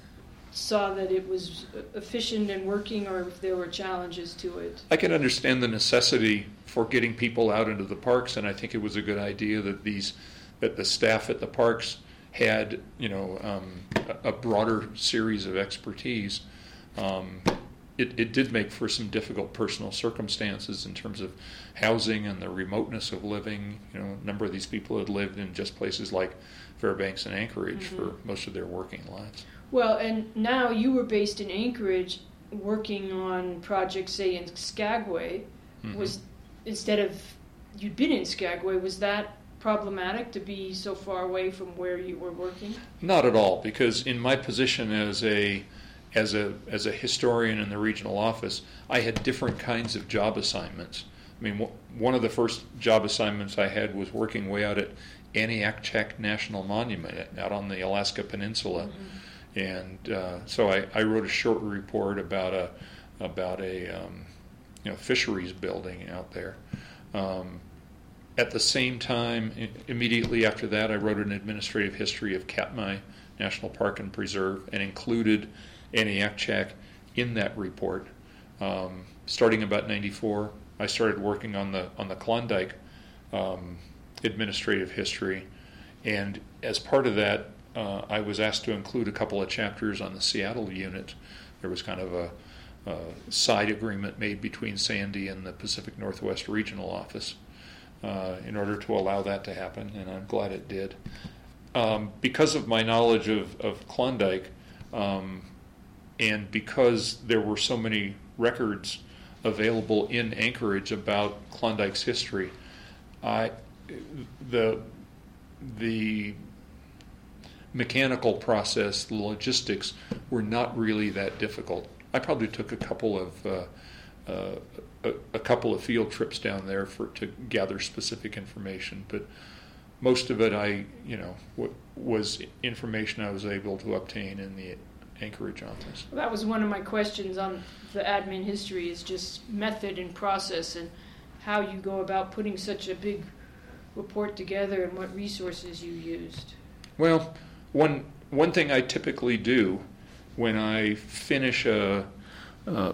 saw that it was efficient and working or if there were challenges to it. I can understand the necessity for getting people out into the parks, and I think it was a good idea that these that the staff at the parks had, you know, um, a, a broader series of expertise. Um, it, it did make for some difficult personal circumstances in terms of housing and the remoteness of living. You know, a number of these people had lived in just places like Fairbanks and Anchorage mm-hmm. for most of their working lives. Well, and now you were based in Anchorage working on projects, say, in Skagway. Mm-hmm. Was instead of you'd been in Skagway, was that problematic to be so far away from where you were working? Not at all, because in my position as a as a as a historian in the regional office, I had different kinds of job assignments. I mean, w- one of the first job assignments I had was working way out at Aniakchak National Monument out on the Alaska Peninsula. Mm-hmm. And uh, so I, I wrote a short report about a about a um, you know fisheries building out there. Um, at the same time, I- immediately after that, I wrote an administrative history of Katmai National Park and Preserve and included Aniakchak in that report. Um, starting about ninety-four, I started working on the on the Klondike um, administrative history, and as part of that, Uh, I was asked to include a couple of chapters on the Seattle unit. There was kind of a, a side agreement made between Sandy and the Pacific Northwest Regional Office uh, in order to allow that to happen, and I'm glad it did. Um, because of my knowledge of, of Klondike, um, and because there were so many records available in Anchorage about Klondike's history, I the the mechanical process, the logistics, were not really that difficult. I probably took a couple of uh, uh, a, a couple of field trips down there for to gather specific information, but most of it, I you know, w- was information I was able to obtain in the Anchorage office. Well, that was one of my questions on the admin history: is just method and process, and how you go about putting such a big report together, and what resources you used. Well, One one thing I typically do when I finish a uh,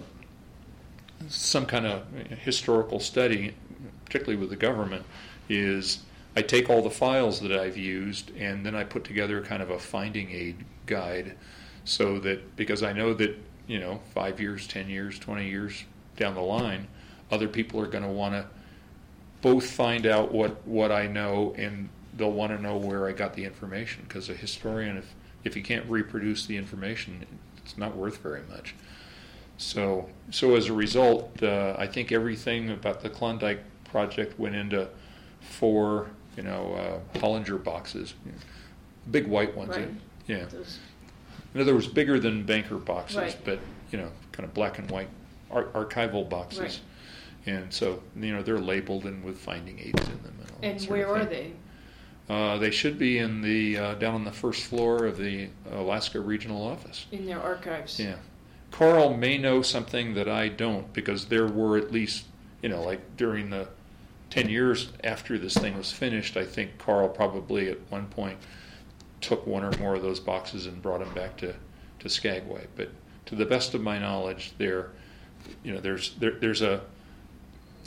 some kind of historical study, particularly with the government, is I take all the files that I've used and then I put together kind of a finding aid guide, so that because I know that you know five years, ten years, twenty years down the line, other people are going to want to both find out what what I know, and they'll want to know where I got the information, because a historian, if if you can't reproduce the information, it's not worth very much. So so as a result, uh, I think everything about the Klondike project went into four, you know, uh, Hollinger boxes, big white ones. Right. Yeah. Those. In other words, bigger than banker boxes, Right. but you know, kind of black and white ar- archival boxes. Right. And so you know they're labeled and with finding aids in them. And, all And that sort where of are thing. they? Uh, they should be in the uh, down on the first floor of the Alaska Regional Office. In their archives. Yeah. Carl may know something that I don't, because there were at least, you know, like during the ten years after this thing was finished, I think Carl probably at one point took one or more of those boxes and brought them back to, to Skagway. But to the best of my knowledge, there, you know, there's there, there's a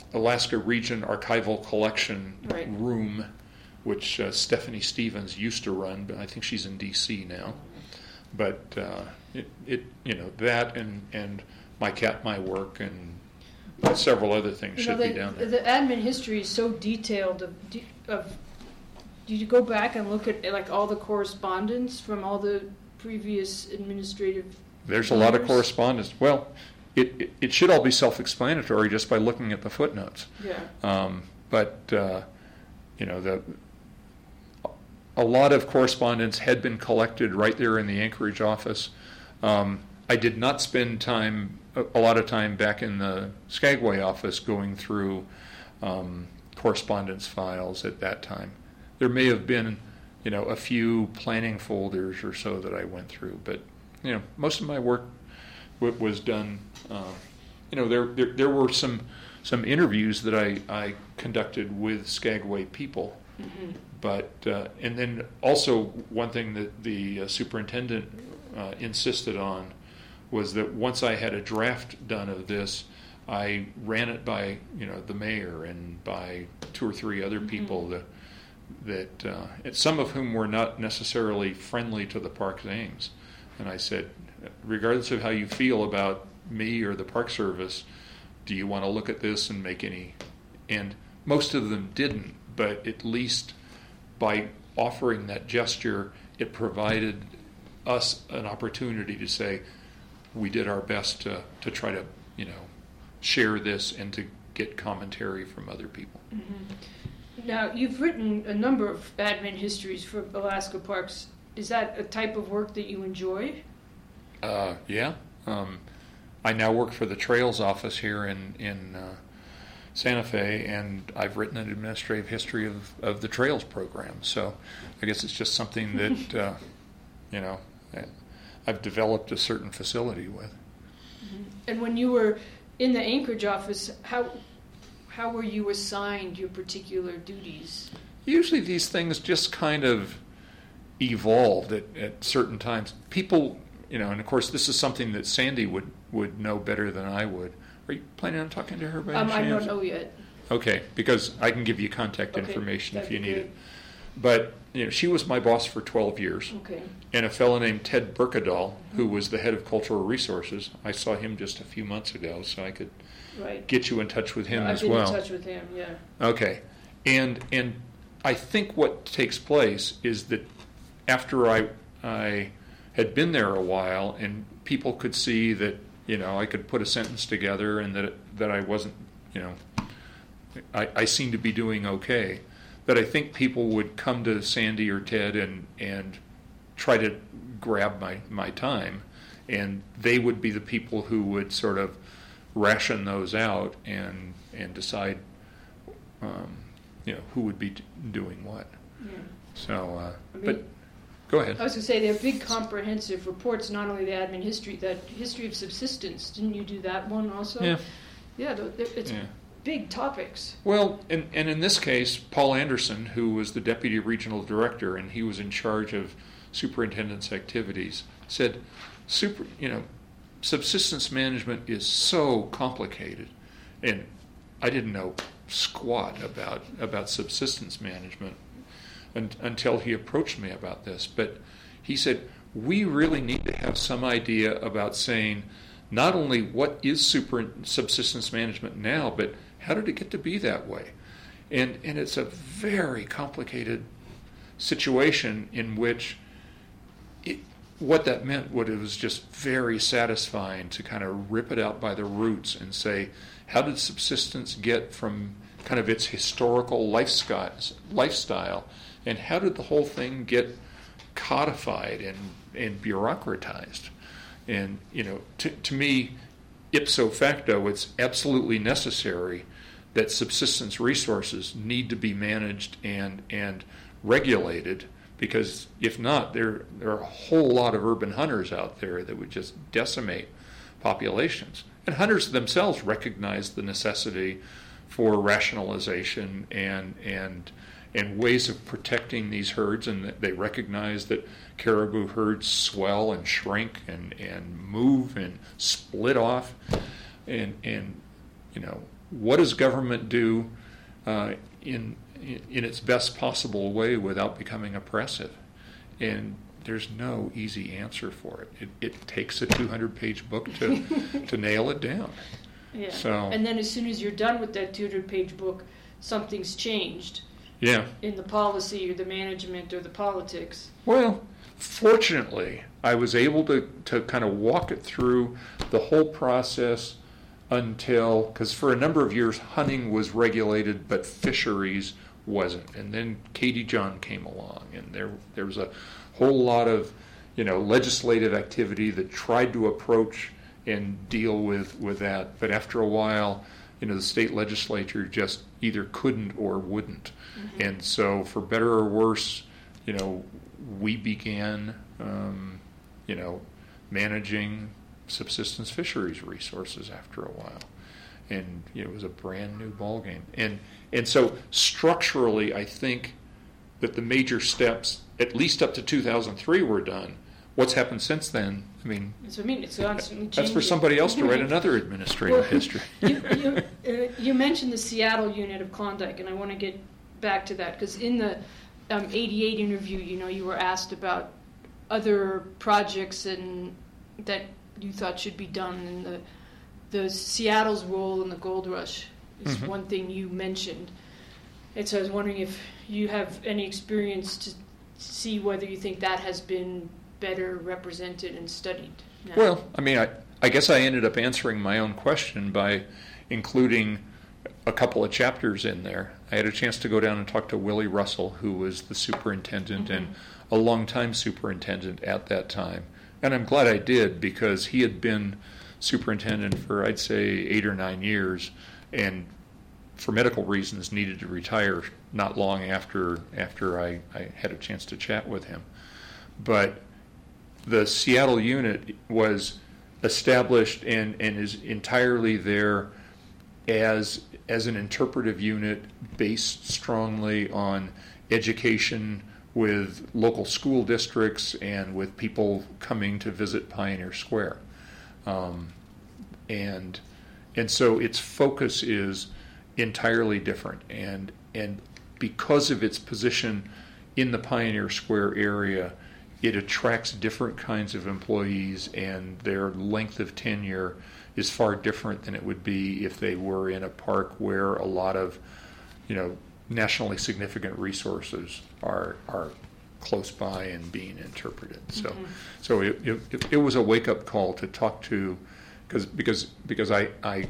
Alaska Region Archival Collection Right. room, which uh, Stephanie Stevens used to run, but I think she's in D C now. But uh, it, it, you know, that and, and My Cat, My Work, and several other things You should know, be the, down there. the admin history is so detailed. Of, of, did you go back and look at like all the correspondence from all the previous administrative? There's a lot of years? correspondence. Well, it, it, it should all be self-explanatory just by looking at the footnotes. Yeah. Um, but, uh, you know, the a lot of correspondence had been collected right there in the Anchorage office. Um, I did not spend time, a, a lot of time back in the Skagway office going through um, correspondence files at that time. There may have been, you know, a few planning folders or so that I went through, but, you know, most of my work w- was done. Uh, you know, there, there there were some some interviews that I, I conducted with Skagway people. Mm-hmm. But uh, and then also one thing that the uh, superintendent uh, insisted on was that once I had a draft done of this, I ran it by you know the mayor and by two or three other people Mm-hmm. that that uh, and some of whom were not necessarily friendly to the park's aims. And I said, regardless of how you feel about me or the Park Service, do you want to look at this and make any? And most of them didn't, but at least by offering that gesture, it provided us an opportunity to say we did our best to, to try to, you know, share this and to get commentary from other people. Mm-hmm. Now, you've written a number of admin histories for Alaska Parks. Is that a type of work that you enjoy? Uh, yeah. Um, I now work for the Trails office here in, in uh, Santa Fe, and I've written an administrative history of, of the Trails program. So I guess it's just something that, uh, you know, I've developed a certain facility with. Mm-hmm. And when you were in the Anchorage office, how how were you assigned your particular duties? Usually these things just kind of evolved at, at certain times. People, you know, and of course this is something that Sandy would, would know better than I would. Are you planning on talking to her by Um, any I chance? don't know yet. Okay, because I can give you contact Okay, information if that'd you be need great. it. But you know, she was my boss for twelve years, Okay. and a fellow named Ted Burkadal, who was the head of cultural resources. I saw him just a few months ago, so I could Right. get you in touch with him I've as been well. in touch with him, yeah. Okay, and and I think what takes place is that after I I had been there a while, and people could see that you know I could put a sentence together, and that that I wasn't you know I, I seemed to be doing okay. That I think people would come to Sandy or Ted and and try to grab my my time, and they would be the people who would sort of ration those out and and decide um, you know who would be d- doing what. Yeah. So, uh, I mean, but go ahead. I was going to say they're big, comprehensive reports. Not only the admin history, that history of subsistence. Didn't you do that one also? Yeah. Yeah, th- th- it's Yeah. big topics. Well, and, and in this case, Paul Anderson, who was the deputy regional director, and he was in charge of superintendent's activities, said, "Super, you know, subsistence management is so complicated," and I didn't know squat about about subsistence management un, until he approached me about this. But he said, "We really need to have some idea about saying not only what is super subsistence management now, but how did it get to be that way?" And and it's a very complicated situation in which it, what that meant, what it was just very satisfying to kind of rip it out by the roots and say, how did subsistence get from kind of its historical lifestyle, lifestyle and how did the whole thing get codified and, and bureaucratized? And, you know, to, to me, ipso facto, it's absolutely necessary that subsistence resources need to be managed and and regulated, because if not, there there are a whole lot of urban hunters out there that would just decimate populations. And hunters themselves recognize the necessity for rationalization and and and ways of protecting these herds, and they recognize that caribou herds swell and shrink and, and move and split off, and and you know what does government do uh, in in its best possible way without becoming oppressive? And there's no easy answer for it. It, it takes a two hundred page book to to nail it down. Yeah. So, and then as soon as you're done with that two hundred page book, something's changed. Yeah. In the policy or the management or the politics. Well, fortunately, I was able to, to kind of walk it through the whole process until, because for a number of years hunting was regulated, but fisheries wasn't. And then Katie John came along, and there there was a whole lot of, you know, legislative activity that tried to approach and deal with, with that. But after a while, you know, the state legislature just either couldn't or wouldn't. Mm-hmm. And so, for better or worse, you know, we began, um, you know, managing subsistence fisheries resources after a while. And you know, it was a brand new ballgame. And and so structurally, I think that the major steps, at least up to two thousand three, were done. What's happened since then? I mean, that's what I mean. It's constantly that's changing. for somebody else to write another administrative well, history. you, you, uh, you mentioned the Seattle unit of Klondike, and I want to get back to that because in the um, eighty-eight interview, you know, you were asked about other projects and that you thought should be done, and the the Seattle's role in the gold rush is mm-hmm. one thing you mentioned. And so I was wondering if you have any experience to see whether you think that has been better represented and studied now. Well, I mean, I, I guess I ended up answering my own question by including a couple of chapters in there. I had a chance to go down and talk to Willie Russell, who was the superintendent mm-hmm. and a longtime superintendent at that time. And I'm glad I did, because he had been superintendent for, I'd say, eight or nine years, and for medical reasons needed to retire not long after after I, I had a chance to chat with him. But the Seattle unit was established and, and is entirely there as as an interpretive unit based strongly on education with local school districts and with people coming to visit Pioneer Square. Um, and and so its focus is entirely different. And and because of its position in the Pioneer Square area, it attracts different kinds of employees, and their length of tenure is far different than it would be if they were in a park where a lot of, you know, nationally significant resources are are close by and being interpreted. So, mm-hmm. so it, it it was a wake up call to talk to, because because because I I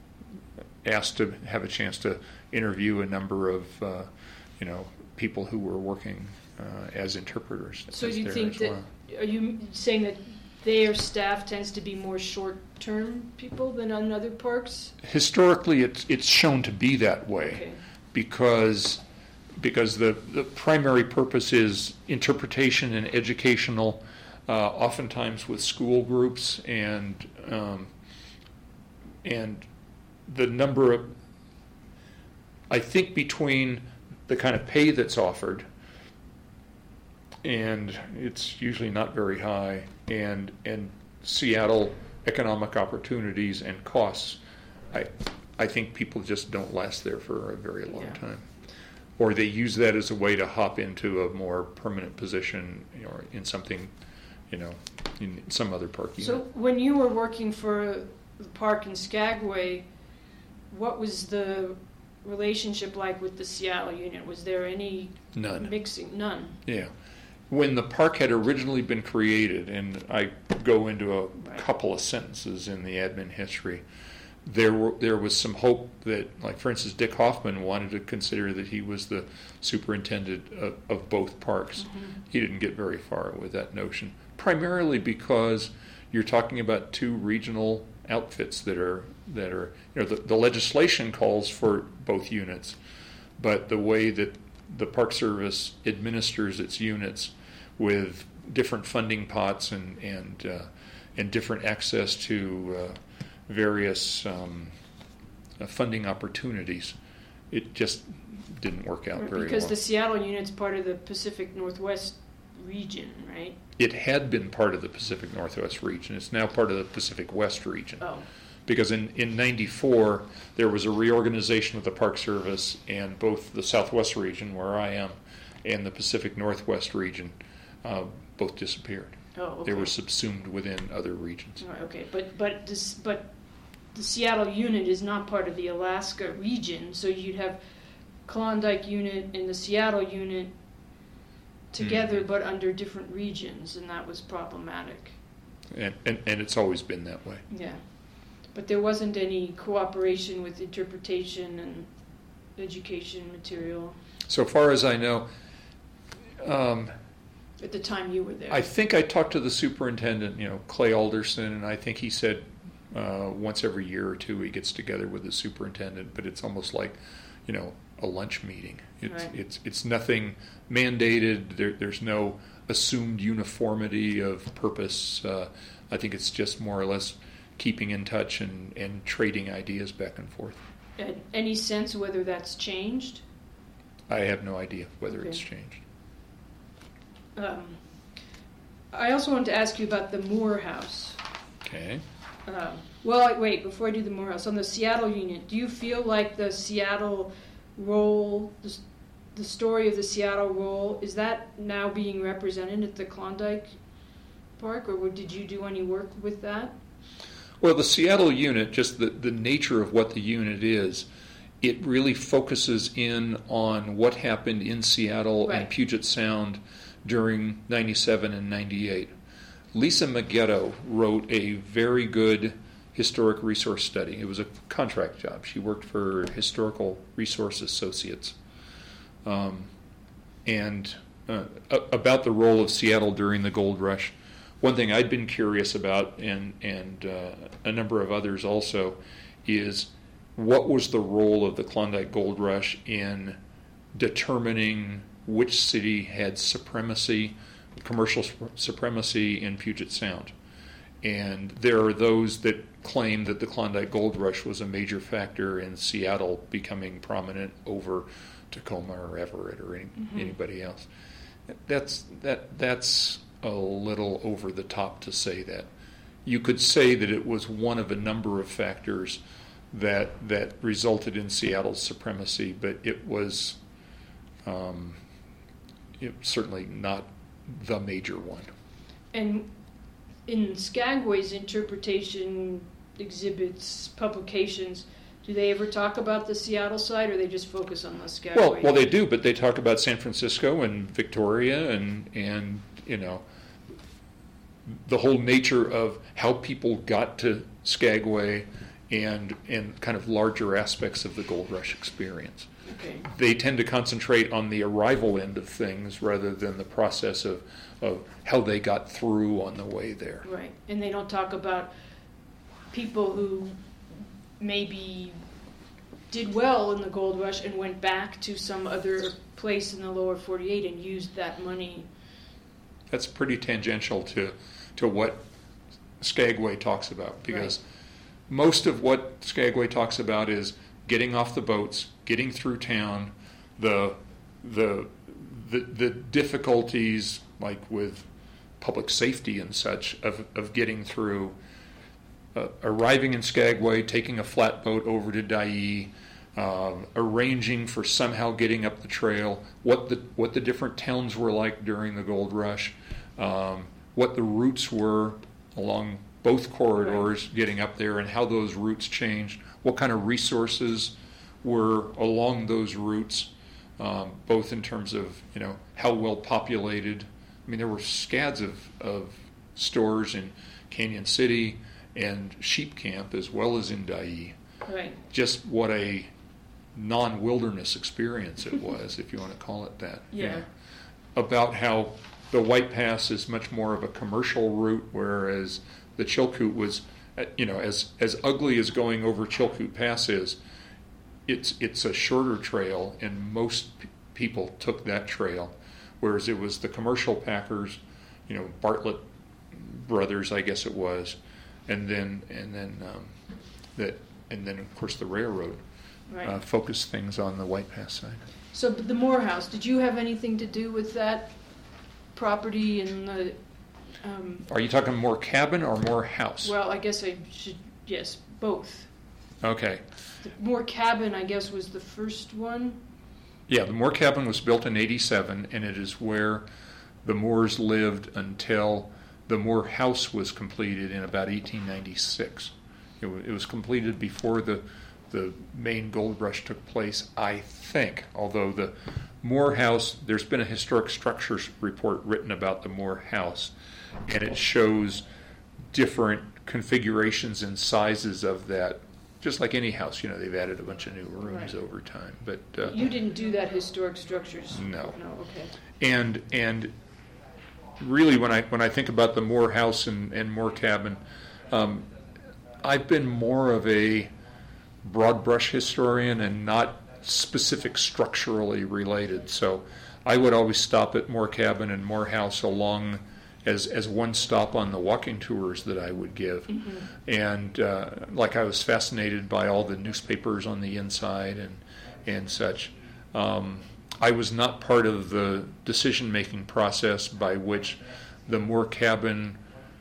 asked to have a chance to interview a number of uh, you know people who were working uh, as interpreters. So you think that well. Are you saying that their staff tends to be more short-term people than on other parks? Historically, it's it's shown to be that way, okay. because because the, the primary purpose is interpretation and educational, uh, oftentimes with school groups, and um, and the number of, I think, between the kind of pay that's offered, and it's usually not very high, and and Seattle economic opportunities and costs, I I think people just don't last there for a very long yeah. time, or they use that as a way to hop into a more permanent position, or in something, you know, in some other park unit. So when you were working for the park in Skagway, what was the relationship like with the Seattle unit? Was there any None. mixing? None. Yeah. When the park had originally been created, and I go into a right. couple of sentences in the admin history, there were there was some hope that, like, for instance, Dick Hoffman wanted to consider that he was the superintendent of, of both parks. Mm-hmm. He didn't get very far with that notion, primarily because you're talking about two regional outfits that are that are you know the, the legislation calls for both units, but the way that the Park Service administers its units with different funding pots and and uh, and different access to uh, various um, uh, funding opportunities, it just didn't work out very well. Because the Seattle unit's part of the Pacific Northwest region, right? It had been part of the Pacific Northwest region. It's now part of the Pacific West region. Oh. because in, in ninety-four there was a reorganization of the Park Service, and both the Southwest region, where I am, and the Pacific Northwest region uh, both disappeared. Oh, okay. They were subsumed within other regions. Right, okay, but but this but the Seattle unit is not part of the Alaska region, so you'd have Klondike unit and the Seattle unit together, mm. but under different regions, and that was problematic. And, and and it's always been that way. Yeah, but there wasn't any cooperation with interpretation and education material. So far as I know, um, at the time you were there, I think I talked to the superintendent, you know, Clay Alderson, and I think he said uh, once every year or two he gets together with the superintendent, but it's almost like, you know, a lunch meeting. It's right. it's it's nothing mandated. There, there's no assumed uniformity of purpose. Uh, I think it's just more or less keeping in touch and, and trading ideas back and forth. And any sense whether that's changed? I have no idea whether okay. it's changed. Um, I also wanted to ask you about the Moore House. Okay. Um, well, wait, before I do the Moore House, on the Seattle unit, do you feel like the Seattle role, the, the story of the Seattle role, is that now being represented at the Klondike Park, or did you do any work with that? Well, the Seattle unit, just the, the nature of what the unit is, it really focuses in on what happened in Seattle right. and Puget Sound during ninety-seven and ninety-eight. Lisa Maggetto wrote a very good historic resource study. It was a contract job. She worked for Historical Resource Associates. Um, and uh, about the role of Seattle during the gold rush. One thing I'd been curious about, and, and uh, a number of others also, is what was the role of the Klondike Gold Rush in determining which city had supremacy, commercial supremacy in Puget Sound. And there are those that claim that the Klondike Gold Rush was a major factor in Seattle becoming prominent over Tacoma or Everett or any, mm-hmm. anybody else. That's that that's a little over the top to say that. You could say that it was one of a number of factors that that resulted in Seattle's supremacy, but it was um, it, certainly not the major one. And in Skagway's interpretation exhibits, publications, do they ever talk about the Seattle side, or they just focus on the Skagway? Well, well, they do, but they talk about San Francisco and Victoria, and and you know, the whole nature of how people got to Skagway, and and kind of larger aspects of the gold rush experience. Okay. They tend to concentrate on the arrival end of things rather than the process of, of how they got through on the way there. Right, and they don't talk about people who maybe did well in the gold rush and went back to some other place in the lower forty-eight and used that money. That's pretty tangential to to what Skagway talks about, because right. most of what Skagway talks about is getting off the boats, getting through town, the the the, the difficulties like with public safety and such of, of getting through, uh, arriving in Skagway, taking a flatboat over to Dyea, uh, arranging for somehow getting up the trail, what the what the different towns were like during the gold rush, um, what the routes were along both corridors right. getting up there, and how those routes changed, what kind of resources were along those routes, um, both in terms of, you know, how well populated. I mean, there were scads of, of stores in Canyon City and Sheep Camp as well as in Dyea. Right. Just what a non-wilderness experience it was, if you want to call it that. Yeah. You know, about how the White Pass is much more of a commercial route, whereas the Chilkoot was, you know, as as ugly as going over Chilkoot Pass is, it's it's a shorter trail, and most p- people took that trail, whereas it was the commercial packers, you know, Bartlett Brothers, I guess it was, and then and then um, that and then of course the railroad right. uh, focused things on the White Pass side. So the Moore House, did you have anything to do with that property and the? Um, Are you talking more cabin or more house? Well, I guess I should, yes, both. Okay. The Moore Cabin, I guess, was the first one. Yeah, the Moore Cabin was built in eighty-seven, and it is where the Moores lived until the Moore House was completed in about eighteen ninety-six. It, w- it was completed before the the main gold rush took place, I think, although the Moore House, there's been a historic structures report written about the Moore House, and it shows different configurations and sizes of that. Just like any house, you know, they've added a bunch of new rooms Right. over time. But uh, You didn't do that historic structures? No. No, okay. and and really, when I when I think about the Moore House and, and Moore Cabin, um, I've been more of a broad brush historian and not specific structurally related. So I would always stop at Moore Cabin and Moore House along as as one stop on the walking tours that I would give. Mm-hmm. And uh, like I was fascinated by all the newspapers on the inside and and such. Um, I was not part of the decision-making process by which the Moore Cabin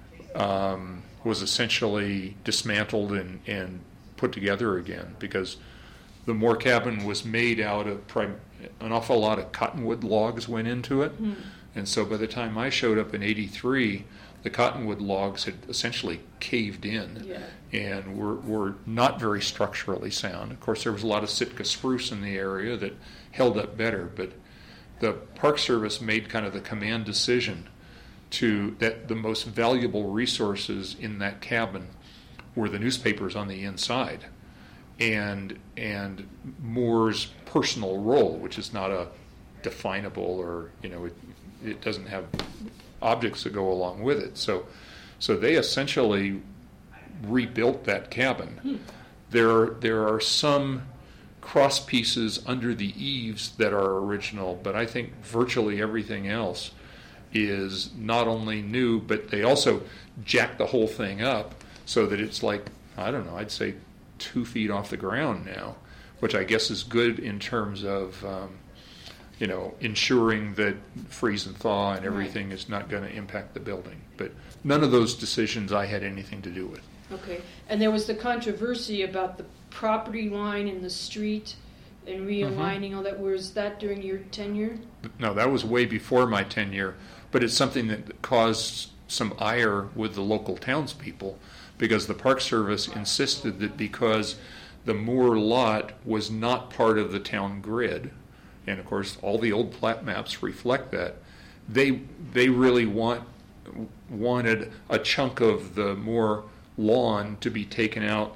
um, was essentially dismantled and, and put together again, because the Moore Cabin was made out of prim- an awful lot of cottonwood logs went into it. Mm. And so by the time I showed up in eighty-three, the cottonwood logs had essentially caved in Yeah. and were, were not very structurally sound. Of course, there was a lot of Sitka spruce in the area that held up better, but the Park Service made kind of the command decision to that the most valuable resources in that cabin were the newspapers on the inside and and Moore's personal role, which is not a definable, or you know it, it doesn't have objects that go along with it. So so they essentially rebuilt that cabin. Hmm. There there are some cross pieces under the eaves that are original, but I think virtually everything else is not only new, but they also jacked the whole thing up so that it's like, I don't know, I'd say two feet off the ground now, which I guess is good in terms of, um, you know, ensuring that freeze and thaw and everything is not going to impact the building. But none of those decisions I had anything to do with. Okay, and there was the controversy about the property line in the street and realigning all that. Was that during your tenure? No, that was way before my tenure, but it's something that caused some ire with the local townspeople, because the Park Service insisted that because the Moore lot was not part of the town grid, and of course all the old plat maps reflect that, they they really want wanted a chunk of the Moore lawn to be taken out,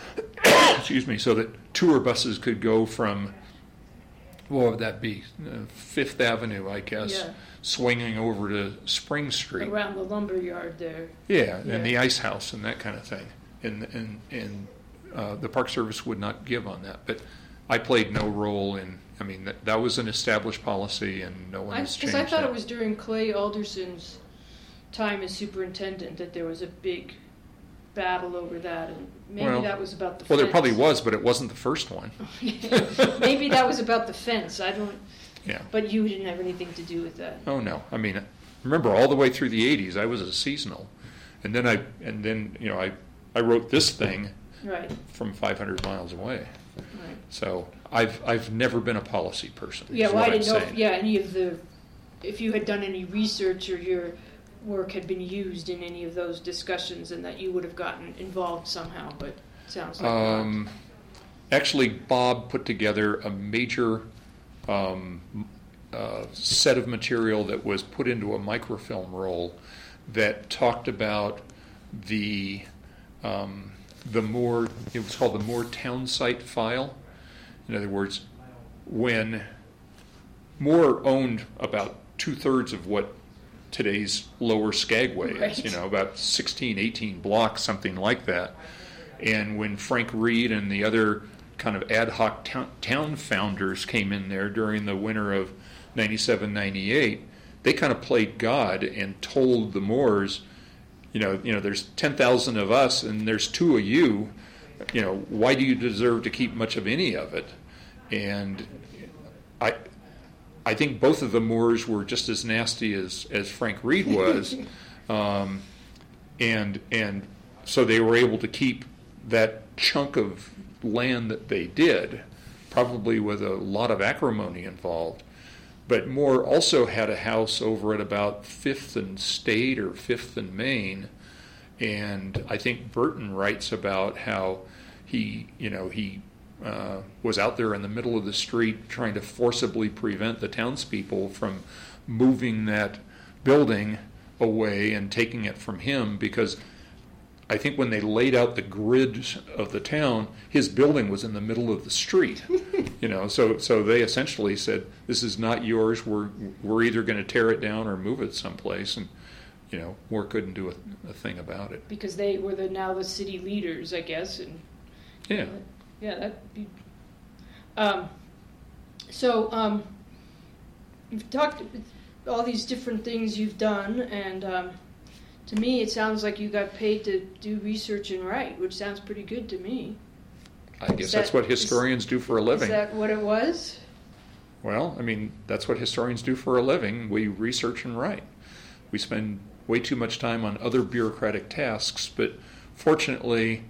excuse me, so that tour buses could go from, what would that be, uh, Fifth Avenue, I guess, Yeah. swinging over to Spring Street. Around the lumber yard there. Yeah, Yeah. and the ice house and that kind of thing. And and and uh, the Park Service would not give on that. But I played no role in. I mean, that, that was an established policy, and no one has Because changed I, thought that. it was during Clay Alderson's time as superintendent that there was a big battle over that, and maybe Well- that was about the Well, there fence. probably was, but it wasn't the first one. Maybe that was about the fence. I don't. Yeah. But you didn't have anything to do with that. Oh no. I mean, remember all the way through the eighties, I was a seasonal, and then I and then you know I I wrote this thing Right. from five hundred miles away. Right. So I've I've never been a policy person. Yeah. is Well, what I I'm didn't know. If, saying. yeah. Any of the, if you had done any research or your work had been used in any of those discussions, and that you would have gotten involved somehow. But it sounds like not. Um, actually, Bob put together a major um, uh, set of material that was put into a microfilm roll that talked about the um, the Moore. It was called the Moore Town Site File. In other words, when Moore owned about two thirds of what today's Lower Skagway Right. is, you know, about sixteen, eighteen blocks, something like that. And when Frank Reed and the other kind of ad hoc town, town founders came in there during the winter of ninety-seven, ninety-eight, they kind of played God and told the Moores, you know, you know, there's ten thousand of us and there's two of you, you know, why do you deserve to keep much of any of it? And I I think both of the Moores were just as nasty as, as Frank Reed was. um, and and so they were able to keep that chunk of land that they did, probably with a lot of acrimony involved. But Moore also had a house over at about Fifth and State or Fifth and Main, and I think Burton writes about how he, you know, he uh, was out there in the middle of the street trying to forcibly prevent the townspeople from moving that building away and taking it from him, because I think when they laid out the grid of the town, his building was in the middle of the street. You know, so so they essentially said, "This is not yours. We're we're either going to tear it down or move it someplace." And you know, Moore couldn't do a, a thing about it because they were the now the city leaders, I guess. And yeah, yeah, that'd be. Um, so um, you've talked all these different things you've done, and. Um, To me, it sounds like you got paid to do research and write, which sounds pretty good to me. I guess that's what historians do for a living. Is that what it was? Well, I mean, that's what historians do for a living. We research and write. We spend way too much time on other bureaucratic tasks, but fortunately,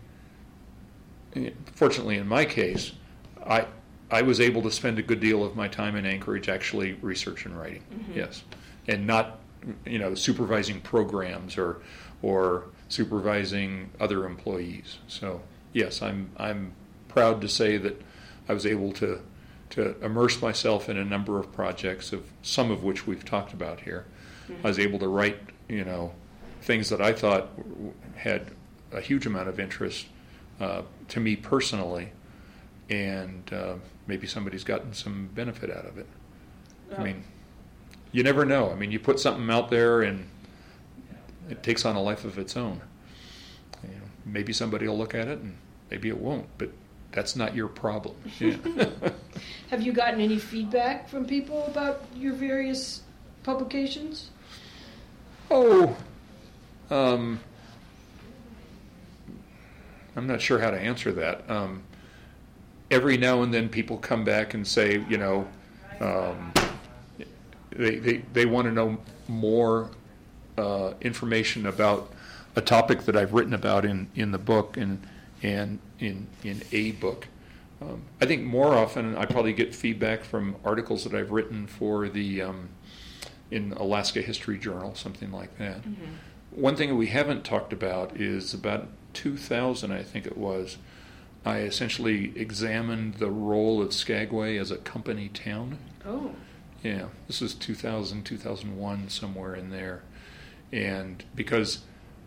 fortunately in my case, I I was able to spend a good deal of my time in Anchorage actually research and writing. Mm-hmm. Yes, and not, you know, supervising programs or or supervising other employees. So yes, I'm I'm proud to say that I was able to to immerse myself in a number of projects, of some of which we've talked about here. Mm-hmm. I was able to write, you know, things that I thought had a huge amount of interest uh, to me personally, and uh, maybe somebody's gotten some benefit out of it. Oh. I mean, you never know. I mean, you put something out there and it takes on a life of its own. You know, maybe somebody will look at it and maybe it won't, but that's not your problem. Yeah. Have you gotten any feedback from people about your various publications? Oh, um, I'm not sure how to answer that. Um, every now and then people come back and say, you know, um, They, they they want to know more uh, information about a topic that I've written about in, in the book and and in in a book. Um, I think more often I probably get feedback from articles that I've written for the um, in Alaska History Journal, something like that. Mm-hmm. One thing that we haven't talked about is about two thousand, I think it was, I essentially examined the role of Skagway as a company town. Oh. Yeah, this was two thousand, two thousand one, somewhere in there. And because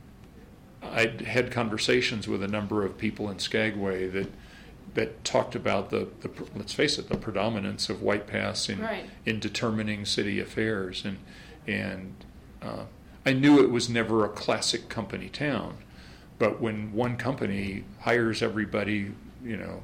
I'd had conversations with a number of people in Skagway that that talked about the, the let's face it, the predominance of White Pass in right. in determining city affairs. And, and uh, I knew it was never a classic company town. But when one company hires everybody, you know,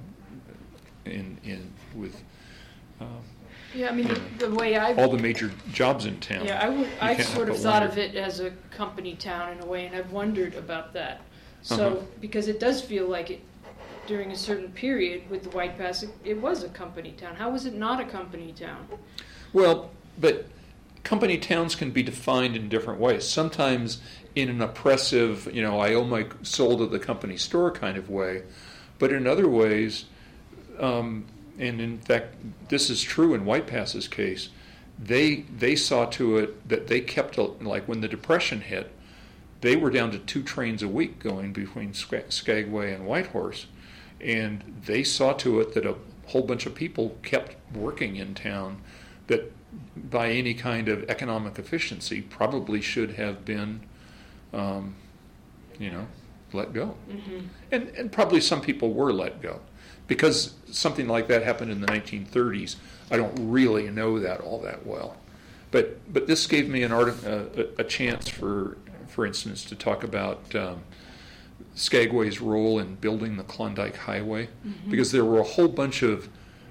in in with... Um, Yeah, I mean, the, the way I... all the major jobs in town. Yeah, I, would, I sort of but thought wonder. of it as a company town in a way, and I've wondered about that. So, Uh-huh. because it does feel like it, during a certain period with the White Pass, it, it was a company town. How was it not a company town? Well, but company towns can be defined in different ways. Sometimes in an oppressive, you know, I owe my soul to the company store kind of way. But in other ways... Um, And in fact, this is true in White Pass's case. They they saw to it that they kept, a, like when the Depression hit, they were down to two trains a week going between Skagway and Whitehorse. And they saw to it that a whole bunch of people kept working in town that by any kind of economic efficiency probably should have been, um, you know, let go. Mm-hmm. And, and probably some people were let go. Because something like that happened in the nineteen thirties, I don't really know that all that well. But but this gave me an art, uh, a, a chance, for for instance, to talk about um, Skagway's role in building the Klondike Highway, mm-hmm. because there were a whole bunch of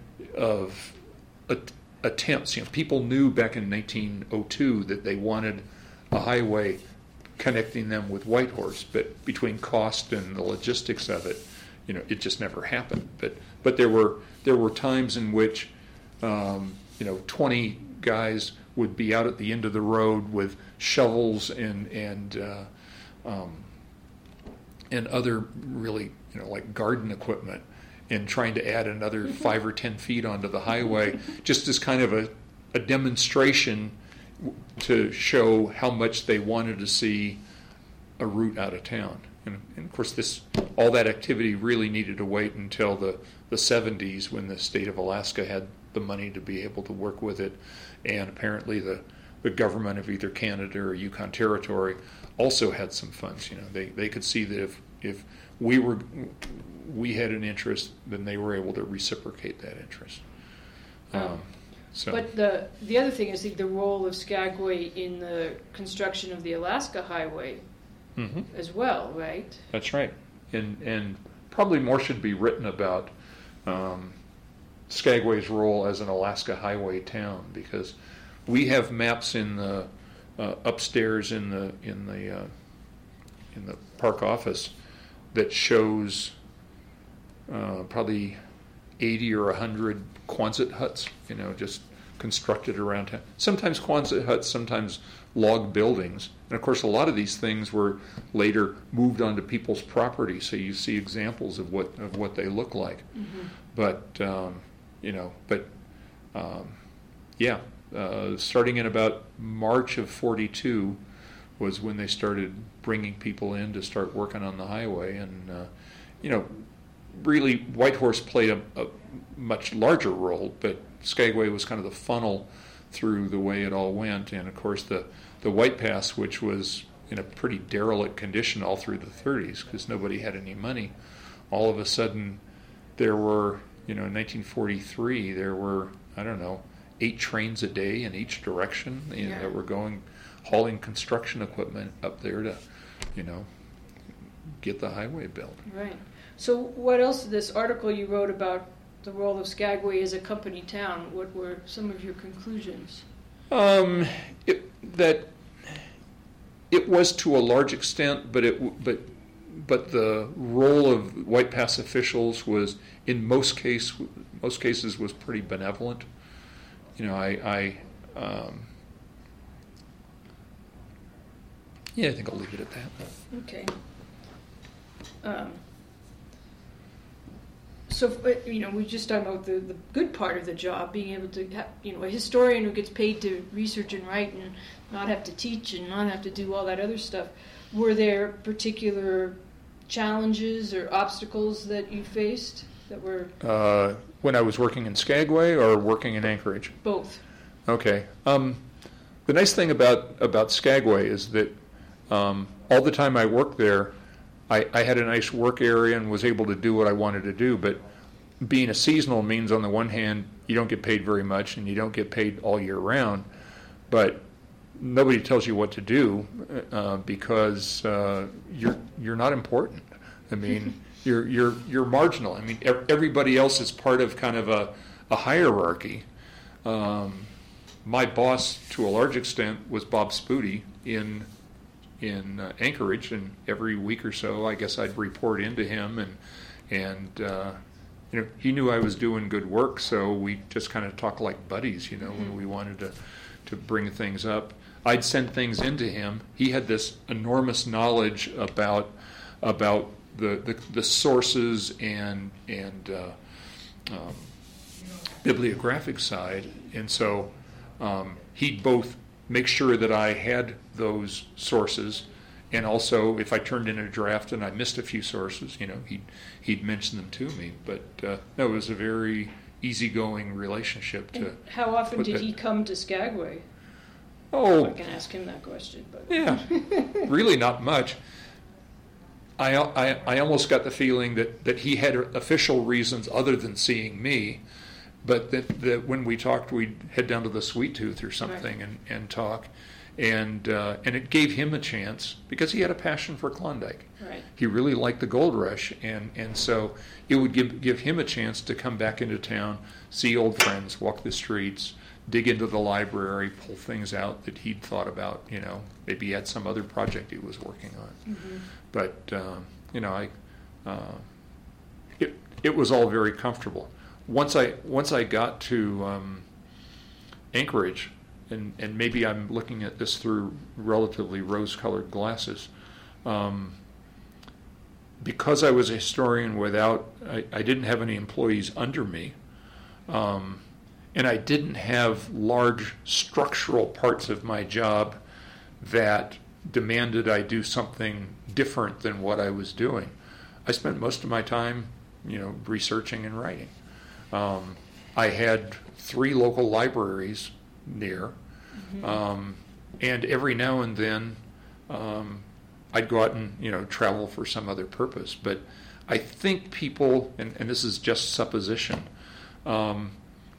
of at, attempts. You know, people knew back in nineteen oh two that they wanted a highway connecting them with Whitehorse, but between cost and the logistics of it, you know, it just never happened. But but there were there were times in which, um, you know, twenty guys would be out at the end of the road with shovels and and uh, um, and other really, you know, like garden equipment, and trying to add another five or ten feet onto the highway, just as kind of a, a demonstration to show how much they wanted to see a route out of town. And, and of course, this all that activity really needed to wait until the, the seventies, when the state of Alaska had the money to be able to work with it, and apparently the, the government of either Canada or Yukon Territory also had some funds. You know, they, they could see that if, if we were we had an interest, then they were able to reciprocate that interest. Um, Um, so. But the the other thing is the, the role of Skagway in the construction of the Alaska Highway Mm-hmm. as well, right? That's right. And and probably more should be written about um, Skagway's role as an Alaska highway town, because we have maps in the uh, upstairs in the in the uh, in the park office that shows uh, probably eighty or a hundred Quonset huts, you know, just constructed around town. Sometimes Quonset huts, sometimes log buildings. And of course, a lot of these things were later moved onto people's property, so you see examples of what of what they look like. Mm-hmm. But um, you know, but um, yeah, uh, starting in about March of forty-two was when they started bringing people in to start working on the highway, and uh, you know, really Whitehorse played a, a much larger role, but Skagway was kind of the funnel through the way it all went. And of course, the the White Pass, which was in a pretty derelict condition all through the thirties because nobody had any money, all of a sudden there were, you know, in nineteen forty-three, there were, I don't know, eight trains a day in each direction, you know, Yeah. that were going, hauling construction equipment up there to, you know, get the highway built. Right. So what else, this article you wrote about the role of Skagway as a company town, what were some of your conclusions? Um, it, that it was to a large extent, but it but but the role of White Pass officials was in most case most cases was pretty benevolent. You know, I I um, yeah, I think I'll leave it at that. Okay. Um, so, uh, you know, we just talked about the, the good part of the job, being able to have, you know, a historian who gets paid to research and write and not have to teach and not have to do all that other stuff. Were there particular challenges or obstacles that you faced that were? Uh, when I was working in Skagway or working in Anchorage? Both. Okay. Um, the nice thing about, about Skagway is that um, all the time I worked there, I, I had a nice work area and was able to do what I wanted to do. But being a seasonal means, on the one hand, you don't get paid very much and you don't get paid all year round. But nobody tells you what to do uh, because uh, you're you're not important. I mean, you're you're you're marginal. I mean, everybody else is part of kind of a, a hierarchy. Um, my boss, to a large extent, was Bob Spooty in in uh, Anchorage, and every week or so, I guess I'd report into him, and and uh, you know, he knew I was doing good work, so we just kind of talked like buddies, you know, mm-hmm. when we wanted to to bring things up. I'd send things into him. He had this enormous knowledge about about the the, the sources and and uh, um, bibliographic side, and so um, he'd both make sure that I had those sources, and also if I turned in a draft and I missed a few sources, you know, he'd he'd mention them to me. But uh, no, it was a very easygoing relationship. To and how often did that. he come to Skagway? Oh, I can ask him that question, but yeah, really not much. I, I I almost got the feeling that that he had official reasons other than seeing me. But that, that when we talked, we'd head down to the Sweet Tooth or something, right. and, and talk. And uh, and it gave him a chance, because he had a passion for Klondike. Right. He really liked the gold rush, and, and so it would give give him a chance to come back into town, see old friends, walk the streets, dig into the library, pull things out that he'd thought about. You know, maybe he had some other project he was working on. Mm-hmm. But um, you know, I uh, it it was all very comfortable. Once I once I got to um, Anchorage, and, and maybe I'm looking at this through relatively rose-colored glasses, um, because I was a historian without, I, I didn't have any employees under me, um, and I didn't have large structural parts of my job that demanded I do something different than what I was doing. I spent most of my time, you know, researching and writing. Um, I had three local libraries near, mm-hmm. um, and every now and then um, I'd go out and, you know, travel for some other purpose. But I think people, and, and this is just supposition, um,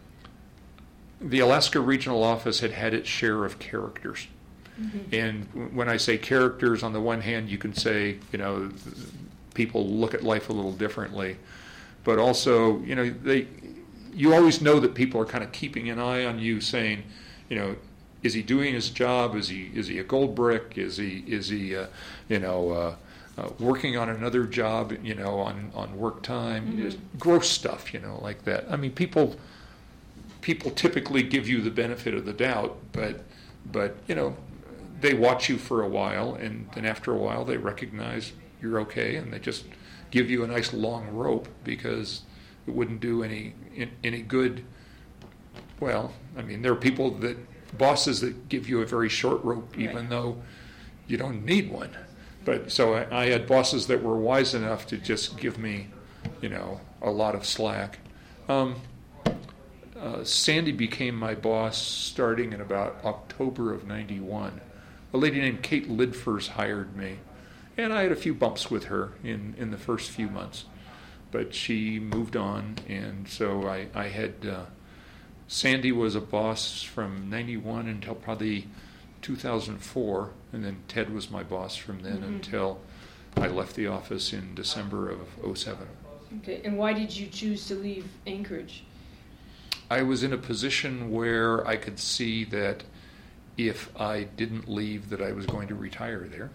the Alaska Regional Office had had its share of characters. Mm-hmm. And when I say characters, on the one hand, you can say, you know, people look at life a little differently. But also, you know, they, you always know that people are kind of keeping an eye on you, saying, you know, is he doing his job? Is he is he a gold brick? Is he is he uh, you know uh, uh, working on another job? You know, on, on work time, mm-hmm. Just gross stuff. You know, like that. I mean, people people typically give you the benefit of the doubt, but but you know, they watch you for a while, and then after a while, they recognize you're okay, and they just give you a nice long rope because it wouldn't do any any good. Well, I mean, there are people that, bosses that give you a very short rope, even right. though you don't need one. But so I, I had bosses that were wise enough to just give me, you know, a lot of slack. Um, uh, Sandy became my boss starting in about October of ninety-one. A lady named Kate Lidfors hired me. And I had a few bumps with her in, in the first few months. But she moved on, and so I, I had... Uh, Sandy was a boss from ninety-one until probably two thousand four, and then Ted was my boss from then mm-hmm. until I left the office in December of oh seven. Okay, and why did you choose to leave Anchorage? I was in a position where I could see that if I didn't leave, that I was going to retire there.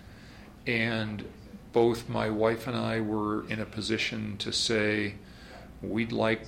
And both my wife and I were in a position to say we'd like,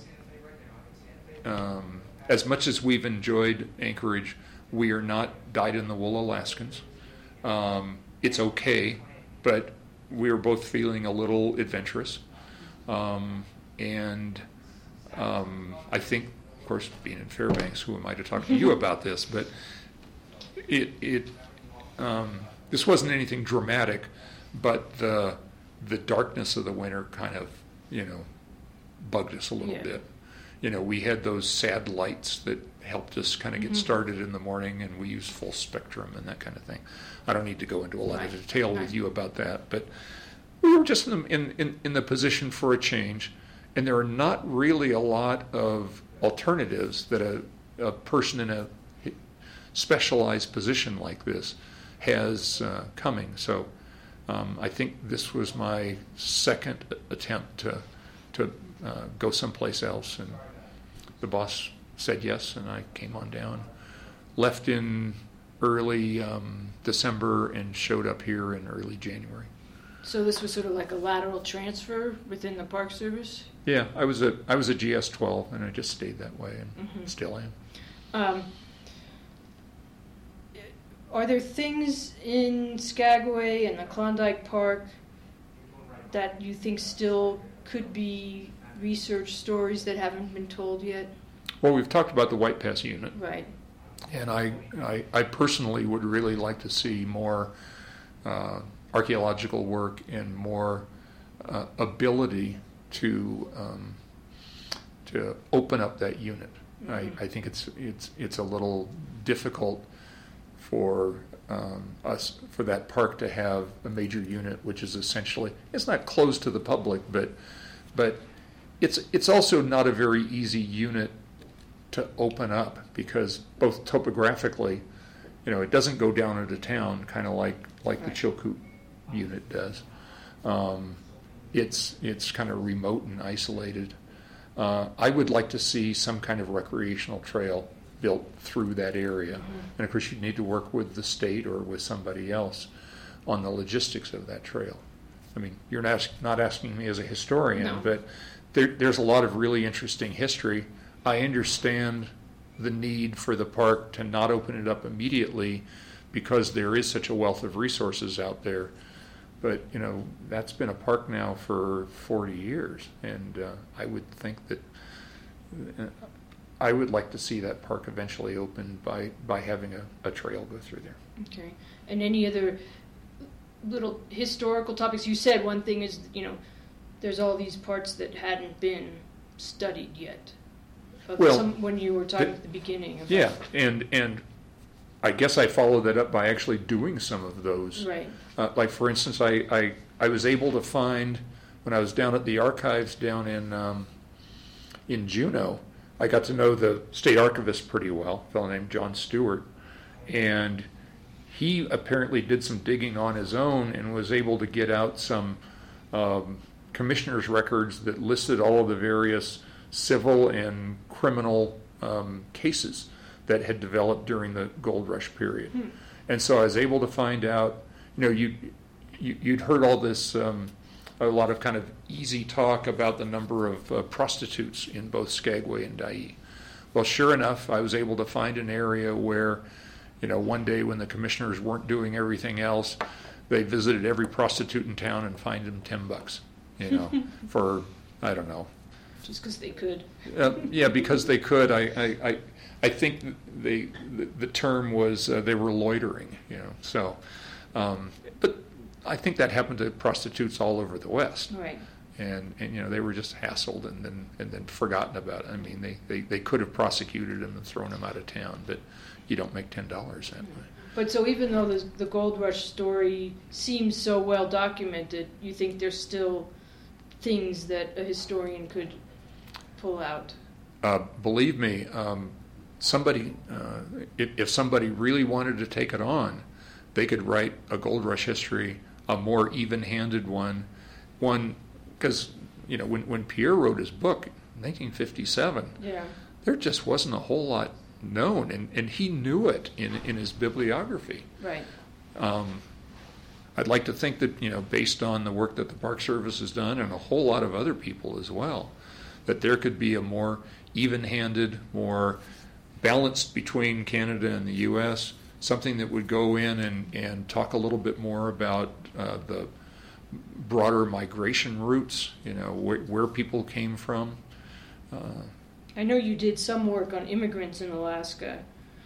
um, as much as we've enjoyed Anchorage, we are not dyed-in-the-wool Alaskans. Um, it's okay, but we were both feeling a little adventurous. Um, and um, I think, of course, being in Fairbanks, who am I to talk to you about this, but it... it um, This wasn't anything dramatic, but the the darkness of the winter kind of, you know, bugged us a little yeah. bit. You know, we had those sad lights that helped us kind of get mm-hmm. started in the morning, and we used full spectrum and that kind of thing. I don't need to go into a lot right. of detail right. with you about that, but we were just in the, in, in, in the position for a change, and there are not really a lot of alternatives that a, a person in a specialized position like this has uh, coming. So um, I think this was my second attempt to to uh, go someplace else, and the boss said yes, and I came on down. Left in early um, December and showed up here in early January. So this was sort of like a lateral transfer within the Park Service? Yeah, I was a I was a G S twelve, and I just stayed that way, and mm-hmm. still am. Um, Are there things in Skagway and the Klondike Park that you think still could be research stories that haven't been told yet? Well, we've talked about the White Pass unit. Right. And I, I, I personally would really like to see more uh, archaeological work and more uh, ability to um, to open up that unit. Mm-hmm. I, I think it's it's it's a little difficult for um, us, for that park to have a major unit, which is essentially, it's not closed to the public, but but it's it's also not a very easy unit to open up, because both topographically, you know, it doesn't go down into town, kind of like like the Chilkoot unit does. Um, it's it's kind of remote and isolated. Uh, I would like to see some kind of recreational trail built through that area. Mm-hmm. And of course, you need to work with the state or with somebody else on the logistics of that trail. I mean, you're not, not asking me as a historian, no. but there, there's a lot of really interesting history. I understand the need for the park to not open it up immediately because there is such a wealth of resources out there. But, you know, that's been a park now for forty years, and uh, I would think that uh, I would like to see that park eventually opened by, by having a, a trail go through there. Okay. And any other little historical topics? You said one thing is, you know, there's all these parts that hadn't been studied yet. Well, some, when you were talking the, at the beginning. About yeah, and and I guess I followed that up by actually doing some of those. Right. Uh, like, for instance, I, I, I was able to find, when I was down at the archives down in um, in Juneau, I got to know the state archivist pretty well, a fellow named John Stewart, and he apparently did some digging on his own and was able to get out some um, commissioner's records that listed all of the various civil and criminal um, cases that had developed during the gold rush period. Hmm. And so I was able to find out, you know, you, you, you'd heard all this, um, a lot of kind of easy talk about the number of uh, prostitutes in both Skagway and Dyea. Well, sure enough, I was able to find an area where, you know, one day when the commissioners weren't doing everything else, they visited every prostitute in town and fined them ten bucks, you know, for, I don't know. Just because they could. Uh, yeah, because they could. I, I, I, I think they, the, the term was uh, they were loitering, you know. So, um, but I think that happened to prostitutes all over the West. Right. And, and you know, they were just hassled and then and then forgotten about it. I mean, they, they, they could have prosecuted them and thrown them out of town, but you don't make ten dollars that way. But so even though the, the gold rush story seems so well documented, you think there's still things that a historian could pull out? Uh, believe me, um, somebody, uh, if, if somebody really wanted to take it on, they could write a gold rush history, a more even-handed one, one because you know when when Pierre wrote his book in nineteen fifty-seven, yeah, there just wasn't a whole lot known, and, and he knew it in in his bibliography. Right. Um, I'd like to think that, you know, based on the work that the Park Service has done and a whole lot of other people as well, that there could be a more even-handed, more balanced between Canada and the U S, something that would go in and, and talk a little bit more about uh, the broader migration routes, you know, where, where people came from. Uh, I know you did some work on immigrants in Alaska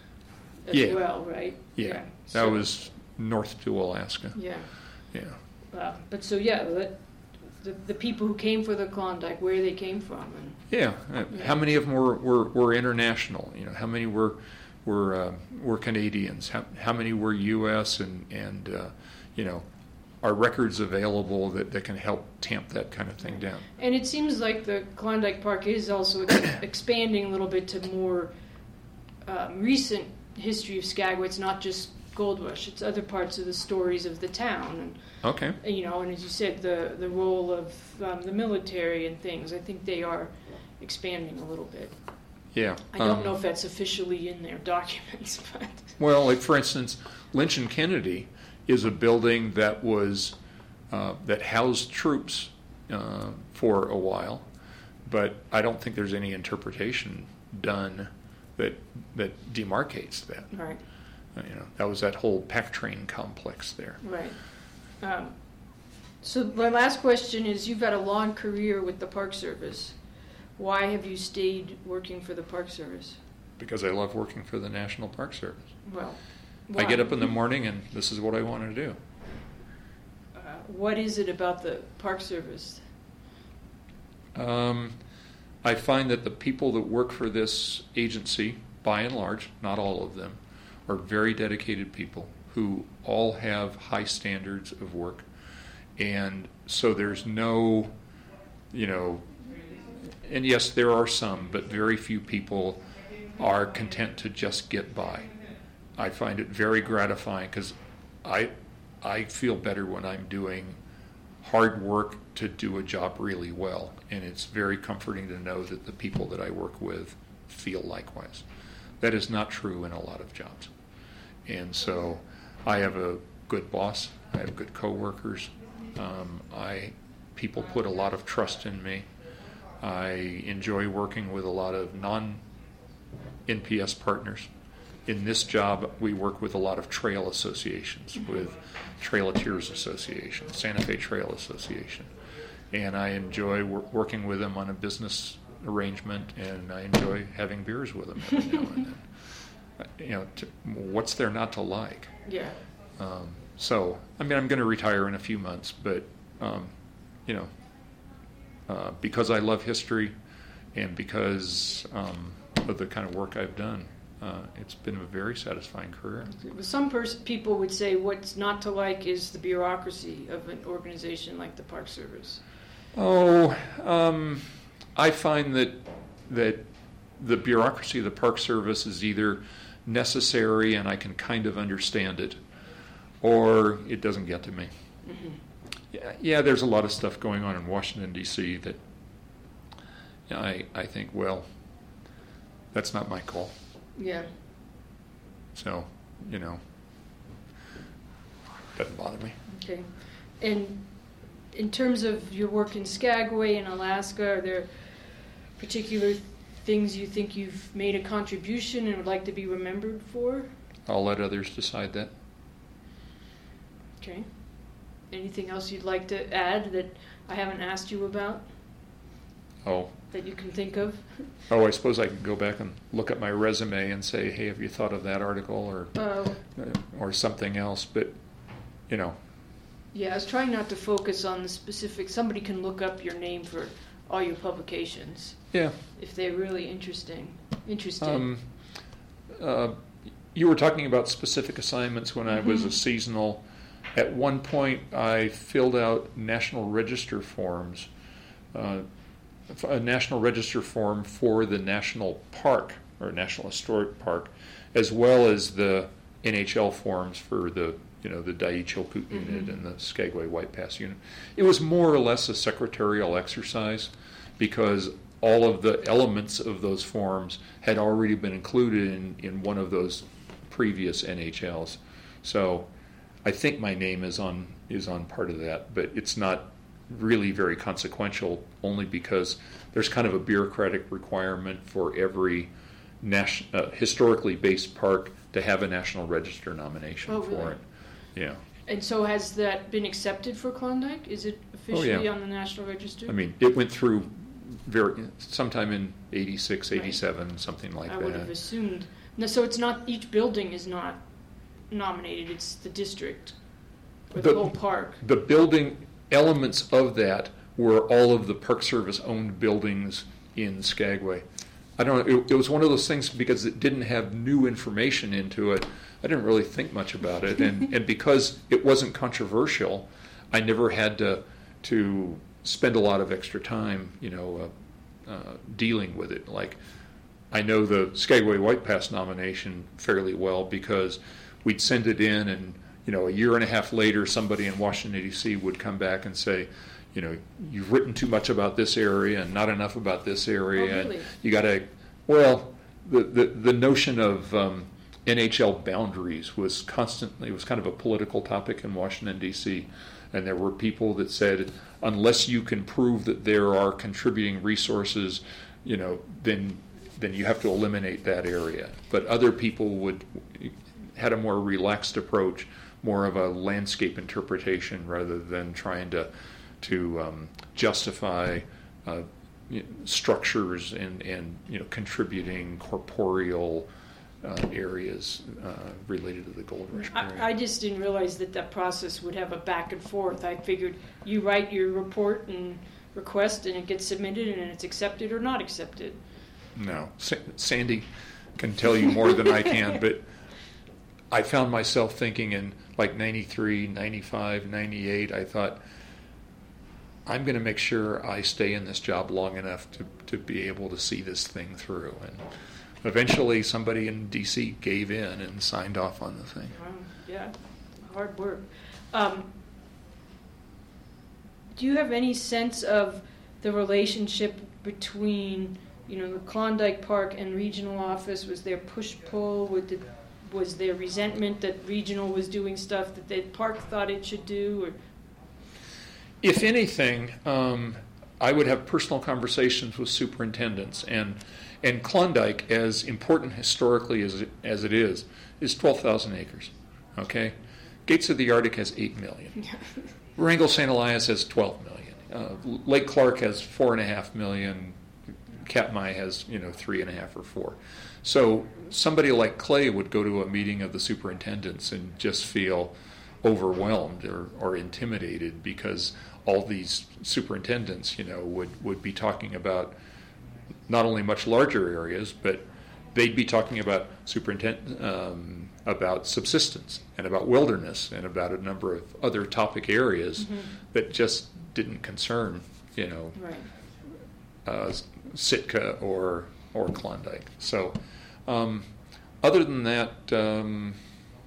as yeah. well, right? Yeah, yeah. So, that was north to Alaska. Yeah. Yeah. Wow. But so, yeah, that, the, the people who came for the Klondike, where they came from. And, yeah. Uh, yeah. How many of them were, were, were international? You know, how many were were uh, were Canadians? How how many were U S and and uh, you know, are records available that, that can help tamp that kind of thing down? And it seems like the Klondike Park is also ex- expanding a little bit to more um, recent history of Skagway. It's not just Gold Rush; it's other parts of the stories of the town. And, okay. You know, and as you said, the the role of um, the military and things. I think they are expanding a little bit. Yeah. I don't um, know if that's officially in their documents, but well, like for instance, Lynch and Kennedy is a building that was uh, that housed troops uh, for a while, but I don't think there's any interpretation done that that demarcates that. Right. Uh, you know, that was that whole pack train complex there. Right. Um, so my last question is: you've had a long career with the Park Service. Why have you stayed working for the Park Service? Because I love working for the National Park Service. Well, why? I get up in the morning and this is what I want to do. Uh, what is it about the Park Service? Um, I find that the people that work for this agency, by and large, not all of them, are very dedicated people who all have high standards of work. And so there's no, you know, and yes, there are some, but very few people are content to just get by. I find it very gratifying because I, I feel better when I'm doing hard work to do a job really well, and it's very comforting to know that the people that I work with feel likewise. That is not true in a lot of jobs. And so I have a good boss, I have good coworkers, um, I people put a lot of trust in me. I enjoy working with a lot of non-N P S partners in this job, we work with a lot of trail associations, with Trailatiers Association, Santa Fe Trail Association, and I enjoy wor- working with them on a business arrangement, and I enjoy having beers with them every now and then. You know, to, what's there not to like? Yeah. Um, so, I mean, I'm going to retire in a few months, but, um, you know, uh, because I love history and because um, of the kind of work I've done, uh, it's been a very satisfying career. Some pers- people would say what's not to like is the bureaucracy of an organization like the Park Service. Oh, um, I find that that the bureaucracy of the Park Service is either necessary and I can kind of understand it, or it doesn't get to me. Mm-hmm. Yeah, yeah, there's a lot of stuff going on in Washington, D C that I I think, well, that's not my call. Yeah. So, you know, doesn't bother me. Okay. And in terms of your work in Skagway and Alaska, are there particular things you think you've made a contribution and would like to be remembered for? I'll let others decide that. Okay. Anything else you'd like to add that I haven't asked you about? Oh. That you can think of? Oh, I suppose I could go back and look at my resume and say, hey, have you thought of that article or Oh. or something else? But, you know. Yeah, I was trying not to focus on the specific. Somebody can look up your name for all your publications. Yeah. If they're really interesting. Interesting. Um, uh, you were talking about specific assignments when I Mm-hmm. was a seasonal. At one point, I filled out National Register forms, uh, a National Register form for the National Park, or National Historic Park, as well as the N H L forms for the, you know, the Daiichi-Chilkoot Mm-hmm. unit and the Skagway White Pass unit. It was more or less a secretarial exercise because all of the elements of those forms had already been included in, in one of those previous N H Ls. So I think my name is on is on part of that, but it's not really very consequential only because there's kind of a bureaucratic requirement for every nation, uh, historically based park to have a National Register nomination Oh, for really? it. Yeah. And so has that been accepted for Klondike? Is it officially Oh, yeah. on the National Register? I mean, it went through very sometime in eighty-six, eighty-seven, right. Something like I that. would have assumed. No, so it's not, each building is not nominated, it's the district, or the, The- whole park. The building elements of that were all of the Park Service owned buildings in Skagway. I don't know, it, it was one of those things because it didn't have new information into it. I didn't really think much about it, and, and because it wasn't controversial, I never had to to spend a lot of extra time, you know, uh, uh, dealing with it. Like, I know the Skagway White Pass nomination fairly well because we'd send it in, and you know, a year and a half later, somebody in Washington, D C would come back and say, you know, you've written too much about this area and not enough about this area. Oh, really? And you got to, well, the, the, the notion of um, N H L boundaries was constantly, it was kind of a political topic in Washington, D C, and there were people that said, unless you can prove that there are contributing resources, you know, then then you have to eliminate that area. But other people would had a more relaxed approach, more of a landscape interpretation rather than trying to to um, justify uh, you know, structures and, and you know contributing corporeal uh, areas uh, related to the gold rush period. I, I just didn't realize that that process would have a back and forth. I figured you write your report and request and it gets submitted and it's accepted or not accepted. No, Sa- Sandy can tell you more than I can, but I found myself thinking in like ninety-three, ninety-five, ninety-eight, I thought, I'm going to make sure I stay in this job long enough to, to be able to see this thing through. And eventually somebody in D C gave in and signed off on the thing. Um, yeah, hard work. Um, do you have any sense of the relationship between, you know, the Klondike Park and regional office? Was there push-pull? With the, was there resentment that regional was doing stuff that the park thought it should do? Or? If anything, um, I would have personal conversations with superintendents, and and Klondike, as important historically as it, as it is, is twelve thousand acres. Okay, Gates of the Arctic has eight million. Wrangell Saint Elias has twelve million. Uh, Lake Clark has four and a half million. Katmai has, you know, three and a half or four. So somebody like Clay would go to a meeting of the superintendents and just feel overwhelmed or, or intimidated because all these superintendents, you know, would, would be talking about not only much larger areas, but they'd be talking about superintendent um, about subsistence and about wilderness and about a number of other topic areas mm-hmm. that just didn't concern, you know, right. uh, Sitka or or Klondike. So, um, other than that, um,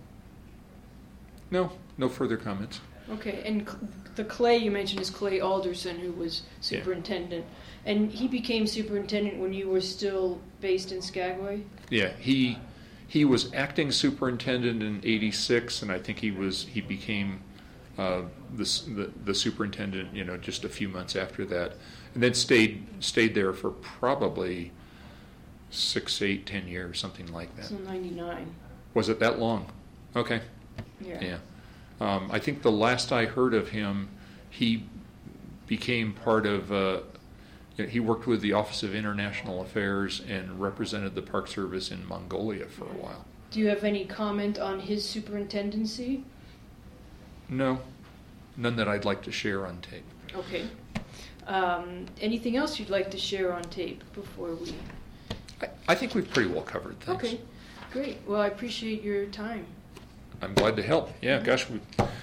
no, no further comments. Okay, and cl- the Clay you mentioned is Clay Alderson, who was superintendent, yeah. and he became superintendent when you were still based in Skagway? Yeah, he he was acting superintendent in eighty-six, and I think he was he became uh, the, the the superintendent, you know, just a few months after that, and then stayed stayed there for probably six, eight, ten years, something like that. So ninety-nine. Was it that long? Okay. Yeah. Yeah. Um, I think the last I heard of him, he became part of, uh, you know, he worked with the Office of International Affairs and represented the Park Service in Mongolia for a while. Do you have any comment on his superintendency? No, none that I'd like to share on tape. Okay. Um, anything else you'd like to share on tape before we... I, I think we've pretty well covered things. Okay, great. Well, I appreciate your time. I'm glad to help. Yeah, gosh, we